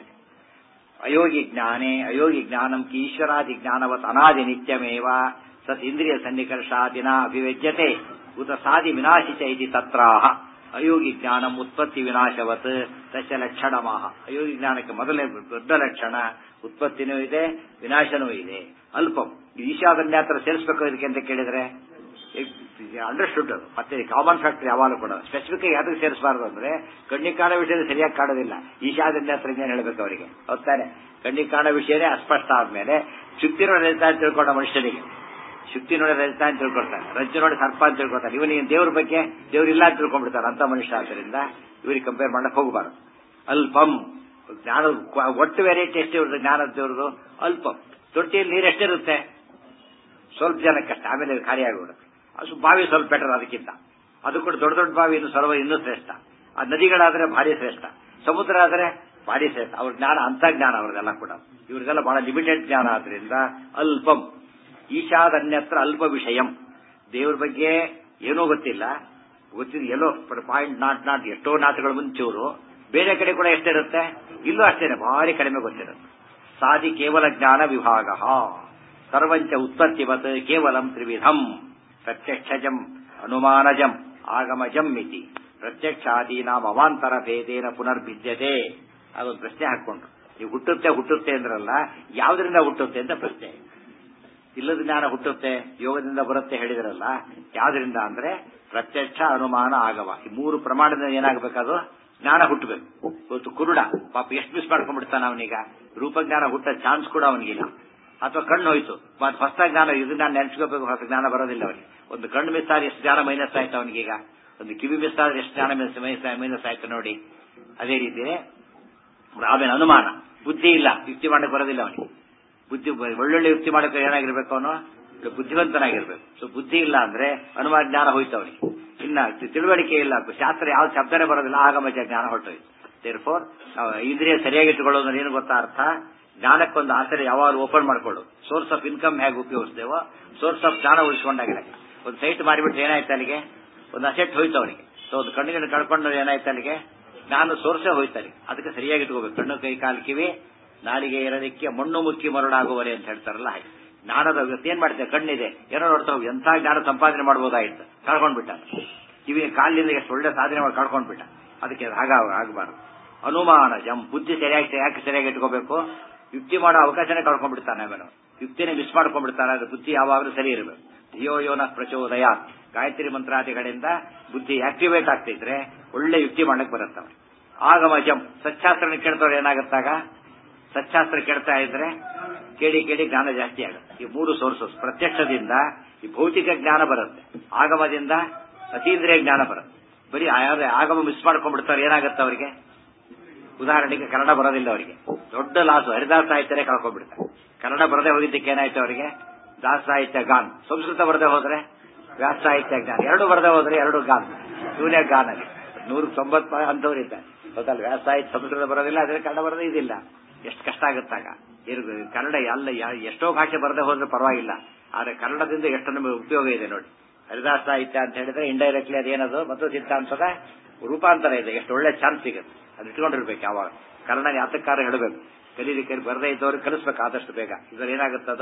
ಅಯೋಗಿ ಜ್ಞಾನೇ ಅಯೋಗಿ ಜ್ಞಾನಂ ಈಶ್ವರಾದಿ ಜ್ಞಾನವತ್ ಅನಾದಿ ನಿತ್ಯಮೇವ ಸತ್ ಇಂದ್ರಿಯ ಸನ್ನಿಕರ್ಷಾದಿನ ಅಭಿವ್ಯಜ್ಯತೆ ಉತ ಸಾದಿ ವಿನಾಶಿತ ಇತಿ ತತ್ರಾಹ. ಅಯೋಗಿ ಜ್ಞಾನಂ ಉತ್ಪತ್ತಿ ವಿನಾಶವತ್ ದಶ ಲಕ್ಷಣಮಾಹ. ಅಯೋಗಿ ಜ್ಞಾನಕ್ಕೆ ಮೊದಲನೇ ದೊಡ್ಡ ಲಕ್ಷಣ ಉತ್ಪತ್ತಿನೂ ಇದೆ, ವಿನಾಶನೂ ಇದೆ. ಅಲ್ಪಂ ಈಶಾದನ್ಯಾತ್ರ ಸೇರಿಸಬೇಕು ಇದಕ್ಕೆ ಅಂತ ಕೇಳಿದ್ರೆ ಅಂಡರ್ಸ್ಟುಡ್. ಮತ್ತೆ ಕಾಮನ್ ಫ್ಯಾಕ್ಟರ್ ಯಾವಾಗಲೂ ಕೂಡ ಸ್ಪೆಸಿಫಿಕ್ ಯಾವ್ದಕ್ಕೆ ಸೇರಿಸಬಾರದು ಅಂದ್ರೆ ಕಣ್ಣಿಗೆ ಕಾಣೋ ವಿಷಯದ ಸರಿಯಾಗಿ ಕಾಣೋದಿಲ್ಲ. ಈಶಾದನ್ಯಾತ್ರ ಏನ್ ಹೇಳ್ಬೇಕು ಅವರಿಗೆ? ಹೋಗ್ತಾನೆ, ಕಣ್ಣಿಗೆ ಕಾಣೋ ವಿಷಯನೇ ಅಸ್ಪಷ್ಟ ಆದ್ಮೇಲೆ ಶುಕ್ತಿ ನೋಡಿ ರಜತ ಅಂತ ತಿಳ್ಕೊಂಡ ಮನುಷ್ಯನಿಗೆ, ಶುಕ್ತಿ ನೋಡಿ ರಜತ ಅಂತ ತಿಳ್ಕೊಳ್ತಾನೆ, ರಜ್ಜು ನೋಡಿ ಸರ್ಪ ಅಂತ ತಿಳ್ಕೊಳ್ತಾನೆ. ಇವನಿಗೆ ದೇವ್ರ ಬಗ್ಗೆ ದೇವ್ರಿಲ್ಲ ಅಂತ ತಿಳ್ಕೊಂಡ್ಬಿಡ್ತಾರೆ ಅಂತ ಮನುಷ್ಯ. ಆದ್ದರಿಂದ ಇವರಿಗೆ ಕಂಪೇರ್ ಮಾಡಕ್ ಹೋಗಬಾರದು. ಅಲ್ಪಂ ಜ್ಞಾನ ಒಟ್ಟು ವೆರೈಟಿ ಎಷ್ಟು ಇರುತ್ತೆ ಜ್ಞಾನದ ದೇವ್ರದು? ಅಲ್ಪಂ. ತೊಟ್ಟಿಯಲ್ಲಿ ನೀರೆಷ್ಟಿರುತ್ತೆ? ಸ್ವಲ್ಪ ಜನಕ್ಕಷ್ಟೇ, ಆಮೇಲೆ ಖಾಲಿ ಆಗಿಬಿಡುತ್ತೆ. ಅದು ಬಾವಿ ಸ್ವಲ್ಪ ಬೆಟರ್ ಅದಕ್ಕಿಂತ. ಅದು ಕೂಡ ದೊಡ್ಡ ದೊಡ್ಡ ಬಾವಿ ಇನ್ನು ಸರ್ವ ಇನ್ನೂ ಶ್ರೇಷ್ಠ. ಆ ನದಿಗಳಾದ್ರೆ ಭಾರಿ ಶ್ರೇಷ್ಠ, ಸಮುದ್ರ ಆದ್ರೆ ಭಾರಿ ಶ್ರೇಷ್ಠ. ಅವ್ರ ಜ್ಞಾನ ಅಂತ ಜ್ಞಾನ ಅವ್ರದೆಲ್ಲ ಕೂಡ. ಇವ್ರಿಗೆಲ್ಲ ಬಹಳ ಲಿಮಿಟೆಡ್ ಜ್ಞಾನ ಆದ್ರಿಂದ ಅಲ್ಪಂ. ಈಶಾದನ್ಯತ್ರ ಅಲ್ಪ ವಿಷಯಂ. ದೇವ್ರ ಬಗ್ಗೆ ಏನೂ ಗೊತ್ತಿಲ್ಲ, ಗೊತ್ತಿದ್ದು ಎಲ್ಲೋ ಪಾಯಿಂಟ್ ನಾಟ್ ಎಷ್ಟೋ ನಾಟ್ಗಳ ಮುಂಚೂರು. ಬೇರೆ ಕಡೆ ಕೂಡ ಎಷ್ಟಿರುತ್ತೆ? ಇಲ್ಲೂ ಅಷ್ಟೇನೆ, ಭಾರಿ ಕಡಿಮೆ ಗೊತ್ತಿರುತ್ತೆ. ಸಾದಿ ಕೇವಲ ಜ್ಞಾನ ವಿಭಾಗ ಸರ್ವಂಚ ಉತ್ಪತ್ತಿವತ್ ಕೇವಲಂ ತ್ರಿವಿಧಂ ಪ್ರತ್ಯಕ್ಷಜಂ ಅನುಮಾನಜಂ ಆಗಮಜಂ ಇತಿ ಪ್ರತ್ಯಕ್ಷಾದೀನಾಂ ಅವಾಂತರ ಭೇದೇನ ಪುನರ್ಭಿದ್ಯತೆ. ಅದೊಂದು ಪ್ರಶ್ನೆ ಹಾಕೊಂಡ್ರು. ನೀವು ಹುಟ್ಟುತ್ತೆ ಅಂದ್ರಲ್ಲ, ಯಾವುದರಿಂದ ಹುಟ್ಟುತ್ತೆ ಅಂತ ಪ್ರಶ್ನೆ. ಇಲ್ಲದ ಜ್ಞಾನ ಹುಟ್ಟುತ್ತೆ, ಯೋಗದಿಂದ ಬರುತ್ತೆ ಹೇಳಿದ್ರಲ್ಲ, ಯಾವ್ದ್ರಿಂದ ಅಂದ್ರೆ ಪ್ರತ್ಯಕ್ಷ ಅನುಮಾನ ಆಗಮ. ಈ ಮೂರು ಪ್ರಮಾಣದಿಂದ ಏನಾಗಬೇಕದು ಜ್ಞಾನ ಹುಟ್ಟಬೇಕು. ಇವತ್ತು ಕುರುಡ ಪಾಪ ಎಷ್ಟು ಮಿಸ್ ಮಾಡ್ಕೊಂಡ್ಬಿಡ್ತಾನೆ ಅವನೀಗ. ರೂಪಜ್ಞಾನ ಹುಟ್ಟ ಚಾನ್ಸ್ ಕೂಡ ಅವನಿಗಿಲ್ಲ. ಅಥವಾ ಕಣ್ಣು ಹೋಯ್ತು, ಮತ್ತೆ ಹೊಸ ಜ್ಞಾನ ಇದನ್ನ ನಾನು ನೆನೆಸ್ಕೋಬೇಕು, ಹೊಸ ಜ್ಞಾನ ಬರೋದಿಲ್ಲ ಅವನಿಗೆ. ಒಂದು ಕಣ್ಣು ಮಿಸ್ ಆದ್ರೆ ಎಷ್ಟು ಜ್ಞಾನ ಮೈನಸ್ ಆಯ್ತು ಅವನಿಗೀಗ. ಒಂದು ಕಿವಿ ಮಿಸ್ ಆದ್ರೆ ಎಷ್ಟು ಜ್ಞಾನ ಮೈನಸ್ ಆಯ್ತು ನೋಡಿ. ಅದೇ ರೀತಿ ಆಮೇಲೆ ಅನುಮಾನ. ಬುದ್ಧಿ ಇಲ್ಲ, ಯುಕ್ತಿ ಮಾಡಕ್ಕೆ ಬರೋದಿಲ್ಲ ಅವನಿಗೆ. ಬುದ್ಧಿ ಒಳ್ಳೊಳ್ಳೆ ಯುಕ್ತಿ ಮಾಡಕ್ಕೆ ಏನಾಗಿರ್ಬೇಕು ಅವನು? ಬುದ್ಧಿವಂತನಾಗಿರ್ಬೇಕು. ಸೊ ಬುದ್ಧಿ ಇಲ್ಲ ಅಂದ್ರೆ ಅನುಮಾನ ಜ್ಞಾನ ಹೋಯ್ತು ಅವನಿಗೆ. ಇನ್ನ ತಿಳುವಳಿಕೆ ಇಲ್ಲ, ಶಾಸ್ತ್ರ ಯಾವ ಶಬ್ದನೇ ಬರೋದಿಲ್ಲ, ಆಗಮಜ ಜ್ಞಾನ ಹೊರಟೋಯ್ತು. ದೇರ್ಫೋರ್ ನಾವು ಇಂದ್ರಿಯ ಸರಿಯಾಗಿ ಇಟ್ಟುಕೊಳ್ಳೋದು ಏನು ಗೊತ್ತಾ ಅರ್ಥ? ಜ್ಞಾನಕ್ಕೊಂದು ಆಸರೆ ಯಾವಾಗ ಓಪನ್ ಮಾಡ್ಕೊಳ್ಳೋದು. ಸೋರ್ಸ್ ಆಫ್ ಇನ್ಕಮ್ ಹೇಗೆ ಉಪಯೋಗಿಸ್ತೇವೋ ಸೋರ್ಸ್ ಆಫ್ ಜ್ಞಾನ ಉಳಿಸ್ಕೊಂಡಾಗ. ಒಂದು ಸೈಟ್ ಮಾರಿಬಿಟ್ರೆ ಏನಾಯ್ತು ಅಲ್ಲಿಗೆ? ಒಂದು ಅಸೆಟ್ ಹೋಯ್ತು ಅವನಿಗೆ. ಸೊ ಒಂದು ಕಣ್ಣಿಗೆ ಕಳ್ಕೊಂಡ್ರೆ ಏನಾಯ್ತು ಅಲ್ಲಿಗೆ? ಜ್ಞಾನ ಸೋರ್ಸೇ ಹೋಯ್ತಾರೆ. ಅದಕ್ಕೆ ಸರಿಯಾಗಿ ಇಟ್ಕೋಬೇಕು. ಕಣ್ಣು ಕೈ ಕಾಲು ಕಿವಿ ನಾಲಿಗೆ ಎರಡಕ್ಕೆ ಮಣ್ಣು ಮುಕ್ಕಿ ಮರಳಾಗುವರೆ ಅಂತ ಹೇಳ್ತಾರಲ್ಲ ಹಾಗೆ. ಜ್ಞಾನದ ಏನ್ ಮಾಡ್ತೇವೆ? ಕಣ್ಣಿದೆ ಏನೋ ನೋಡ್ತಾ ಹೋಗಿ ಎಂಥ ಜ್ಞಾನ ಸಂಪಾದನೆ ಮಾಡಬಹುದಾಗಿತ್ತು, ಕಳ್ಕೊಂಡ್ಬಿಟ್ಟ. ಕಿವಿ ಕಾಲಿನಿಂದ ಎಷ್ಟು ಒಳ್ಳೆ ಸಾಧನೆ ಮಾಡಿ ಕಳ್ಕೊಂಡ್ಬಿಟ್ಟ. ಅದಕ್ಕೆ ಆಗಬಾರದು. ಅನುಮಾನ ಜಂ. ಬುದ್ಧಿ ಸರಿಯಾಗಿ ಯಾಕೆ ಸರಿಯಾಗಿ ಇಟ್ಕೋಬೇಕು? ಯುಕ್ತಿ ಮಾಡೋ ಅವಕಾಶನೇ ಕಳ್ಕೊಂಡ್ಬಿಡ್ತಾನೆ. ಆಮೇಲೆ ಯುಕ್ತಿನೇ ಮಿಸ್ ಮಾಡ್ಕೊಂಡ್ಬಿಡ್ತಾನೆ. ಅದು ಬುದ್ಧಿ ಯಾವಾಗಲೂ ಸರಿ ಇರಬೇಕು. ಧಿಯೋ ಯೋನ ಪ್ರಚೋದಯ. ಗಾಯತ್ರಿ ಮಂತ್ರಾದಿಗಳಿಂದ ಬುದ್ಧಿ ಆಕ್ಟಿವೇಟ್ ಆಗ್ತಿದ್ರೆ ಒಳ್ಳೆ ಯುಕ್ತಿ ಮಾಡಕ್ ಬರುತ್ತವೆ. ಆಗಮಜಂ. ಸಚ್ಚಾಸ್ತ್ರ ಕೇಳ್ತವ್ರು ಏನಾಗುತ್ತಾಗ? ಸಚ್ಚಾಸ್ತ್ರ ಕೇಳ್ತಾ ಇದ್ರೆ ಕೇಳಿ ಜ್ಞಾನ ಜಾಸ್ತಿ ಆಗುತ್ತೆ. ಈ ಮೂರು ಸೋರ್ಸಸ್. ಪ್ರತ್ಯಕ್ಷದಿಂದ ಈ ಭೌತಿಕ ಜ್ಞಾನ ಬರುತ್ತೆ, ಆಗಮದಿಂದ ಅತೀಂದ್ರಿಯ ಜ್ಞಾನ ಬರುತ್ತೆ. ಬರೀ ಆಗಮ ಮಿಸ್ ಮಾಡ್ಕೊಂಡ್ಬಿಡ್ತಾರೆ, ಏನಾಗುತ್ತೆ ಅವರಿಗೆ? ಉದಾಹರಣೆಗೆ ಕನ್ನಡ ಬರೋದಿಲ್ಲ ಅವರಿಗೆ, ದೊಡ್ಡ ಲಾಸು. ಹರಿದಾಸ ಸಾಹಿತ್ಯನೇ ಕಳ್ಕೊಂಡ್ಬಿಡ್ತಾರೆ. ಕನ್ನಡ ಬರದೇ ಹೋಗಿದ್ದಕ್ಕೆ ಏನಾಯ್ತು ಅವರಿಗೆ? ದಾಸ ಸಾಹಿತ್ಯ ಗಾನ್. ಸಂಸ್ಕೃತ ಬರದೇ ಹೋದ್ರೆ ವ್ಯಾಸ ಸಾಹಿತ್ಯ ಜ್ಞಾನ. ಎರಡು ಬರದೇ ಹೋದ್ರೆ ಎರಡು ಗಾನ್. ಇವನೇ ಗಾನ್ ಅಲ್ಲಿ 190 ಅಂತವ್ರಿದ್ದಾರೆ. ಗೊತ್ತಲ್ಲ, ವ್ಯಾಸ ಸಾಹಿತ್ಯ ಸಂಸ್ಕೃತ ಬರೋದಿಲ್ಲ, ಅದ್ರ ಕನ್ನಡ ಬರೋದೇ ಇದಿಲ್ಲ. ಎಷ್ಟು ಕಷ್ಟ ಆಗುತ್ತಾಗ. ಕನ್ನಡ ಎಲ್ಲ ಎಷ್ಟೋ ಭಾಷೆ ಬರದೇ ಹೋದ್ರೆ ಪರವಾಗಿಲ್ಲ, ಆದ್ರೆ ಕನ್ನಡದಿಂದ ಎಷ್ಟು ನಮಗೆ ಉಪಯೋಗ ಇದೆ ನೋಡಿ. ಹರಿದಾಸ ಸಾಹಿತ್ಯ ಅಂತ ಹೇಳಿದ್ರೆ ಇಂಡೈರೆಕ್ಟ್ಲಿ ಅದೇನದು ಮತ್ತು ಸಿದ್ಧಾಂತದ ರೂಪಾಂತರ ಇದೆ. ಎಷ್ಟು ಒಳ್ಳೆ ಚಾನ್ಸ್ ಸಿಗುತ್ತೆ. ಅದು ಇಟ್ಕೊಂಡಿರ್ಬೇಕು ಯಾವಾಗ. ಕನ್ನಡ ಯಾತಕ್ಕಾರ ಹೇಳಬೇಕು. ಕಲೀಲಿಕ್ಕೆ ಬರದೇ ಇದ್ದವ್ರಿಗೆ ಕಲಿಸ್ಬೇಕು ಆದಷ್ಟು ಬೇಗ. ಇದ್ರ ಏನಾಗುತ್ತದ,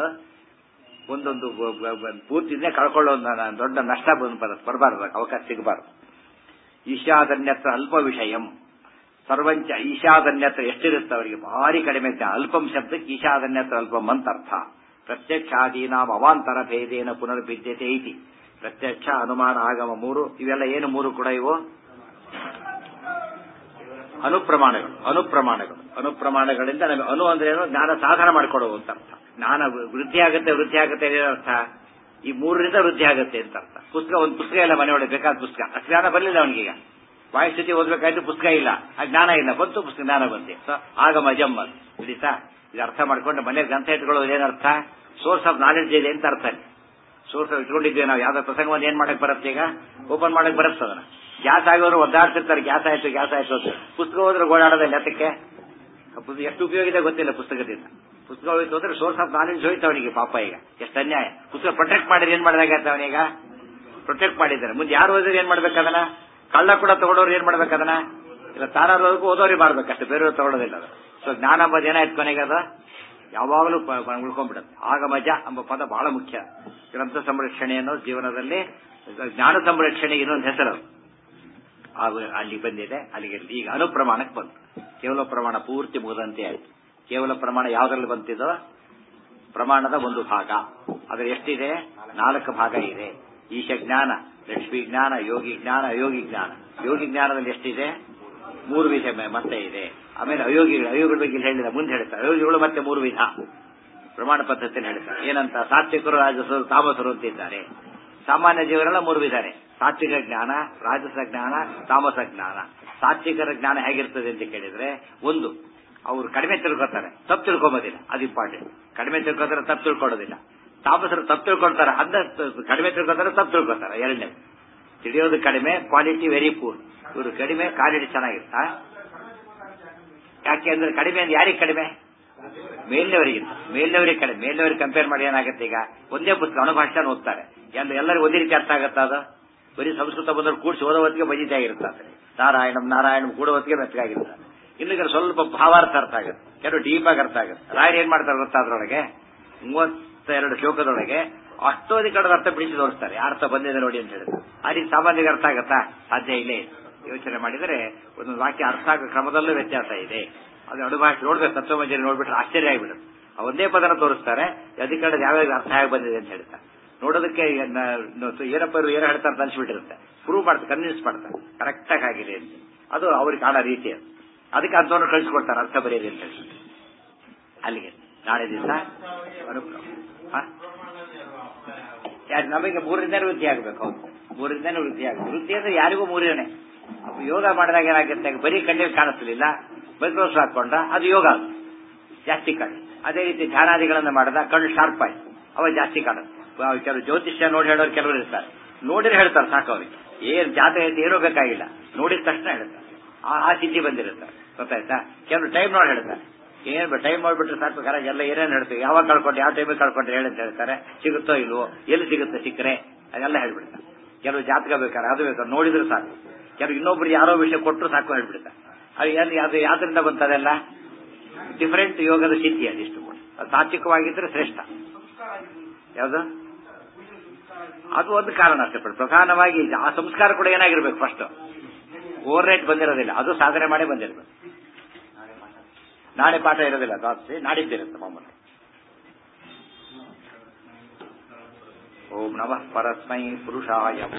ಒಂದೊಂದು ಪೂರ್ತಿನೇ ಕಳ್ಕೊಳ್ಳೋ ದೊಡ್ಡ ನಷ್ಟ ಬರಬಾರ್ದು, ಅವಕಾಶ ಸಿಗಬಾರ್ದು. ಈಶಾದನ್ಯತ್ರ ಅಲ್ಪ ವಿಷಯಂ ಸರ್ವಂಚ. ಈಶಾದನ್ಯತ್ರ ಎಷ್ಟಿರುತ್ತೆ ಅವರಿಗೆ? ಭಾರಿ ಕಡಿಮೆ. ಅಲ್ಪಂ ಶಬ್ದಕ್ಕೆ ಈಶಾದನ್ಯತ್ರ ಅಲ್ಪಂ ಅಂತ ಅರ್ಥ. ಪ್ರತ್ಯಕ್ಷಾದೀನಾಂ ಅವಾಂತರ ಭೇದೇನ ಪುನರ್ಭಿದ್ಯತೆ ಐತಿ. ಪ್ರತ್ಯಕ್ಷ ಅನುಮಾನ ಆಗಮ ಮೂರು. ಇವೆಲ್ಲ ಏನು ಮೂರು ಕೂಡ? ಇವು ಅನುಪ್ರಮಾಣಗಳಿಂದ ನಮಗೆ ಅನು ಅಂದ್ರೆ ಏನು? ಜ್ಞಾನ ಸಾಧನ ಮಾಡಿಕೊಡುವ ಅಂತ ಅರ್ಥ. ಜ್ಞಾನ ವೃದ್ಧಿ ಆಗುತ್ತೆ ಏನರ್ಥ? ಈ ಮೂರರಿಂದ ವೃದ್ಧಿ ಆಗುತ್ತೆ ಅಂತ ಅರ್ಥ. ಒಂದು ಪುಸ್ತಕ ಎಲ್ಲ ಮನೆಯೊಳಗೆ ಬೇಕಾದ ಪುಸ್ತಕ, ಅಷ್ಟು ಜ್ಞಾನ ಬರಲಿಲ್ಲ ಅವನಿಗೀಗ. ವಾಯುಸ್ಥಿತಿ ಓದ್ಬೇಕಾಯ್ತು, ಪುಸ್ತಕ ಇಲ್ಲ, ಆ ಜ್ಞಾನ ಇಲ್ಲ, ಬಂತು ಪುಸ್ತಕ ಜ್ಞಾನ ಬಂತೆ. ಸೊ ಆಗಮ ಜಮ್ ಅದು ಹಿಡಿತಾ. ಇದು ಅರ್ಥ ಮಾಡ್ಕೊಂಡು ಮನೇಲಿ ಗ್ರಂಥ ಇಟ್ಕೊಳ್ಳೋದು ಏನರ್ಥ? ಸೋರ್ಸ್ ಆಫ್ ನಾಲೆಡ್ಜ್ ಇದೆ ಅಂತ ಅರ್ಥ. ಸೋರ್ಸ್ ಆಫ್ ಇಟ್ಕೊಂಡಿದ್ವಿ ನಾವು. ಯಾವ್ದೋ ಪ್ರಸಂಗವನ್ನು ಏನ್ ಮಾಡಕ್ ಬರುತ್ತೆ? ಈಗ ಓಪನ್ ಮಾಡಕ್ ಬರುತ್ತೆ ಅದನ್ನ. ಗ್ಯಾಸ್ ಆಗೋರು ಒದ್ದಾಡ್ತಿರ್ತಾರೆ, ಗ್ಯಾಸ್ ಆಯ್ತು ಅಂತ. ಪುಸ್ತಕ ಹೋದ್ರೆ ಓಡಾಡೋದಿಲ್ಲ. ಅದಕ್ಕೆ ಎಷ್ಟು ಉಪಯೋಗ ಇದೆ ಗೊತ್ತಿಲ್ಲ ಪುಸ್ತಕದಿಂದ. ಪುಸ್ತಕ ಹೋಯ್ತು ಅಂದ್ರೆ ಸೋರ್ಸ್ ಆಫ್ ನಾಲೆಡ್ಜ್ ಹೋಯ್ತು ಅವನಿಗೆ. ಪಾಪ ಈಗ ಎಷ್ಟು ಅನ್ಯಾಯ. ಪುಸ್ತಕ ಪ್ರೊಟೆಕ್ಟ್ ಮಾಡಿದ್ರೆ ಏನ್ ಮಾಡಿದಾಗತ್ತೆ ಅವನೀಗ? ಪ್ರೊಟೆಕ್ಟ್ ಮಾಡಿದ್ದಾರೆ. ಮುಂದೆ ಯಾರು ಓದಿದ್ರೆ ಏನ್ ಮಾಡ್ಬೇಕದನ್ನ? ಕಳ್ಳ ಕೂಡ ತಗೊಳ್ಳೋರು ಏನ್ ಮಾಡ್ಬೇಕದನ್ನ? ಇಲ್ಲ, ತಾರೋದಕ್ಕೂ ಓದೋರಿಗೆ ಮಾಡ್ಬೇಕಷ್ಟೇ, ಬೇರೆಯವ್ರು ತಗೊಳ್ಳೋದಿಲ್ಲ ಅದು. ಸೊ ಜ್ಞಾನ ಎಂಬುದು ಏನಾಯ್ತು ಕೊನೆಗೆ? ಅದು ಯಾವಾಗಲೂ ಉಳ್ಕೊಂಡ್ಬಿಡುತ್ತೆ. ಆಗ ಮಜ ಎಂಬ ಪದ ಬಹಳ ಮುಖ್ಯ. ಗ್ರಂಥ ಸಂರಕ್ಷಣೆ ಅನ್ನೋ ಜೀವನದಲ್ಲಿ ಜ್ಞಾನ ಸಂರಕ್ಷಣೆಗೆ ಇನ್ನೊಂದು ಹೆಸರು ಅಲ್ಲಿ ಬಂದಿದೆ. ಅಲ್ಲಿಗೆ ಈಗ ಅನುಪ್ರಮಾಣಕ್ಕೆ ಬಂತು. ಕೇವಲ ಪ್ರಮಾಣ ಪೂರ್ತಿ ಮುಗಿದಂತೆ ಆಯ್ತು. ಕೇವಲ ಪ್ರಮಾಣ ಯಾವ್ದ್ರಲ್ಲಿ ಬಂತಿದೋ ಪ್ರಮಾಣದ ಒಂದು ಭಾಗ. ಅದ್ರ ಎಷ್ಟಿದೆ? 4 ಭಾಗ ಇದೆ. ಈಶ ಜ್ಞಾನ, ಲಕ್ಷ್ಮೀ ಜ್ಞಾನ, ಯೋಗಿ ಜ್ಞಾನ, ಅಯೋಗಿ ಜ್ಞಾನ. ಯೋಗಿ ಜ್ಞಾನದಲ್ಲಿ ಎಷ್ಟಿದೆ? 3 ವಿಧ ಮತ್ತೆ ಇದೆ. ಆಮೇಲೆ ಅಯೋಗಿಗಳ ಬಗ್ಗೆ ಹೇಳಿದ ಮುಂದೆ ಹೇಳ್ತಾರೆ. ಅಯೋಗಿಗಳು ಮತ್ತೆ 3 ವಿಧ ಪ್ರಮಾಣ ಪದ್ಧತಿಯಲ್ಲಿ ಹೇಳ್ತಾರೆ. ಏನಂತ? ಸಾತ್ವಿಕರು, ರಾಜಸರು, ತಾಮಸರು ಅಂತಿದ್ದಾರೆ. ಸಾಮಾನ್ಯ ಜೀವರೆಲ್ಲ 3 ವಿಧಾನೆ: ಸಾತ್ವಿಕ ಜ್ಞಾನ, ರಾಜಸ ಜ್ಞಾನ, ತಾಮಸ ಜ್ಞಾನ. ಸಾತ್ವಿಕರ ಜ್ಞಾನ ಹೇಗಿರ್ತದೆ ಅಂತ ಕೇಳಿದ್ರೆ, ಒಂದು, ಅವರು ಕಡಿಮೆ ತಿಳ್ಕೊತಾರೆ, ತಪ್ಪು ತಿಳ್ಕೊಂಬೋದಿಲ್ಲ. ಅದು ಇಂಪಾರ್ಟೆಂಟ್. ಕಡಿಮೆ ತಿಳ್ಕೊತಾರೆ, ತಪ್ಪು ತಿಳ್ಕೊಳ್ಳೋದಿಲ್ಲ. ತಾಮಸರು ತಪ್ಪು ತಿಳ್ಕೊಳ್ತಾರೆ, ಕಡಿಮೆ ತಿಳ್ಕೊತಾರೆ, ತಪ್ಪು ತಿಳ್ಕೊತಾರೆ. ಎರಡನೇ, ತಿಳಿಯೋದು ಕಡಿಮೆ, ಕ್ವಾಲಿಟಿ ವೆರಿ ಪೂರ್. ಇವರು ಕಡಿಮೆ, ಕ್ವಾಲಿಟಿ ಚೆನ್ನಾಗಿರ್ತ. ಯಾಕೆ ಅಂದ್ರೆ ಕಡಿಮೆ ಅಂದ್ರೆ ಯಾರಿಗೆ ಕಡಿಮೆ? ಮೇಲಿನವರಿಗಿಂತ. ಮೇಲಿನವರಿಗೆ ಕಡಿಮೆ. ಮೇಲಿನವರಿಗೆ ಕಂಪೇರ್ ಮಾಡಿ ಏನಾಗುತ್ತೆ? ಈಗ ಒಂದೇ ಪುಸ್ತಕ ಅನುಭಾಷಣ ಓದ್ತಾರೆ, ಎಲ್ಲರಿಗೂ ಒಂದೇ ರೀತಿ ಅರ್ಥ ಆಗತ್ತ? ಅದು ಬರೀ ಸಂಸ್ಕೃತ ಬಂದ್ರೆ ಕೂಡಿಸಿ ಓದೋ ಹೊತ್ತಿಗೆ ಬಜಿತೆ ಆಗಿರ್ತಾರೆ. ನಾರಾಯಣಂ ಕೂಡೋ ಹೊತ್ತಿಗೆ ಮೆತ್ತಗಾಗಿರ್ತಾರೆ. ಇನ್ನು ಸ್ವಲ್ಪ ಭಾವಾರ್ಥ ಅರ್ಥ ಆಗುತ್ತೆ, ಕೆಲವು ಡೀಪ್ ಆಗಿ ಅರ್ಥ ಆಗುತ್ತೆ. ರಾಯರು ಏನ್ ಮಾಡ್ತಾರೆ ಗೊತ್ತಾ? ಅದರೊಳಗೆ 32 ಶ್ಲೋಕದೊಳಗೆ ಅಷ್ಟೋದಿ ಕಡೆದ ಅರ್ಥ ಬಿಡಿಸಿ ತೋರಿಸ್ತಾರೆ. ಅರ್ಥ ಬಂದಿದೆ ನೋಡಿ ಅಂತ ಹೇಳಿದ್ರೆ. ಆ ರೀತಿ ಸಾಮಾನ್ಯರಿಗೆ ಅರ್ಥ ಆಗತ್ತಾ? ಸಾಧ್ಯ ಇಲ್ಲೇ. ಯೋಚನೆ ಮಾಡಿದರೆ ಒಂದು ವಾಕ್ಯ ಅರ್ಥ ಆಗೋ ಕ್ರಮದಲ್ಲೂ ವ್ಯತ್ಯಾಸ ಇದೆ. ಅದು ಅಡುಭಾಷೆ ನೋಡ್ಬೇಕು, ತತ್ವಮಂಜರಿ ನೋಡ್ಬಿಟ್ರೆ ಆಶ್ಚರ್ಯ ಆಗಿಬಿಡುತ್ತೆ. ಒಂದೇ ಪದನ ತೋರಿಸ್ತಾರೆ, ಅದಕ್ಕೆ ಯಾವ್ಯಾವ ಅರ್ಥ ಆಗಿ ಬಂದಿದೆ ಅಂತ ಹೇಳ್ತಾರೆ. ನೋಡೋದಕ್ಕೆ ಏನಪ್ಪ ಏನೋ ಹೇಳ್ತಾರೆ ಅಂತ ಅನ್ಸ್ಬಿಟ್ಟಿರುತ್ತೆ. ಪ್ರೂವ್ ಮಾಡ್ತಾರೆ, ಕನ್ವಿನ್ಸ್ ಮಾಡ್ತಾರೆ ಕರೆಕ್ಟ್ ಆಗಿದೆ ಅಂತ. ಅದು ಅವ್ರಿಗೆ ಕಾಣೋ ರೀತಿ. ಅದು ಅದಕ್ಕೆ ಅಂಥವ್ರು ಕಳಿಸ್ಕೊಡ್ತಾರೆ ಅರ್ಥ ಬರೆಯೋದು ಅಂತ ಹೇಳಿ. ಅಲ್ಲಿಗೆ ನಾಳೆ ದಿವಸ ನಮಗೆ 3ರಿಂದ ವೃದ್ಧಿ ಆಗಬೇಕು. ಹೌದು, 3ರಿಂದ ವೃದ್ಧಿ ಆಗುತ್ತೆ. ವೃದ್ಧಿ ಅಂದ್ರೆ ಯಾರಿಗೂ 3ನೇ. ಯೋಗ ಮಾಡಿದಾಗ ಏನಾಗುತ್ತೆ? ಬರೀ ಕಣ್ಣಿಗೆ ಕಾಣಿಸ್ಲಿಲ್ಲ, ಮೈಕ್ರೋಸ್ ಹಾಕೊಂಡ ಅದು ಯೋಗ ಜಾಸ್ತಿ ಕಾಣುತ್ತೆ. ಅದೇ ರೀತಿ ಧ್ಯಾನಾದಿಗಳನ್ನ ಮಾಡಿದಾಗ ಕಣ್ಣು ಶಾರ್ಪ್ ಆಯ್ತು, ಅವಾಗ ಜಾಸ್ತಿ ಕಾಣುತ್ತೆ. ಕೆಲವು ಜ್ಯೋತಿಷ್ಯ ನೋಡಿ ಹೇಳೋರು ಕೆಲವರು ಇರ್ತಾರೆ. ನೋಡಿದ್ರೆ ಹೇಳ್ತಾರೆ ಸಾಕು ಅವ್ರಿಗೆ. ಏನ್ ಜಾತಕ ಐತೆ ಏನೋ ಬೇಕಾಗಿಲ್ಲ, ನೋಡಿದ ತಕ್ಷಣ ಹೇಳ್ತಾರೆ. ಆ ಸಿದ್ಧಿ ಬಂದಿರುತ್ತಾರೆ. ಗೊತ್ತಾಯ್ತಾ? ಕೆಲವರು ಟೈಮ್ ನೋಡಿ ಹೇಳ್ತಾರೆ. ಏನ್ ಟೈಮ್ ನೋಡ್ಬಿಟ್ರೆ ಸಾಕು, ಎಲ್ಲ ಏನೇನು ಹೇಳ್ತೀವಿ, ಯಾವಾಗ ಕಳ್ಕೊಂಡ್ರೆ, ಯಾವ ಟೈಮಿಗೆ ಕಳ್ಕೊಂಡ್ರೆ ಹೇಳಂತ ಹೇಳ್ತಾರೆ. ಸಿಗುತ್ತೋ ಇಲ್ವೋ, ಎಲ್ಲಿ ಸಿಗುತ್ತೆ, ಸಿಕ್ಕರೆ ಅದೆಲ್ಲ ಹೇಳ್ಬಿಡ್ತಾರೆ. ಕೆಲವು ಜಾತಕ ಬೇಕಾರೆ ಅದು ಬೇಕಾದ್ರೆ ನೋಡಿದ್ರೆ ಸಾಕು. ಕೆಲವು ಇನ್ನೊಬ್ರು ಯಾರೋ ವಿಷಯ ಕೊಟ್ಟರು ಸಾಕು ಹೇಳ್ಬಿಡ್ತಾರೆ. ಅದು ಯಾವ್ದ್ರಿಂದ ಬಂತದೆಲ್ಲ ಡಿಫರೆಂಟ್ ಯೋಗದ ಸಿದ್ಧಿ. ಅದಿಷ್ಟು ಕೂಡ ಅದು ತಾತ್ವಿಕವಾಗಿದ್ರೆ ಶ್ರೇಷ್ಠ. ಯಾವುದು? ಅದು ಒಂದು ಕಾರಣ ಅಷ್ಟೇ. ಪ್ರಧಾನವಾಗಿ ಆ ಸಂಸ್ಕಾರ ಕೂಡ ಏನಾಗಿರ್ಬೇಕು? ಫಸ್ಟ್ ಓವರ್ ರೇಟ್ ಬಂದಿರೋದಿಲ್ಲ, ಅದು ಸಾಧನೆ ಮಾಡೇ ಬಂದಿರ್ಬೇಕು. ನಾಳೆ ಪಾಠ ಇರೋದಿಲ್ಲ, ನಾಡಿದ್ದಿರುತ್ತೆ ಮಾಮೂಲಿ. ಓಂ ನಮಃ ಪರಸ್ಮೈ ಪುರುಷಾಯ.